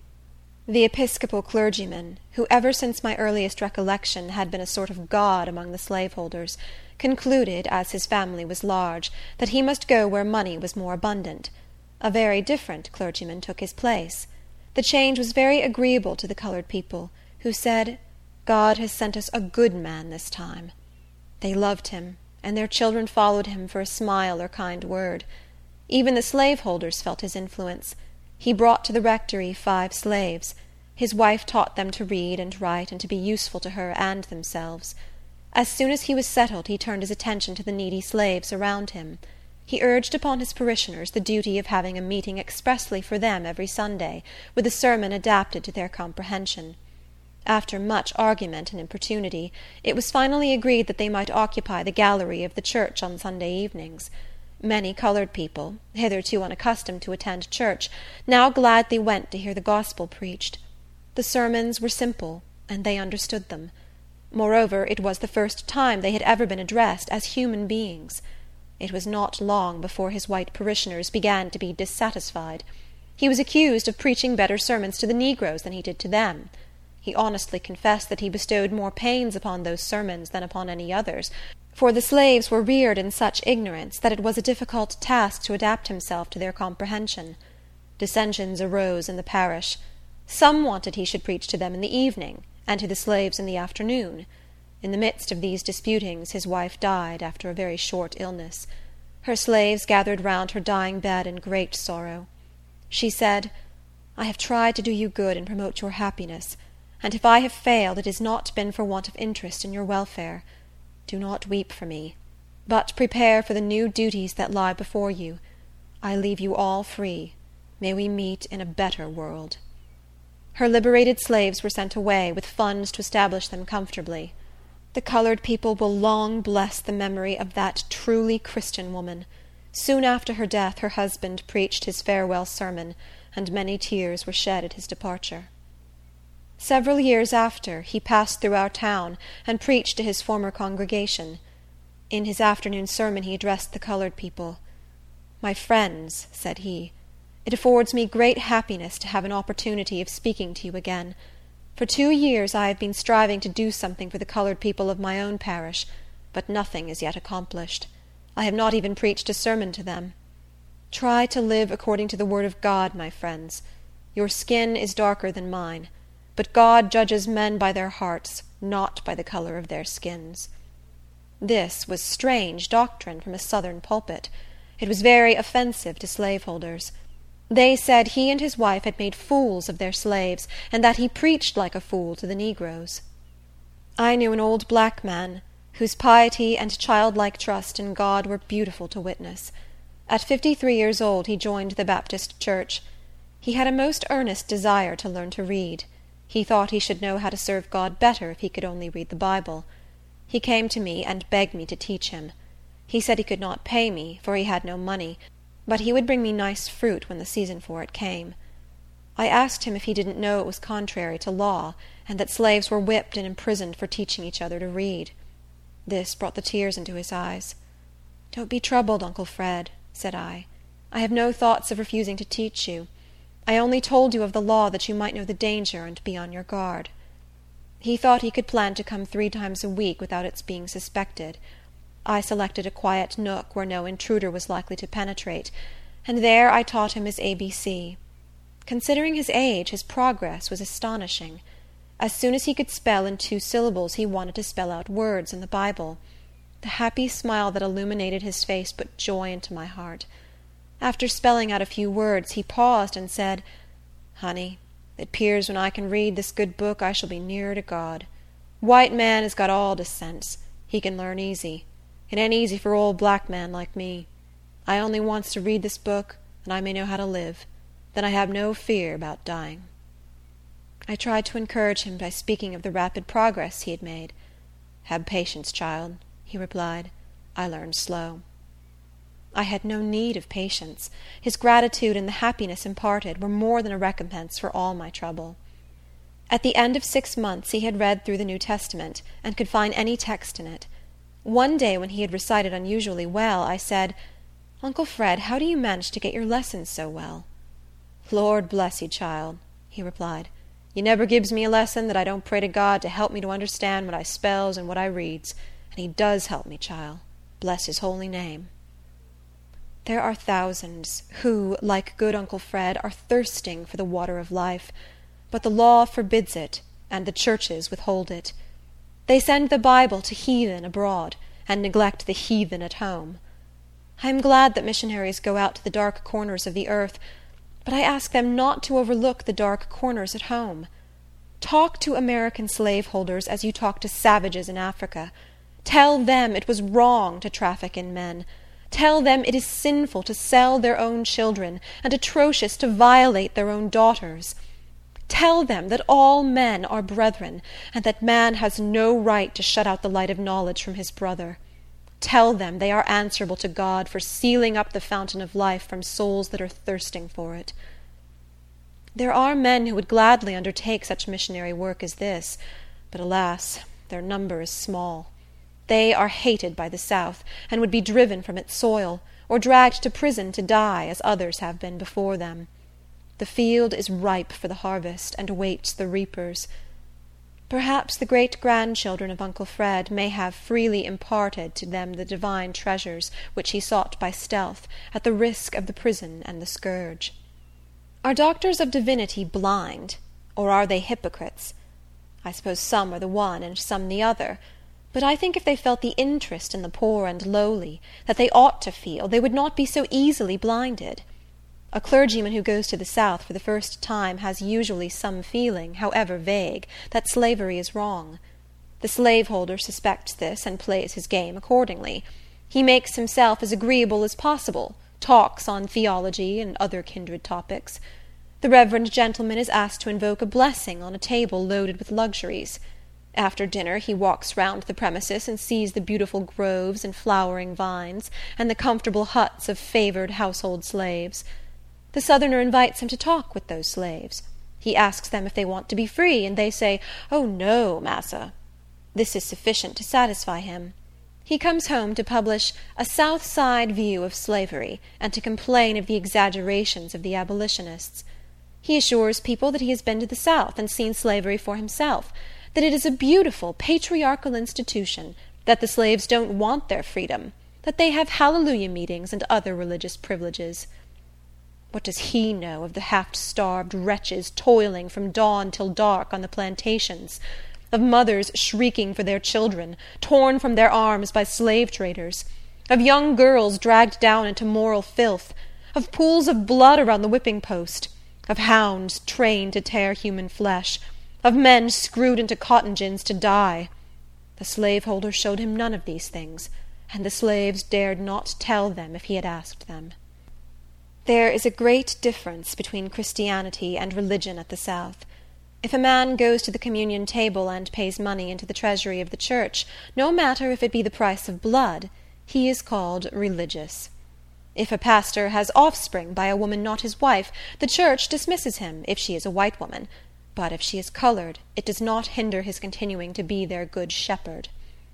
The Episcopal clergyman, who ever since my earliest recollection had been a sort of god among the slaveholders, concluded, as his family was large, that he must go where money was more abundant. A very different clergyman took his place. The change was very agreeable to the colored people, who said, "God has sent us a good man this time." They loved him, and their children followed him for a smile or kind word. Even the slaveholders felt his influence. He brought to the rectory 5 slaves. His wife taught them to read and write and to be useful to her and themselves. As soon as he was settled, he turned his attention to the needy slaves around him. He urged upon his parishioners the duty of having a meeting expressly for them every Sunday, with a sermon adapted to their comprehension. After much argument and importunity, it was finally agreed that they might occupy the gallery of the church on Sunday evenings. Many colored people, hitherto unaccustomed to attend church, now gladly went to hear the gospel preached. The sermons were simple, and they understood them. Moreover, it was the first time they had ever been addressed as human beings. It was not long before his white parishioners began to be dissatisfied. He was accused of preaching better sermons to the negroes than he did to them. He honestly confessed that he bestowed more pains upon those sermons than upon any others, for the slaves were reared in such ignorance that it was a difficult task to adapt himself to their comprehension. Dissensions arose in the parish. Some wanted he should preach to them in the evening, and to the slaves in the afternoon. In the midst of these disputings his wife died after a very short illness. Her slaves gathered round her dying bed in great sorrow. She said, "I have tried to do you good and promote your happiness, and if I have failed, it has not been for want of interest in your welfare. Do not weep for me, but prepare for the new duties that lie before you. I leave you all free. May we meet in a better world." Her liberated slaves were sent away, with funds to establish them comfortably. The colored people will long bless the memory of that truly Christian woman. Soon after her death, her husband preached his farewell sermon, and many tears were shed at his departure. Several years after, he passed through our town, and preached to his former congregation. In his afternoon sermon he addressed the colored people. "My friends," said he, "it affords me great happiness to have an opportunity of speaking to you again. For 2 years I have been striving to do something for the colored people of my own parish, but nothing is yet accomplished. I have not even preached a sermon to them. Try to live according to the word of God, my friends. Your skin is darker than mine, but God judges men by their hearts, not by the color of their skins." This was strange doctrine from a Southern pulpit. It was very offensive to slaveholders. They said he and his wife had made fools of their slaves, and that he preached like a fool to the negroes. I knew an old black man, whose piety and childlike trust in God were beautiful to witness. At 53 years old he joined the Baptist Church. He had a most earnest desire to learn to read. He thought he should know how to serve God better if he could only read the Bible. He came to me and begged me to teach him. He said he could not pay me, for he had no money, but he would bring me nice fruit when the season for it came. I asked him if he didn't know it was contrary to law, and that slaves were whipped and imprisoned for teaching each other to read. This brought the tears into his eyes. "Don't be troubled, Uncle Fred," said I. "I have no thoughts of refusing to teach you. I only told you of the law that you might know the danger and be on your guard." He thought he could plan to come 3 times a week without its being suspected. I selected a quiet nook where no intruder was likely to penetrate, and there I taught him his ABC. Considering his age, his progress was astonishing. As soon as he could spell in 2 syllables, he wanted to spell out words in the Bible. The happy smile that illuminated his face put joy into my heart. After spelling out a few words, he paused and said, "Honey, it 'pears when I can read this good book I shall be nearer to God. White man has got all de sense. He can learn easy. It ain't easy for old black man like me. I only wants to read this book, and I may know how to live. Then I have no fear about dying." I tried to encourage him by speaking of the rapid progress he had made. "Have patience, child," he replied. "I learned slow." I had no need of patience. His gratitude and the happiness imparted were more than a recompense for all my trouble. At the end of 6 months he had read through the New Testament, and could find any text in it. One day, when he had recited unusually well, I said, "Uncle Fred, how do you manage to get your lessons so well?" "Lord bless you, child," he replied. "You never gives me a lesson that I don't pray to God to help me to understand what I spells and what I reads. And he does help me, child. Bless his holy name." There are thousands who, like good Uncle Fred, are thirsting for the water of life, but the law forbids it, and the churches withhold it. They send the Bible to heathen abroad, and neglect the heathen at home. I am glad that missionaries go out to the dark corners of the earth, but I ask them not to overlook the dark corners at home. Talk to American slaveholders as you talk to savages in Africa. Tell them it was wrong to traffic in men. Tell them it is sinful to sell their own children, and atrocious to violate their own daughters. Tell them that all men are brethren, and that man has no right to shut out the light of knowledge from his brother. Tell them they are answerable to God for sealing up the fountain of life from souls that are thirsting for it. There are men who would gladly undertake such missionary work as this, but alas, their number is small. They are hated by the South, and would be driven from its soil, or dragged to prison to die, as others have been before them. The field is ripe for the harvest, and awaits the reapers. Perhaps the great-grandchildren of Uncle Fred may have freely imparted to them the divine treasures which he sought by stealth, at the risk of the prison and the scourge. Are doctors of divinity blind, or are they hypocrites? I suppose some are the one and some the other, but I think if they felt the interest in the poor and lowly, that they ought to feel, they would not be so easily blinded. A clergyman who goes to the South for the first time has usually some feeling, however vague, that slavery is wrong. The slaveholder suspects this, and plays his game accordingly. He makes himself as agreeable as possible, talks on theology and other kindred topics. The reverend gentleman is asked to invoke a blessing on a table loaded with luxuries. After dinner he walks round the premises and sees the beautiful groves and flowering vines, and the comfortable huts of favoured household slaves. The Southerner invites him to talk with those slaves. He asks them if they want to be free, and they say, "Oh, no, massa." This is sufficient to satisfy him. He comes home to publish a South Side view of slavery, and to complain of the exaggerations of the abolitionists. He assures people that he has been to the South and seen slavery for himself, that it is a beautiful, patriarchal institution, that the slaves don't want their freedom, that they have hallelujah meetings and other religious privileges. What does he know of the half-starved wretches toiling from dawn till dark on the plantations, of mothers shrieking for their children, torn from their arms by slave-traders, of young girls dragged down into moral filth, of pools of blood around the whipping-post, of hounds trained to tear human flesh, of men screwed into cotton gins to die? The slaveholder showed him none of these things, and the slaves dared not tell them if he had asked them. There is a great difference between Christianity and religion at the South. If a man goes to the communion table and pays money into the treasury of the church, no matter if it be the price of blood, he is called religious. If a pastor has offspring by a woman not his wife, the church dismisses him if she is a white woman, but if she is colored, it does not hinder his continuing to be their good shepherd.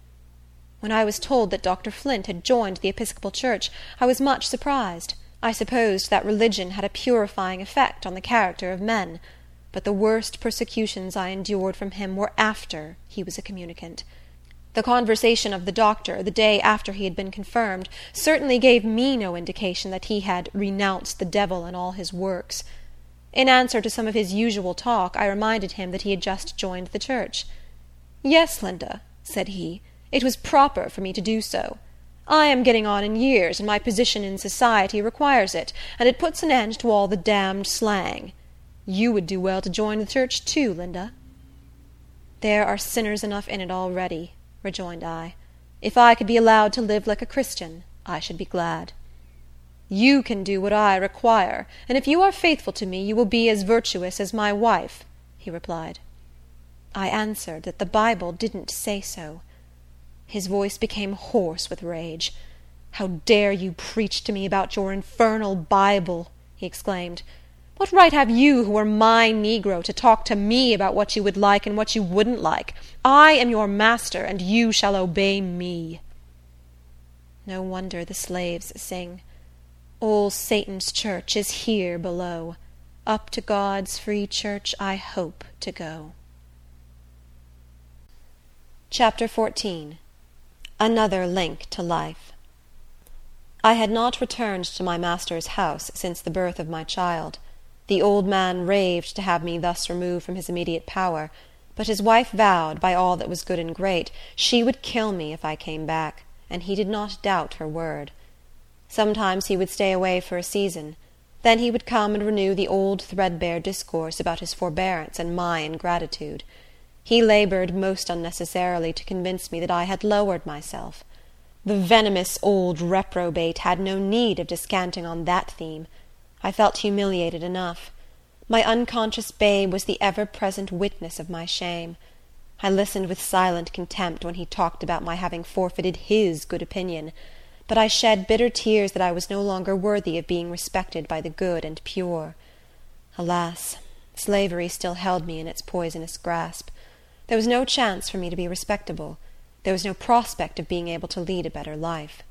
When I was told that Dr. Flint had joined the Episcopal Church, I was much surprised. I supposed that religion had a purifying effect on the character of men, but the worst persecutions I endured from him were after he was a communicant. The conversation of the doctor, the day after he had been confirmed, certainly gave me no indication that he had renounced the devil and all his works. In answer to some of his usual talk, I reminded him that he had just joined the church. "Yes, Linda," said he, It was proper for me to do so. I am getting on in years, and my position in society requires it, and it puts an end to all the damned slang. You would do well to join the church, too, Linda." "There are sinners enough in it already," rejoined I. "If I could be allowed to live like a Christian, I should be glad." "You can do what I require, and if you are faithful to me, you will be as virtuous as my wife," he replied. I answered that the Bible didn't say so. His voice became hoarse with rage. "How dare you preach to me about your infernal Bible?" he exclaimed. "What right have you, who are my Negro, to talk to me about what you would like and what you wouldn't like? I am your master, and you shall obey me." No wonder the slaves sing, "All Satan's church is here below. Up to God's free church I hope to go." Chapter 14. Another link to life. I had not returned to my master's house since the birth of my child. The old man raved to have me thus removed from his immediate power, but his wife vowed, by all that was good and great, she would kill me if I came back, and he did not doubt her word. Sometimes he would stay away for a season. Then he would come and renew the old threadbare discourse about his forbearance and my ingratitude. He labored most unnecessarily to convince me that I had lowered myself. The venomous old reprobate had no need of descanting on that theme. I felt humiliated enough. My unconscious babe was the ever-present witness of my shame. I listened with silent contempt when he talked about my having forfeited his good opinion, but I shed bitter tears that I was no longer worthy of being respected by the good and pure. Alas, slavery still held me in its poisonous grasp. There was no chance for me to be respectable. There was no prospect of being able to lead a better life.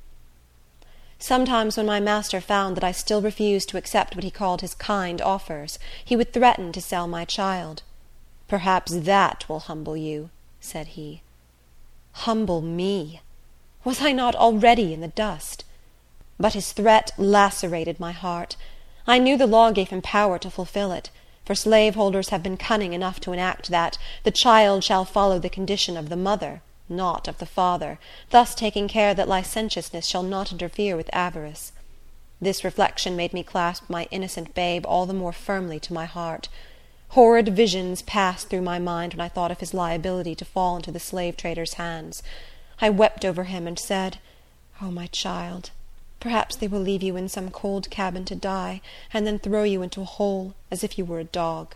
Sometimes, when my master found that I still refused to accept what he called his kind offers, he would threaten to sell my child. "Perhaps that will humble you," said he. Humble me! Was I not already in the dust? But his threat lacerated my heart. I knew the law gave him power to fulfill it, for slaveholders have been cunning enough to enact that the child shall follow the condition of the mother, not of the father, thus taking care that licentiousness shall not interfere with avarice. This reflection made me clasp my innocent babe all the more firmly to my heart. Horrid visions passed through my mind when I thought of his liability to fall into the slave-trader's hands. I wept over him and said, "Oh, my child, perhaps they will leave you in some cold cabin to die, and then throw you into a hole, as if you were a dog."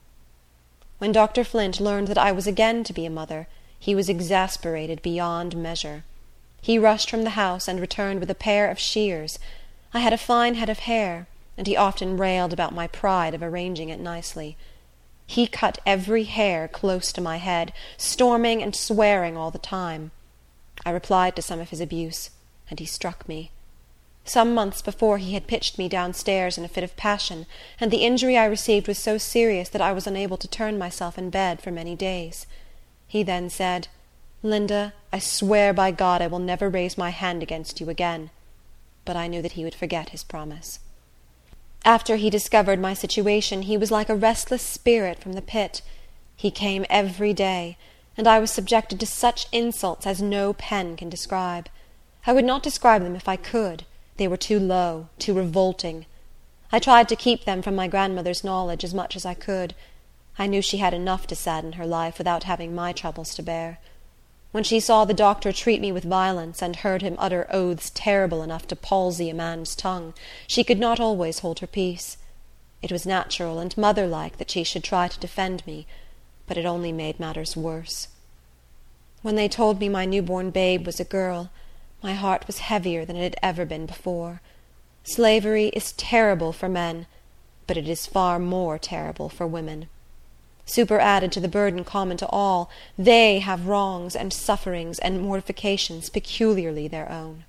When Dr. Flint learned that I was again to be a mother, he was exasperated beyond measure. He rushed from the house and returned with a pair of shears. I had a fine head of hair, and he often railed about my pride of arranging it nicely. He cut every hair close to my head, storming and swearing all the time. I replied to some of his abuse, and he struck me. Some months before he had pitched me downstairs in a fit of passion, and the injury I received was so serious that I was unable to turn myself in bed for many days. He then said, "Linda, I swear by God I will never raise my hand against you again." But I knew that he would forget his promise. After he discovered my situation, he was like a restless spirit from the pit. He came every day, and I was subjected to such insults as no pen can describe. I would not describe them if I could. They were too low, too revolting. I tried to keep them from my grandmother's knowledge as much as I could. I knew she had enough to sadden her life without having my troubles to bear. When she saw the doctor treat me with violence, and heard him utter oaths terrible enough to palsy a man's tongue, she could not always hold her peace. It was natural and mother-like that she should try to defend me, but it only made matters worse. When they told me my newborn babe was a girl, my heart was heavier than it had ever been before. Slavery is terrible for men, but it is far more terrible for women. Superadded to the burden common to all, they have wrongs and sufferings and mortifications peculiarly their own.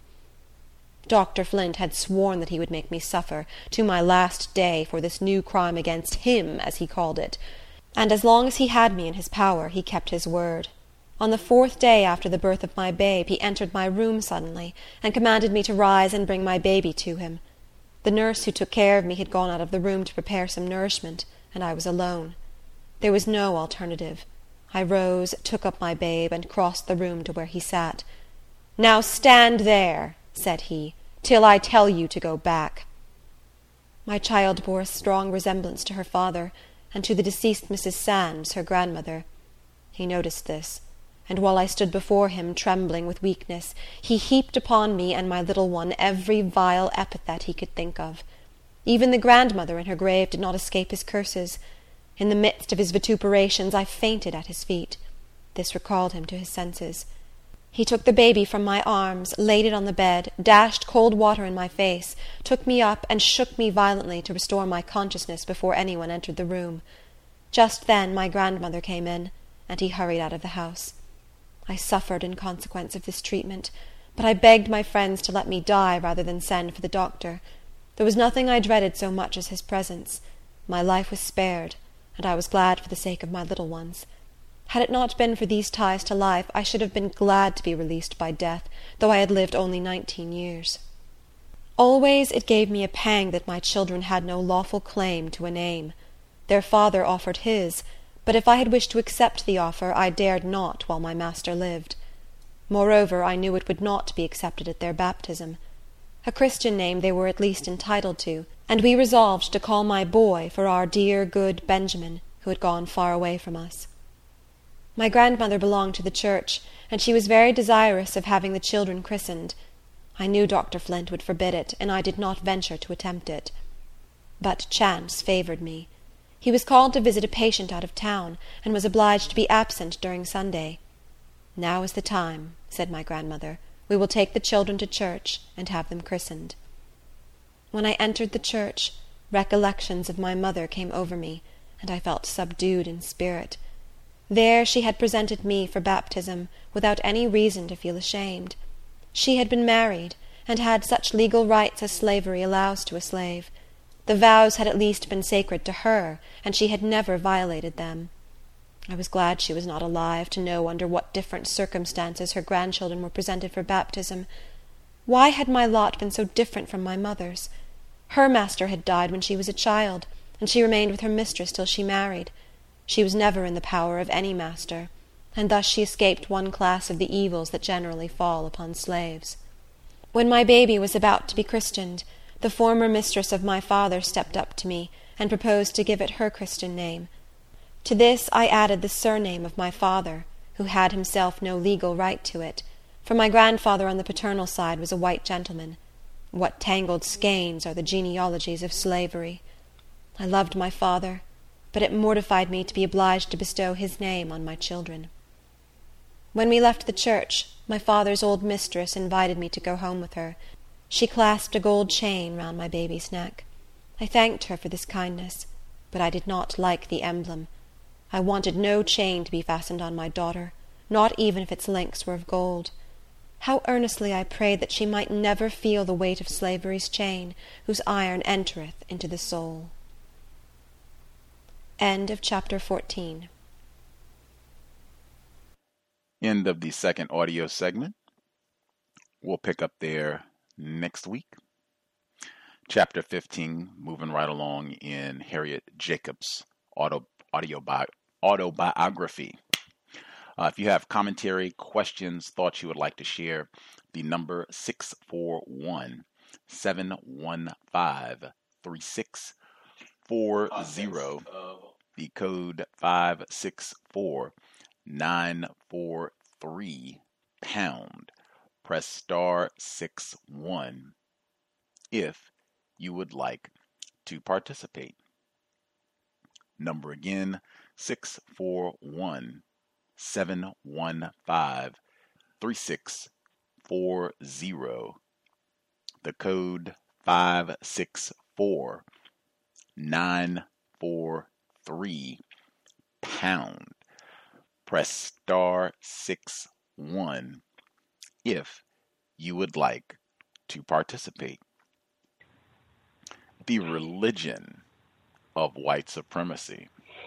Dr. Flint had sworn that he would make me suffer, to my last day, for this new crime against him, as he called it, and as long as he had me in his power, he kept his word. On the 4th day after the birth of my babe, he entered my room suddenly, and commanded me to rise and bring my baby to him. The nurse who took care of me had gone out of the room to prepare some nourishment, and I was alone. There was no alternative. I rose, took up my babe, and crossed the room to where he sat. "Now stand there," said he, "till I tell you to go back." My child bore a strong resemblance to her father, and to the deceased Mrs. Sands, her grandmother. He noticed this, and while I stood before him, trembling with weakness, he heaped upon me and my little one every vile epithet he could think of. Even the grandmother in her grave did not escape his curses. In the midst of his vituperations, I fainted at his feet. This recalled him to his senses. He took the baby from my arms, laid it on the bed, dashed cold water in my face, took me up, and shook me violently to restore my consciousness before anyone entered the room. Just then my grandmother came in, and he hurried out of the house. I suffered in consequence of this treatment, but I begged my friends to let me die rather than send for the doctor. There was nothing I dreaded so much as his presence. My life was spared, and I was glad for the sake of my little ones. Had it not been for these ties to life, I should have been glad to be released by death, though I had lived only 19 years. Always it gave me a pang that my children had no lawful claim to a name. Their father offered his, but if I had wished to accept the offer, I dared not while my master lived. Moreover, I knew it would not be accepted at their baptism. A Christian name they were at least entitled to, and we resolved to call my boy for our dear, good Benjamin, who had gone far away from us. My grandmother belonged to the church, and she was very desirous of having the children christened. I knew Dr. Flint would forbid it, and I did not venture to attempt it. But chance favored me. He was called to visit a patient out of town, and was obliged to be absent during Sunday. "Now is the time," said my grandmother. "We will take the children to church, and have them christened." When I entered the church, recollections of my mother came over me, and I felt subdued in spirit. There she had presented me for baptism, without any reason to feel ashamed. She had been married, and had such legal rights as slavery allows to a slave. The vows had at least been sacred to her, and she had never violated them. I was glad she was not alive to know under what different circumstances her grandchildren were presented for baptism. Why had my lot been so different from my mother's? Her master had died when she was a child, and she remained with her mistress till she married. She was never in the power of any master, and thus she escaped one class of the evils that generally fall upon slaves. When my baby was about to be christened, the former mistress of my father stepped up to me, and proposed to give it her Christian name. To this I added the surname of my father, who had himself no legal right to it, for my grandfather on the paternal side was a white gentleman. What tangled skeins are the genealogies of slavery! I loved my father, but it mortified me to be obliged to bestow his name on my children. When we left the church, my father's old mistress invited me to go home with her. She clasped a gold chain round my baby's neck. I thanked her for this kindness, but I did not like the emblem. I wanted no chain to be fastened on my daughter, not even if its links were of gold. How earnestly I prayed that she might never feel the weight of slavery's chain, whose iron entereth into the soul. End of chapter 14. End of the second audio segment. We'll pick up there next week. Chapter 15, moving right along in Harriet Jacobs' autobiography. If you have commentary, questions, thoughts you would like to share, the number 641-715-3640, the code 564-943#. Press star 61 if you would like to participate. Number again, 641-715-3640. The code 564-943#. Press star 61 if you would like to participate. The religion of white supremacy.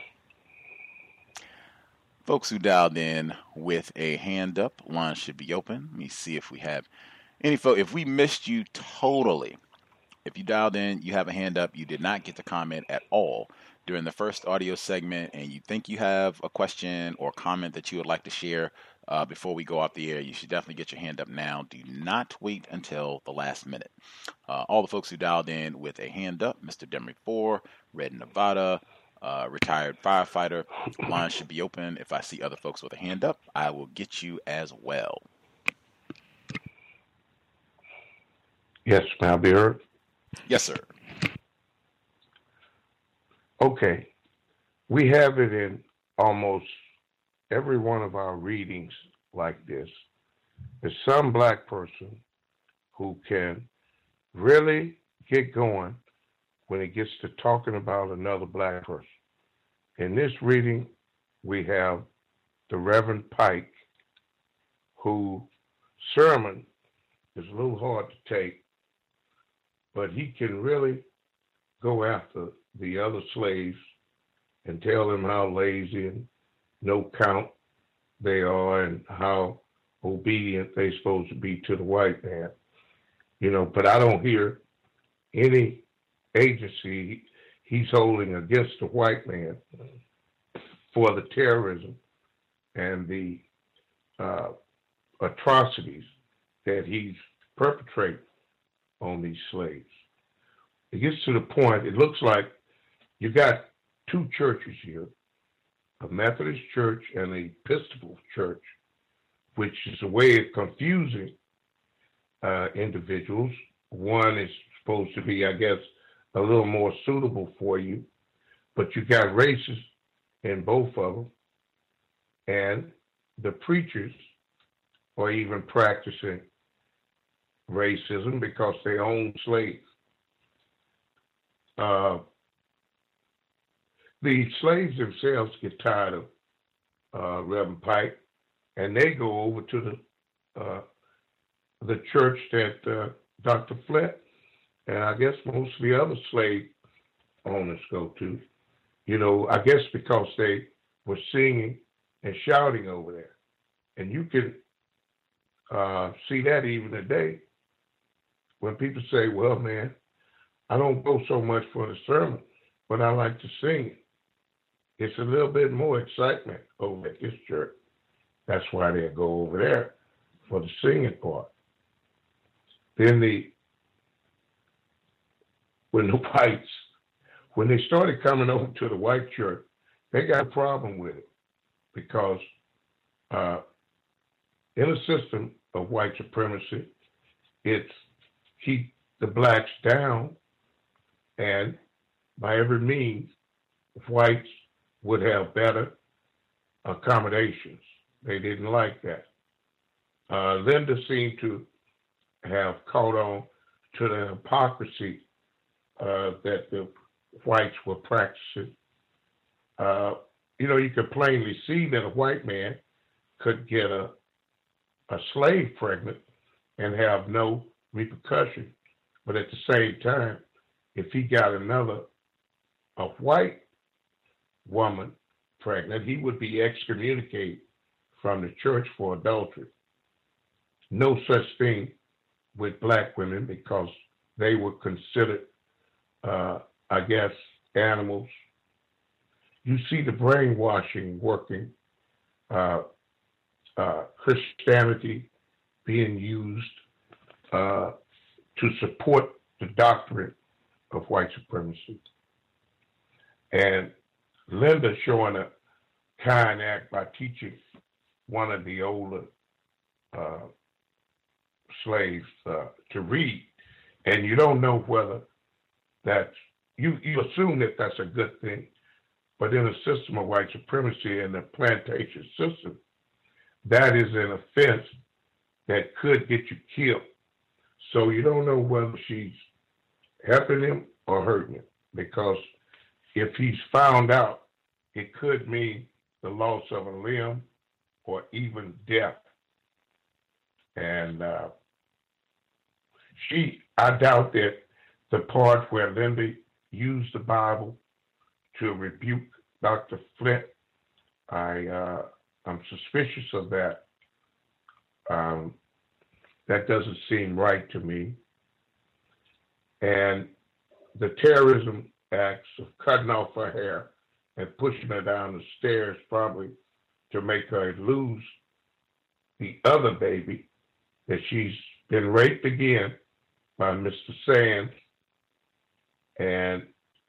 Folks who dialed in with a hand up, line should be open. Let me see if we have any folks. If we missed you totally, If you dialed in, you have a hand up. You did not get to comment at all during the first audio segment, and you think you have a question or comment that you would like to share before we go off the air, you should definitely get your hand up now. Do not wait until the last minute. All the folks who dialed in with a hand up, Mr. Demery 4, Red Nevada, retired firefighter, line should be open. If I see other folks with a hand up, I will get you as well. Yes, may I be heard? Yes, sir. Okay. We have it in almost every one of our readings like this. There's some black person who can really get going when it gets to talking about another black person. In this reading, we have the Reverend Pike, whose sermon is a little hard to take, but he can really go after the other slaves and tell them how lazy and no count they are and how obedient they're supposed to be to the white man. But I don't hear any agency he's holding against the white man for the terrorism and the atrocities that he's perpetrating on these slaves. It gets to the point, it looks like you got two churches here, a Methodist church and an Episcopal church, which is a way of confusing individuals. One is supposed to be, I guess, a little more suitable for you, but you got races in both of them, and the preachers are even practicing racism because they own slaves. The slaves themselves get tired of Reverend Pike, and they go over to the church that Dr. Flett and I guess most of the other slave owners go to. I guess because they were singing and shouting over there. And you can see that even today when people say, well, man, I don't go so much for the sermon, but I like to sing it. It's a little bit more excitement over at this church. That's why they go over there for the singing part. Then when the whites, when they started coming over to the white church, they got a problem with it because in a system of white supremacy, it's keep the blacks down, and by every means, whites would have better accommodations. They didn't like that. Linda seemed to have caught on to the hypocrisy that the whites were practicing. You could plainly see that a white man could get a slave pregnant and have no repercussion. But at the same time, if he got a white woman pregnant, he would be excommunicated from the church for adultery. No such thing with black women because they were considered, I guess, animals. You see the brainwashing working, Christianity being used to support the doctrine of white supremacy. And Linda showing a kind act by teaching one of the older slaves to read. And you don't know whether that's, you assume that that's a good thing, but in a system of white supremacy and the plantation system, that is an offense that could get you killed. So you don't know whether she's helping him or hurting him, because if he's found out, it could mean the loss of a limb or even death. And I doubt that the part where Linda used the Bible to rebuke Dr. Flint, I'm suspicious of that. That doesn't seem right to me. And the terrorism acts of cutting off her hair and pushing her down the stairs, probably to make her lose the other baby, that she's been raped again by Mr. Sands. And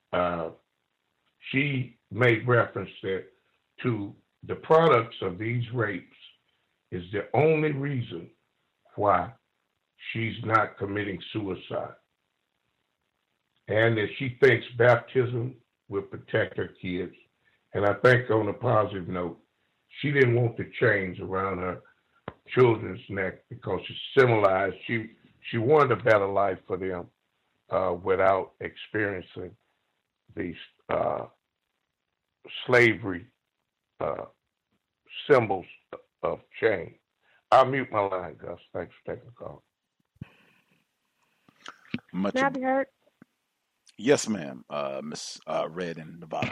she made reference to the products of these rapes is the only reason why she's not committing suicide. And that she thinks baptism will protect her kids. And I think on a positive note, she didn't want the chains around her children's neck because she symbolized she wanted a better life for them without experiencing these slavery symbols of chain. I'll mute my line, Gus. Thanks for taking the call. Can I be heard? Yes, ma'am. Miss Red in Nevada.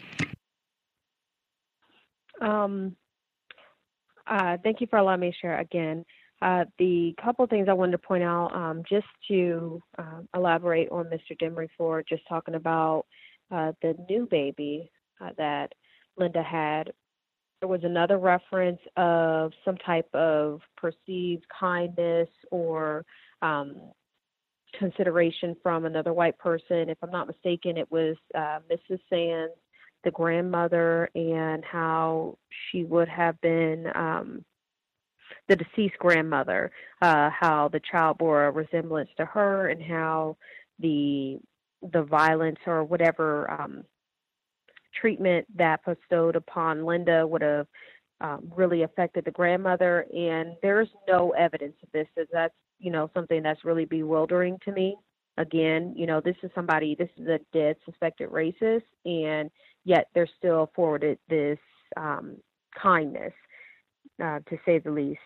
Thank you for allowing me to share again. The couple things I wanted to point out, just to elaborate on Mr. Demery for just talking about the new baby that Linda had. There was another reference of some type of perceived kindness or consideration from another white person. If I'm not mistaken, it was Mrs. Sands, the grandmother, and how she would have been the deceased grandmother, how the child bore a resemblance to her, and how the violence or whatever treatment that bestowed upon Linda would have really affected the grandmother. And there's no evidence of this. So that's, something that's really bewildering to me. Again, this is a dead suspected racist, and yet they're still forwarded this kindness, to say the least.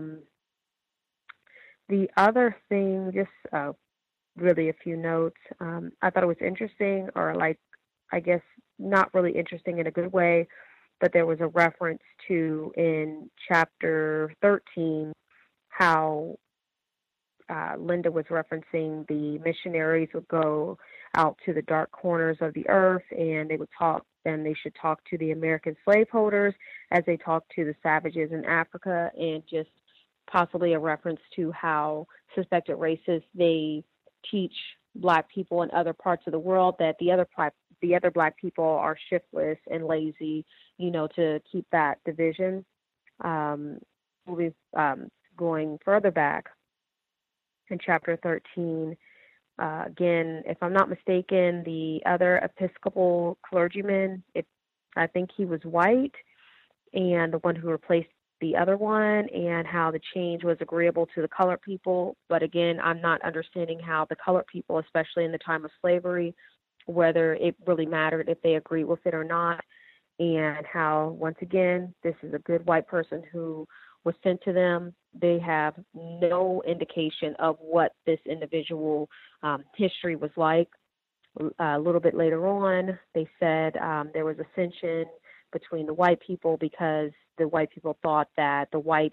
The other thing, just really a few notes. I thought it was interesting, or I guess not really interesting in a good way, but there was a reference to in chapter 13 how Linda was referencing the missionaries would go out to the dark corners of the earth, and they would talk, and they should talk to the American slaveholders as they talk to the savages in Africa, and just possibly a reference to how suspected racists, they teach Black people in other parts of the world that the other Black people are shiftless and lazy, to keep that division. We'll be going further back in chapter 13. Again, if I'm not mistaken, the other Episcopal clergyman, I think he was white, and the one who replaced the other one, and how the change was agreeable to the colored people. But again, I'm not understanding how the colored people, especially in the time of slavery, whether it really mattered if they agreed with it or not, and how, once again, this is a good white person who was sent to them. They have no indication of what this individual history was like. A little bit later on, they said there was ascension between the white people because the white people thought that the white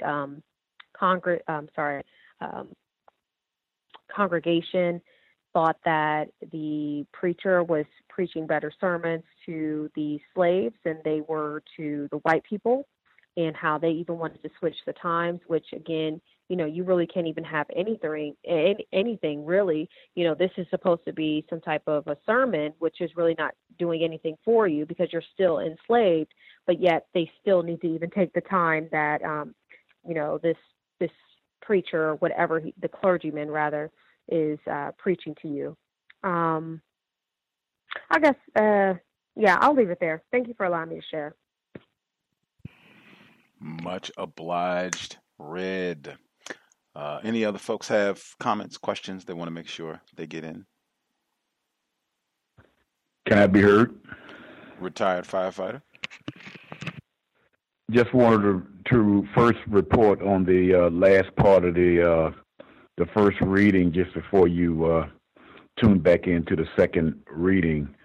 congregation thought that the preacher was preaching better sermons to the slaves than they were to the white people, and how they even wanted to switch the times, which again, you really can't even have anything really. This is supposed to be some type of a sermon, which is really not doing anything for you because you're still enslaved, but yet they still need to even take the time that, this preacher, or whatever, the clergyman rather, is preaching to you. I guess, I'll leave it there. Thank you for allowing me to share. Much obliged, Red. Any other folks have comments, questions they want to make sure they get in? Can I be heard? Retired firefighter. Just wanted to first report on the last part of the first reading, just before you tune back into the second reading.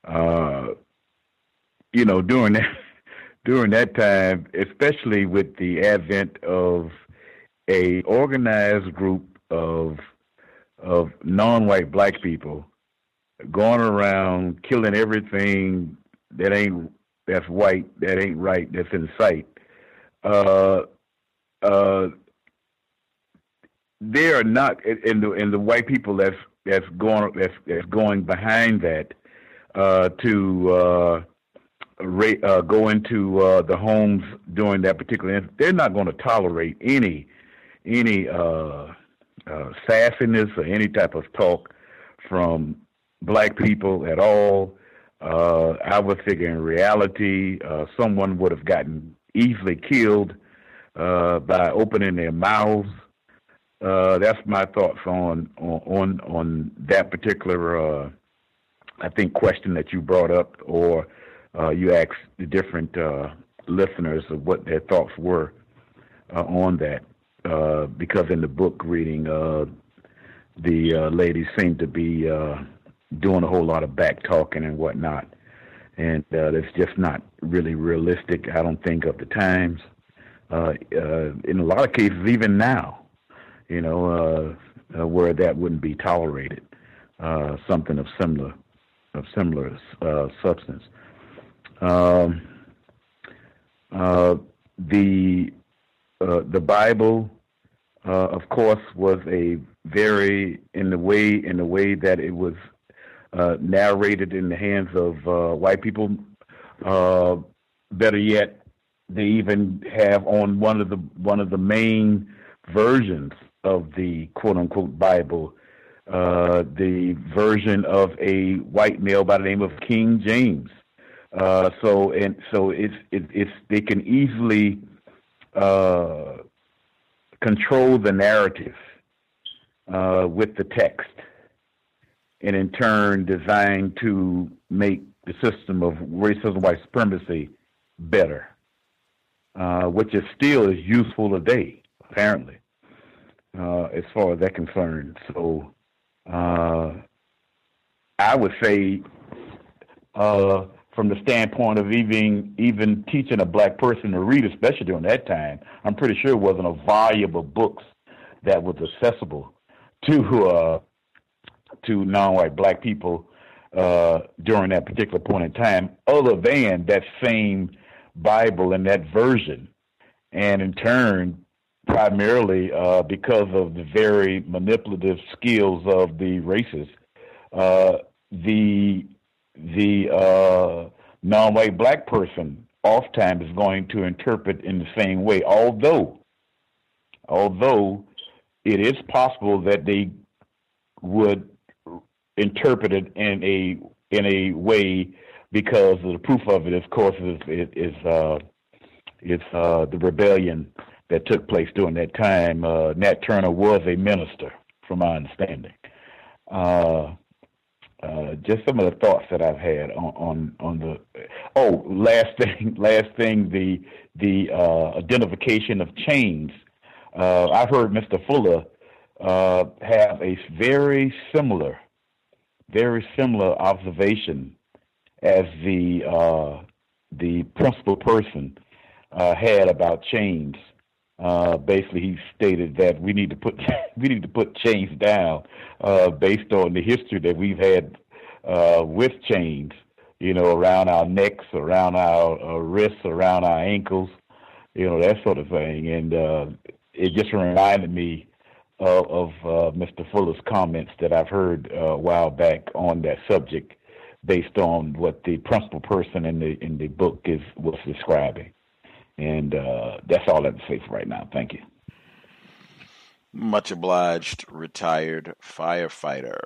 During that time, especially with the advent of a organized group of of non-white black people going around killing everything that's white, that ain't right, that's in sight. They are not, and the white people that's going behind that to go into the homes during that particular incident. They're not going to tolerate any sassiness or any type of talk from black people at all. I would figure in reality, someone would have gotten easily killed by opening their mouths. That's my thoughts on that particular, I think, question that you brought up, or you asked the different listeners of what their thoughts were on that. Because in the book reading, the ladies seem to be doing a whole lot of back talking and whatnot, and it's just not really realistic, I don't think, of the times. In a lot of cases, even now, where that wouldn't be tolerated, something of similar substance. The Bible, of course, was in the way that it was narrated in the hands of white people. Better yet, they even have on one of the main versions of the quote unquote Bible, the version of a white male by the name of King James. So it's they can easily control the narrative with the text, and in turn designed to make the system of racism, white supremacy better, which is still is useful today, apparently, as far as that's concerned. So I would say, from the standpoint of even teaching a black person to read, especially during that time, I'm pretty sure it wasn't a volume of books that was accessible to non-white black people during that particular point in time, other than that same Bible and that version. And in turn, primarily because of the very manipulative skills of the racists, the non-white black person oftentimes is going to interpret in the same way, although it is possible that they would interpret it in a way, because of the proof of it, of course, is the rebellion that took place during that time. Nat Turner was a minister, from my understanding. Just some of the thoughts that I've had on the. Oh, last thing, the identification of chains. I've heard Mr. Fuller have a very similar observation as the principal person had about chains. Basically, he stated that we need to put chains down based on the history that we've had with chains, around our necks, around our wrists, around our ankles, that sort of thing. And it just reminded me of Mr. Fuller's comments that I've heard a while back on that subject, based on what the principal person in the book was describing. And that's all I have to say for right now. Thank you. Much obliged, retired firefighter.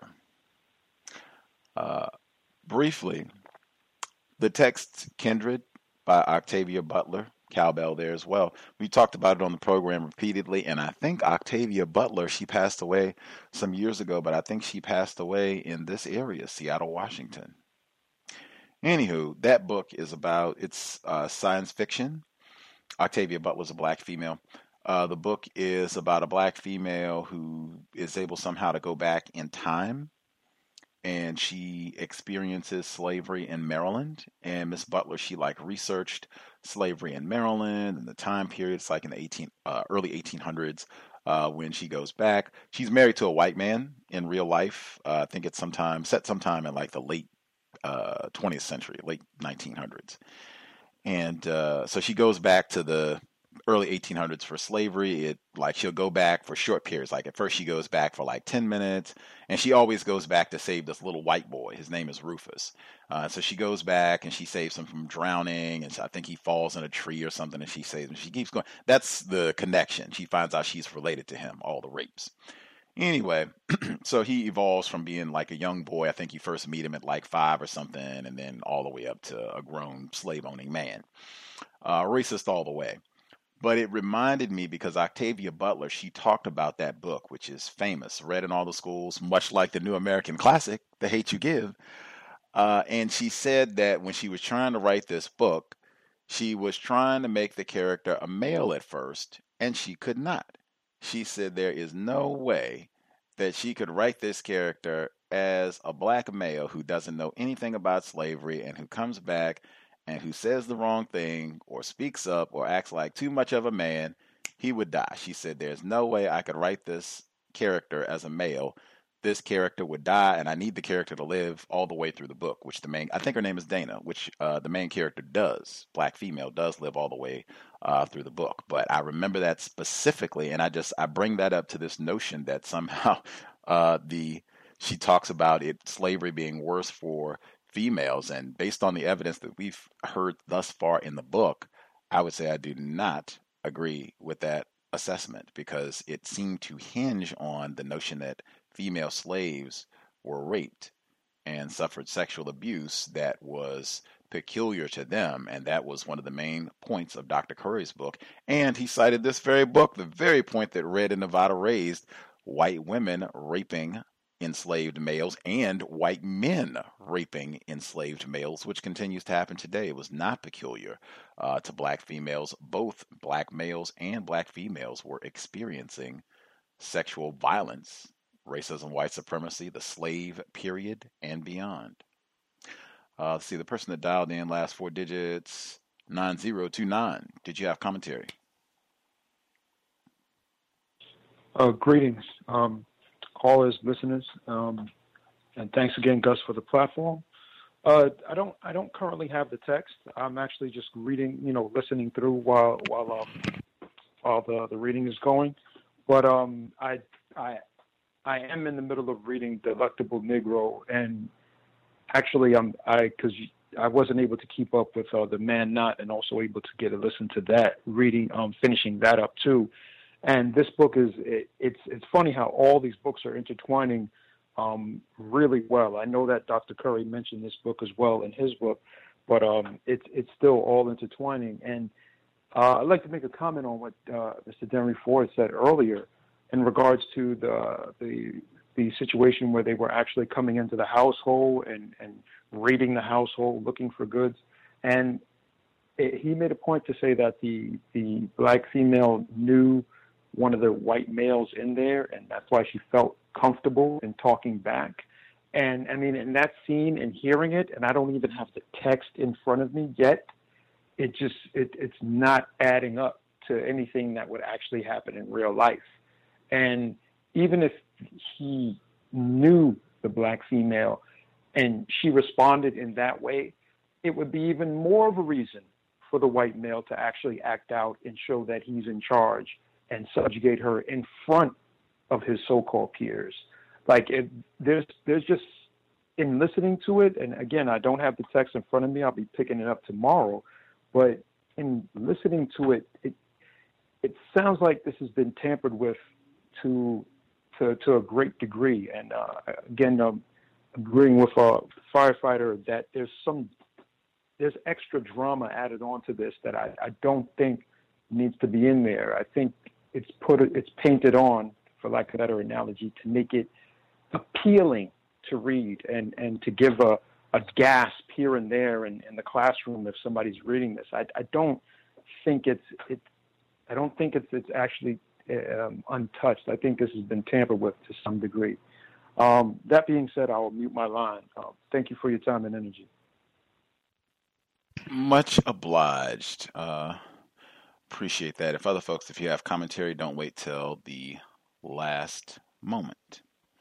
Briefly, the text Kindred by Octavia Butler, cowbell there as well. We talked about it on the program repeatedly, and I think Octavia Butler, she passed away some years ago, but I think she passed away in this area, Seattle, Washington. Anywho, that book is it's science fiction. Octavia Butler's a black female. The book is about a black female who is able somehow to go back in time, and she experiences slavery in Maryland. And Miss Butler, she researched slavery in Maryland and the time periods, like in the early 1800s, when she goes back. She's married to a white man in real life. I think it's set sometime in like the late 20th century, late 1900s. And so she goes back to the early 1800s for slavery. She'll go back for short periods. Like at first she goes back for like 10 minutes, and she always goes back to save this little white boy. His name is Rufus. So she goes back and she saves him from drowning, and I think he falls in a tree or something, and she saves him. She keeps going. That's the connection. She finds out she's related to him, all the rapes. Anyway, so he evolves from being like a young boy. I think you first meet him at like 5 or something, and then all the way up to a grown slave-owning man. Racist all the way. But it reminded me, because Octavia Butler, she talked about that book, which is famous, read in all the schools, much like the New American Classic, The Hate You Give. And she said that when she was trying to write this book, she was trying to make the character a male at first, and she could not. She said there is no way that she could write this character as a black male who doesn't know anything about slavery and who comes back and who says the wrong thing or speaks up or acts like too much of a man. He would die. She said there's no way I could write this character as a male. This character would die, and I need the character to live all the way through the book, which I think her name is Dana, which the main character does, black female, does live all the way through the book. But I remember that specifically, and I bring that up to this notion that somehow she talks about slavery being worse for females, and based on the evidence that we've heard thus far in the book, I would say I do not agree with that assessment, because it seemed to hinge on the notion that female slaves were raped and suffered sexual abuse that was peculiar to them, and that was one of the main points of Dr. Curry's book. And he cited this very book, the very point that Red in Nevada raised: white women raping enslaved males and white men raping enslaved males, which continues to happen today. It was not peculiar to black females. Both black males and black females were experiencing sexual violence, racism, white supremacy, the slave period, and beyond. Let's see, the person that dialed in, last 4 digits, 9029. Did you have commentary? Greetings, callers, listeners, and thanks again, Gus, for the platform. I don't currently have the text. I'm actually just reading, listening through while the reading is going. But I am in the middle of reading Delectable Negro, and actually because I wasn't able to keep up with The Man Not, and also able to get a listen to that reading, finishing that up too. And this book it's funny how all these books are intertwining really well. I know that Dr. Curry mentioned this book as well in his book, but it's still all intertwining. And I'd like to make a comment on what Mr. Denry Ford said earlier in regards to the situation where they were actually coming into the household and raiding the household, looking for goods. And he made a point to say that the black female knew one of the white males in there, and that's why she felt comfortable in talking back. And I mean, in that scene and hearing it, and I don't even have the text in front of me yet, it's not adding up to anything that would actually happen in real life. And even if he knew the black female and she responded in that way, it would be even more of a reason for the white male to actually act out and show that he's in charge and subjugate her in front of his so-called peers. Like, there's just, in listening to it, and again, I don't have the text in front of me, I'll be picking it up tomorrow, but in listening to it, it sounds like this has been tampered with to a great degree. And again, agreeing with a firefighter that there's extra drama added onto this that I don't think needs to be in there. I think it's painted on, for lack of a better analogy, to make it appealing to read and to give a gasp here and there in the classroom if somebody's reading this. I don't think it's actually untouched. I think this has been tampered with to some degree. That being said, I will mute my line. Thank you for your time and energy. Much obliged. Appreciate that. If other folks, if you have commentary, don't wait till the last moment.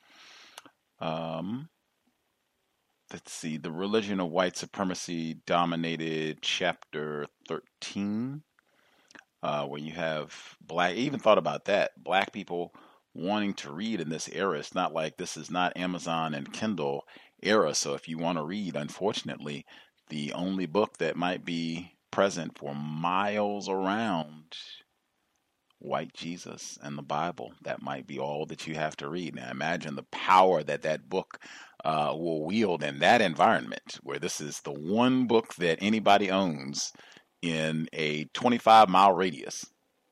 Let's see. The religion of white supremacy dominated chapter 13, where you have black. I even thought about that. Black people wanting to read in this era. It's not like this is not Amazon and Kindle era. So if you want to read, unfortunately, the only book that might be present for miles around, White Jesus and the Bible. That might be all that you have to read. Now imagine the power that that book will wield in that environment, where this is the one book that anybody owns in a 25-mile radius.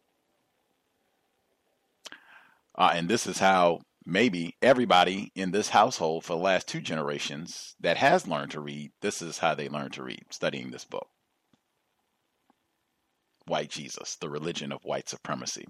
And this is how maybe everybody in this household for the last 2 generations that has learned to read, this is how they learned to read, studying this book. White Jesus, the religion of white supremacy.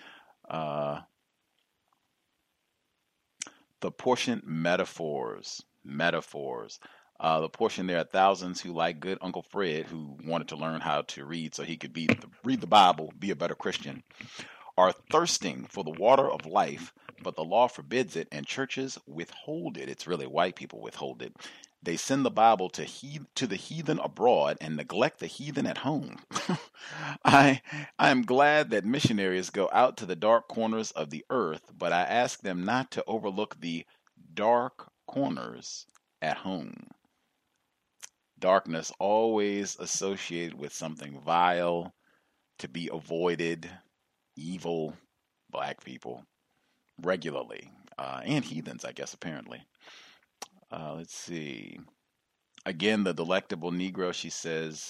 The portion metaphors. The portion there are thousands who, like good Uncle Fred, who wanted to learn how to read so he could read the Bible, be a better Christian, are thirsting for the water of life, but the law forbids it and churches withhold it. It's really white people withhold it. They send the Bible to the heathen abroad and neglect the heathen at home. I am glad that missionaries go out to the dark corners of the earth, but I ask them not to overlook the dark corners at home. Darkness always associated with something vile, to be avoided, evil, black people, regularly, and heathens, I guess, apparently. Let's see. Again, the delectable Negro, she says,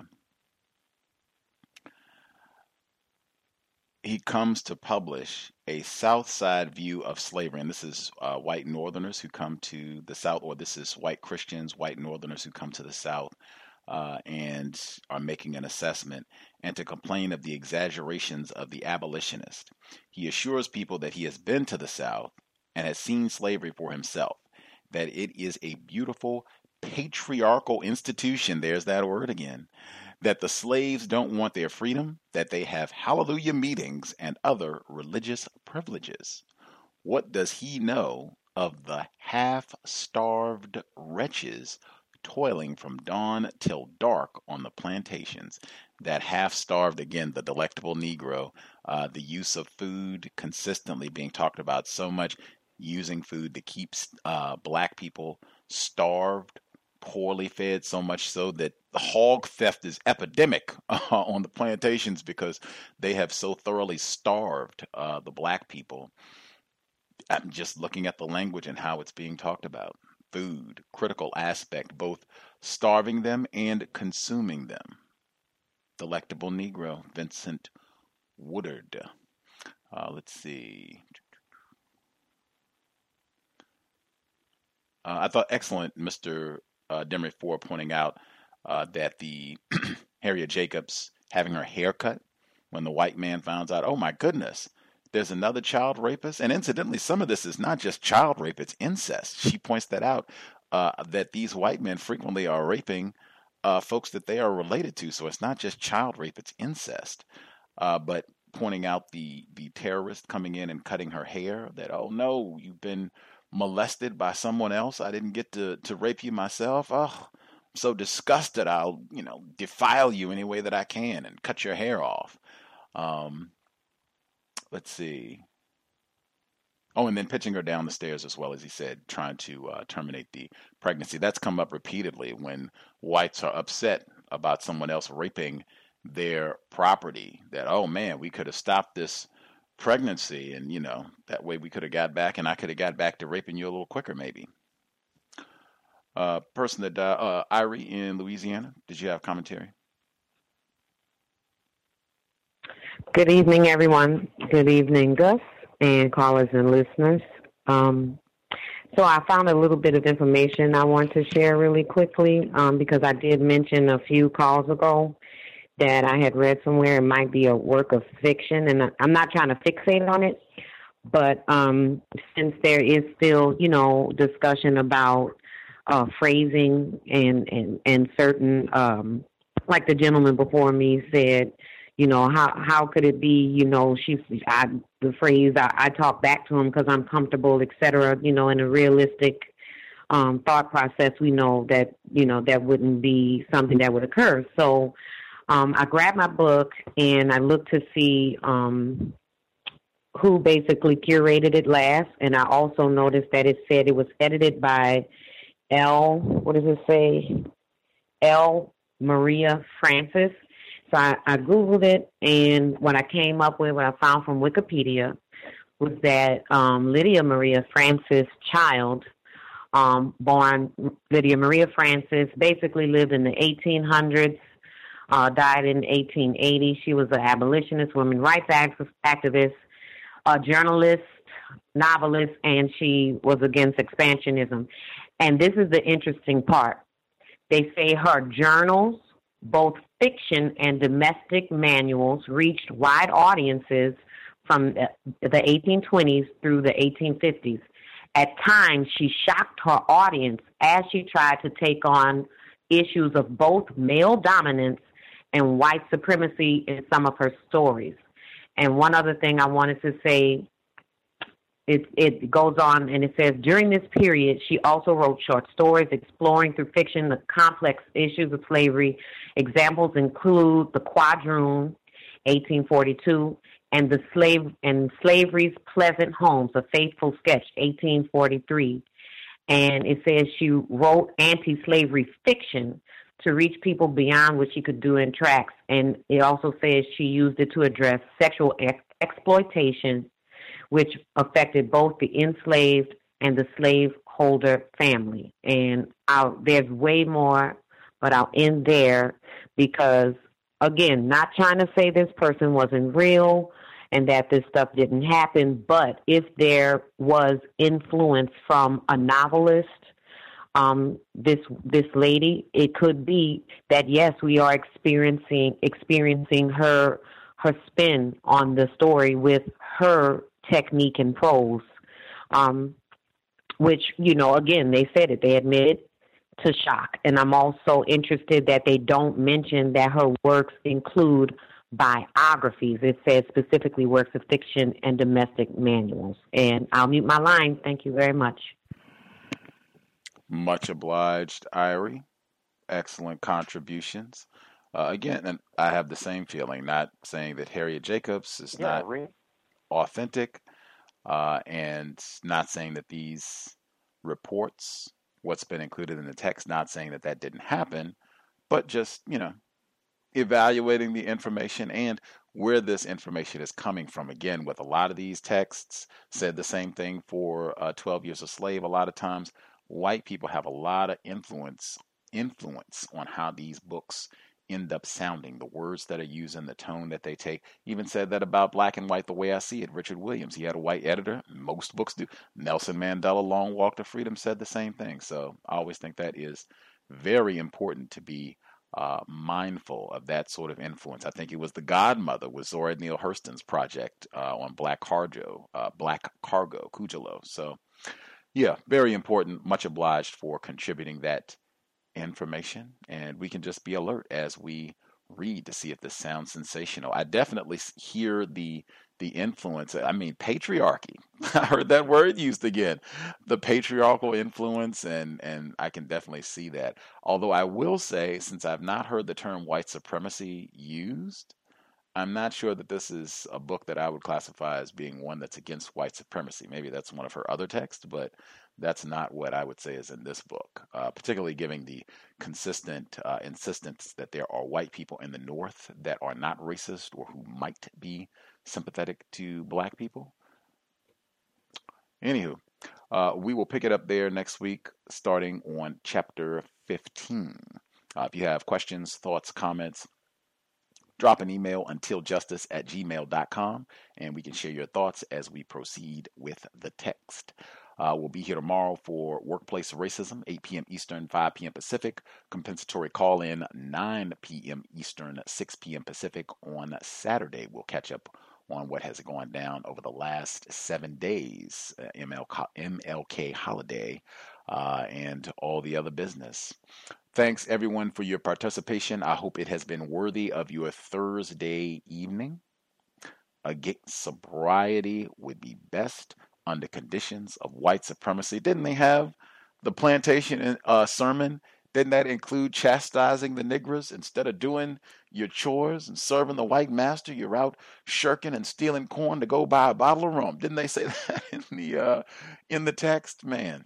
he comes to publish a South Side view of slavery. And this is white Northerners who come to the South, or this is white Christians, white Northerners who come to the South and are making an assessment, and to complain of the exaggerations of the abolitionist. He assures people that he has been to the South and has seen slavery for himself, that it is a beautiful patriarchal institution, there's that word again, that the slaves don't want their freedom, that they have hallelujah meetings and other religious privileges. What does he know of the half-starved wretches toiling from dawn till dark on the plantations? That half-starved, again, the delectable Negro, the use of food consistently being talked about so much, using food to keep black people starved, poorly fed, so much so that the hog theft is epidemic on the plantations because they have so thoroughly starved the black people. I'm just looking at the language and how it's being talked about. Food, critical aspect, both starving them and consuming them. Delectable Negro, Vincent Woodard. Let's see. I thought excellent, Mr. Demery Ford, pointing out that the Harriet Jacobs having her hair cut when the white man finds out, oh my goodness, there's another child rapist. And incidentally, some of this is not just child rape, it's incest. She points that out, that these white men frequently are raping folks that they are related to. So it's not just child rape, it's incest. But pointing out the terrorist coming in and cutting her hair, that, oh no, you've been molested by someone else. I didn't get to rape you myself. Oh, I'm so disgusted. I'll, defile you any way that I can and cut your hair off. Let's see. Oh, and then pitching her down the stairs as well, as he said, trying to terminate the pregnancy. That's come up repeatedly when whites are upset about someone else raping their property. That, oh man, we could have stopped this pregnancy, and that way we could have got back, and I could have got back to raping you a little quicker, maybe. Person that died, Irie in Louisiana, did you have commentary? Good evening, everyone. Good evening, Gus, and callers and listeners. So I found a little bit of information I want to share really quickly, because I did mention a few calls ago that I had read somewhere it might be a work of fiction, and I'm not trying to fixate on it, but since there is still, discussion about phrasing and certain, like the gentleman before me said, how could it be, the phrase, I talk back to him because I'm comfortable, et cetera, in a realistic thought process, we know that, that wouldn't be something that would occur. So I grabbed my book and I looked to see who basically curated it last. And I also noticed that it said it was edited by L. Maria Francis. So I Googled it, and what I came up with, what I found from Wikipedia, was that Lydia Maria Francis Child, born Lydia Maria Francis, basically lived in the 1800s, died in 1880. She was an abolitionist, women's rights activist, a journalist, novelist, and she was against expansionism. And this is the interesting part. They say her journals, both fiction and domestic manuals, reached wide audiences from the 1820s through the 1850s. At times, she shocked her audience as she tried to take on issues of both male dominance and white supremacy in some of her stories. And one other thing I wanted to say, it goes on and it says, during this period, she also wrote short stories exploring through fiction the complex issues of slavery. Examples include The Quadroon, 1842, and Slavery's Pleasant Homes, A Faithful Sketch, 1843. And it says she wrote anti-slavery fiction to reach people beyond what she could do in tracts. And it also says she used it to address sexual exploitation, which affected both the enslaved and the slaveholder family. And there's way more, but I'll end there because, again, not trying to say this person wasn't real and that this stuff didn't happen, but if there was influence from a novelist, this lady, it could be that, yes, we are experiencing her spin on the story with her technique and prose, which, again, they said it, they admitted to shock. And I'm also interested that they don't mention that her works include biographies. It says specifically works of fiction and domestic manuals. And I'll mute my line. Thank you very much. Much obliged, Irie. Excellent contributions. Again, and I have the same feeling, not saying that Harriet Jacobs is not authentic, and not saying that these reports, what's been included in the text, not saying that that didn't happen, but just, evaluating the information and where this information is coming from. Again, with a lot of these texts, said the same thing for 12 Years a Slave. A lot of times, white people have a lot of influence on how these books end up sounding, the words that are used and the tone that they take. Even said that about Black and White, the way I see it. Richard Williams, he had a white editor. Most books do. Nelson Mandela, Long Walk to Freedom, said the same thing. So I always think that is very important to be mindful of that sort of influence. I think it was The Godmother with Zora Neale Hurston's project on Black Cargo, Kujalo. So yeah, very important. Much obliged for contributing that information, and we can just be alert as we read to see if this sounds sensational. I definitely hear the influence. I mean, patriarchy. I heard that word used again. The patriarchal influence, and I can definitely see that. Although I will say, since I've not heard the term white supremacy used, I'm not sure that this is a book that I would classify as being one that's against white supremacy. Maybe that's one of her other texts, but that's not what I would say is in this book, particularly giving the consistent insistence that there are white people in the North that are not racist or who might be sympathetic to Black people. Anywho, we will pick it up there next week, starting on chapter 15. If you have questions, thoughts, comments, drop an email untiljustice@gmail.com, and we can share your thoughts as we proceed with the text. We'll be here tomorrow for Workplace Racism, 8 p.m. Eastern, 5 p.m. Pacific. Compensatory call-in, 9 p.m. Eastern, 6 p.m. Pacific on Saturday. We'll catch up on what has gone down over the last 7 days, MLK holiday, and all the other business. Thanks, everyone, for your participation. I hope it has been worthy of your Thursday evening. Again, sobriety would be best under conditions of white supremacy. Didn't they have the plantation sermon? Didn't that include chastising the niggers? Instead of doing your chores and serving the white master, you're out shirking and stealing corn to go buy a bottle of rum. Didn't they say that in the text? Man,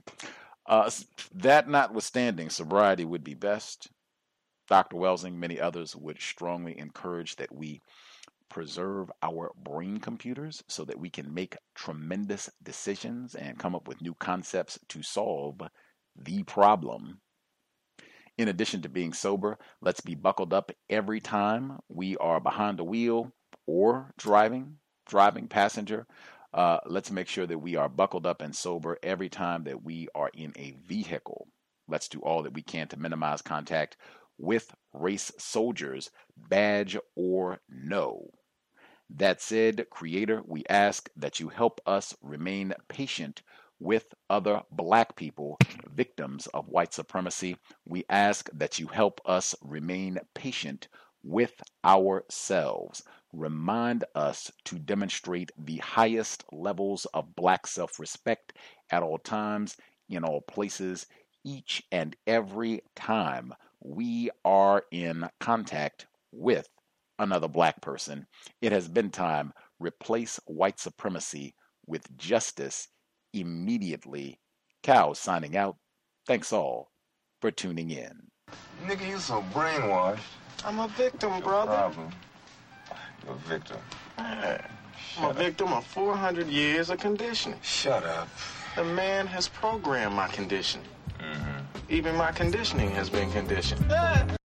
that notwithstanding, sobriety would be best. Dr. Welsing, many others would strongly encourage that we preserve our brain computers so that we can make tremendous decisions and come up with new concepts to solve the problem. In addition to being sober, let's be buckled up every time we are behind the wheel or driving passenger. Let's make sure that we are buckled up and sober every time that we are in a vehicle. Let's do all that we can to minimize contact with race soldiers, badge or no. That said, Creator, we ask that you help us remain patient with other black people, victims of white supremacy. We ask that you help us remain patient with ourselves. Remind us to demonstrate the highest levels of black self-respect at all times, in all places, each and every time we are in contact with another black person. It has been time. Replace white supremacy with justice immediately. Cow signing out. Thanks all for tuning in. Nigga, you so brainwashed. I'm a victim, brother. Problem. You're a victim. Man, I'm a victim of 400 years of conditioning. Shut up. The man has programmed my conditioning. Mm-hmm. Even my conditioning has been conditioned.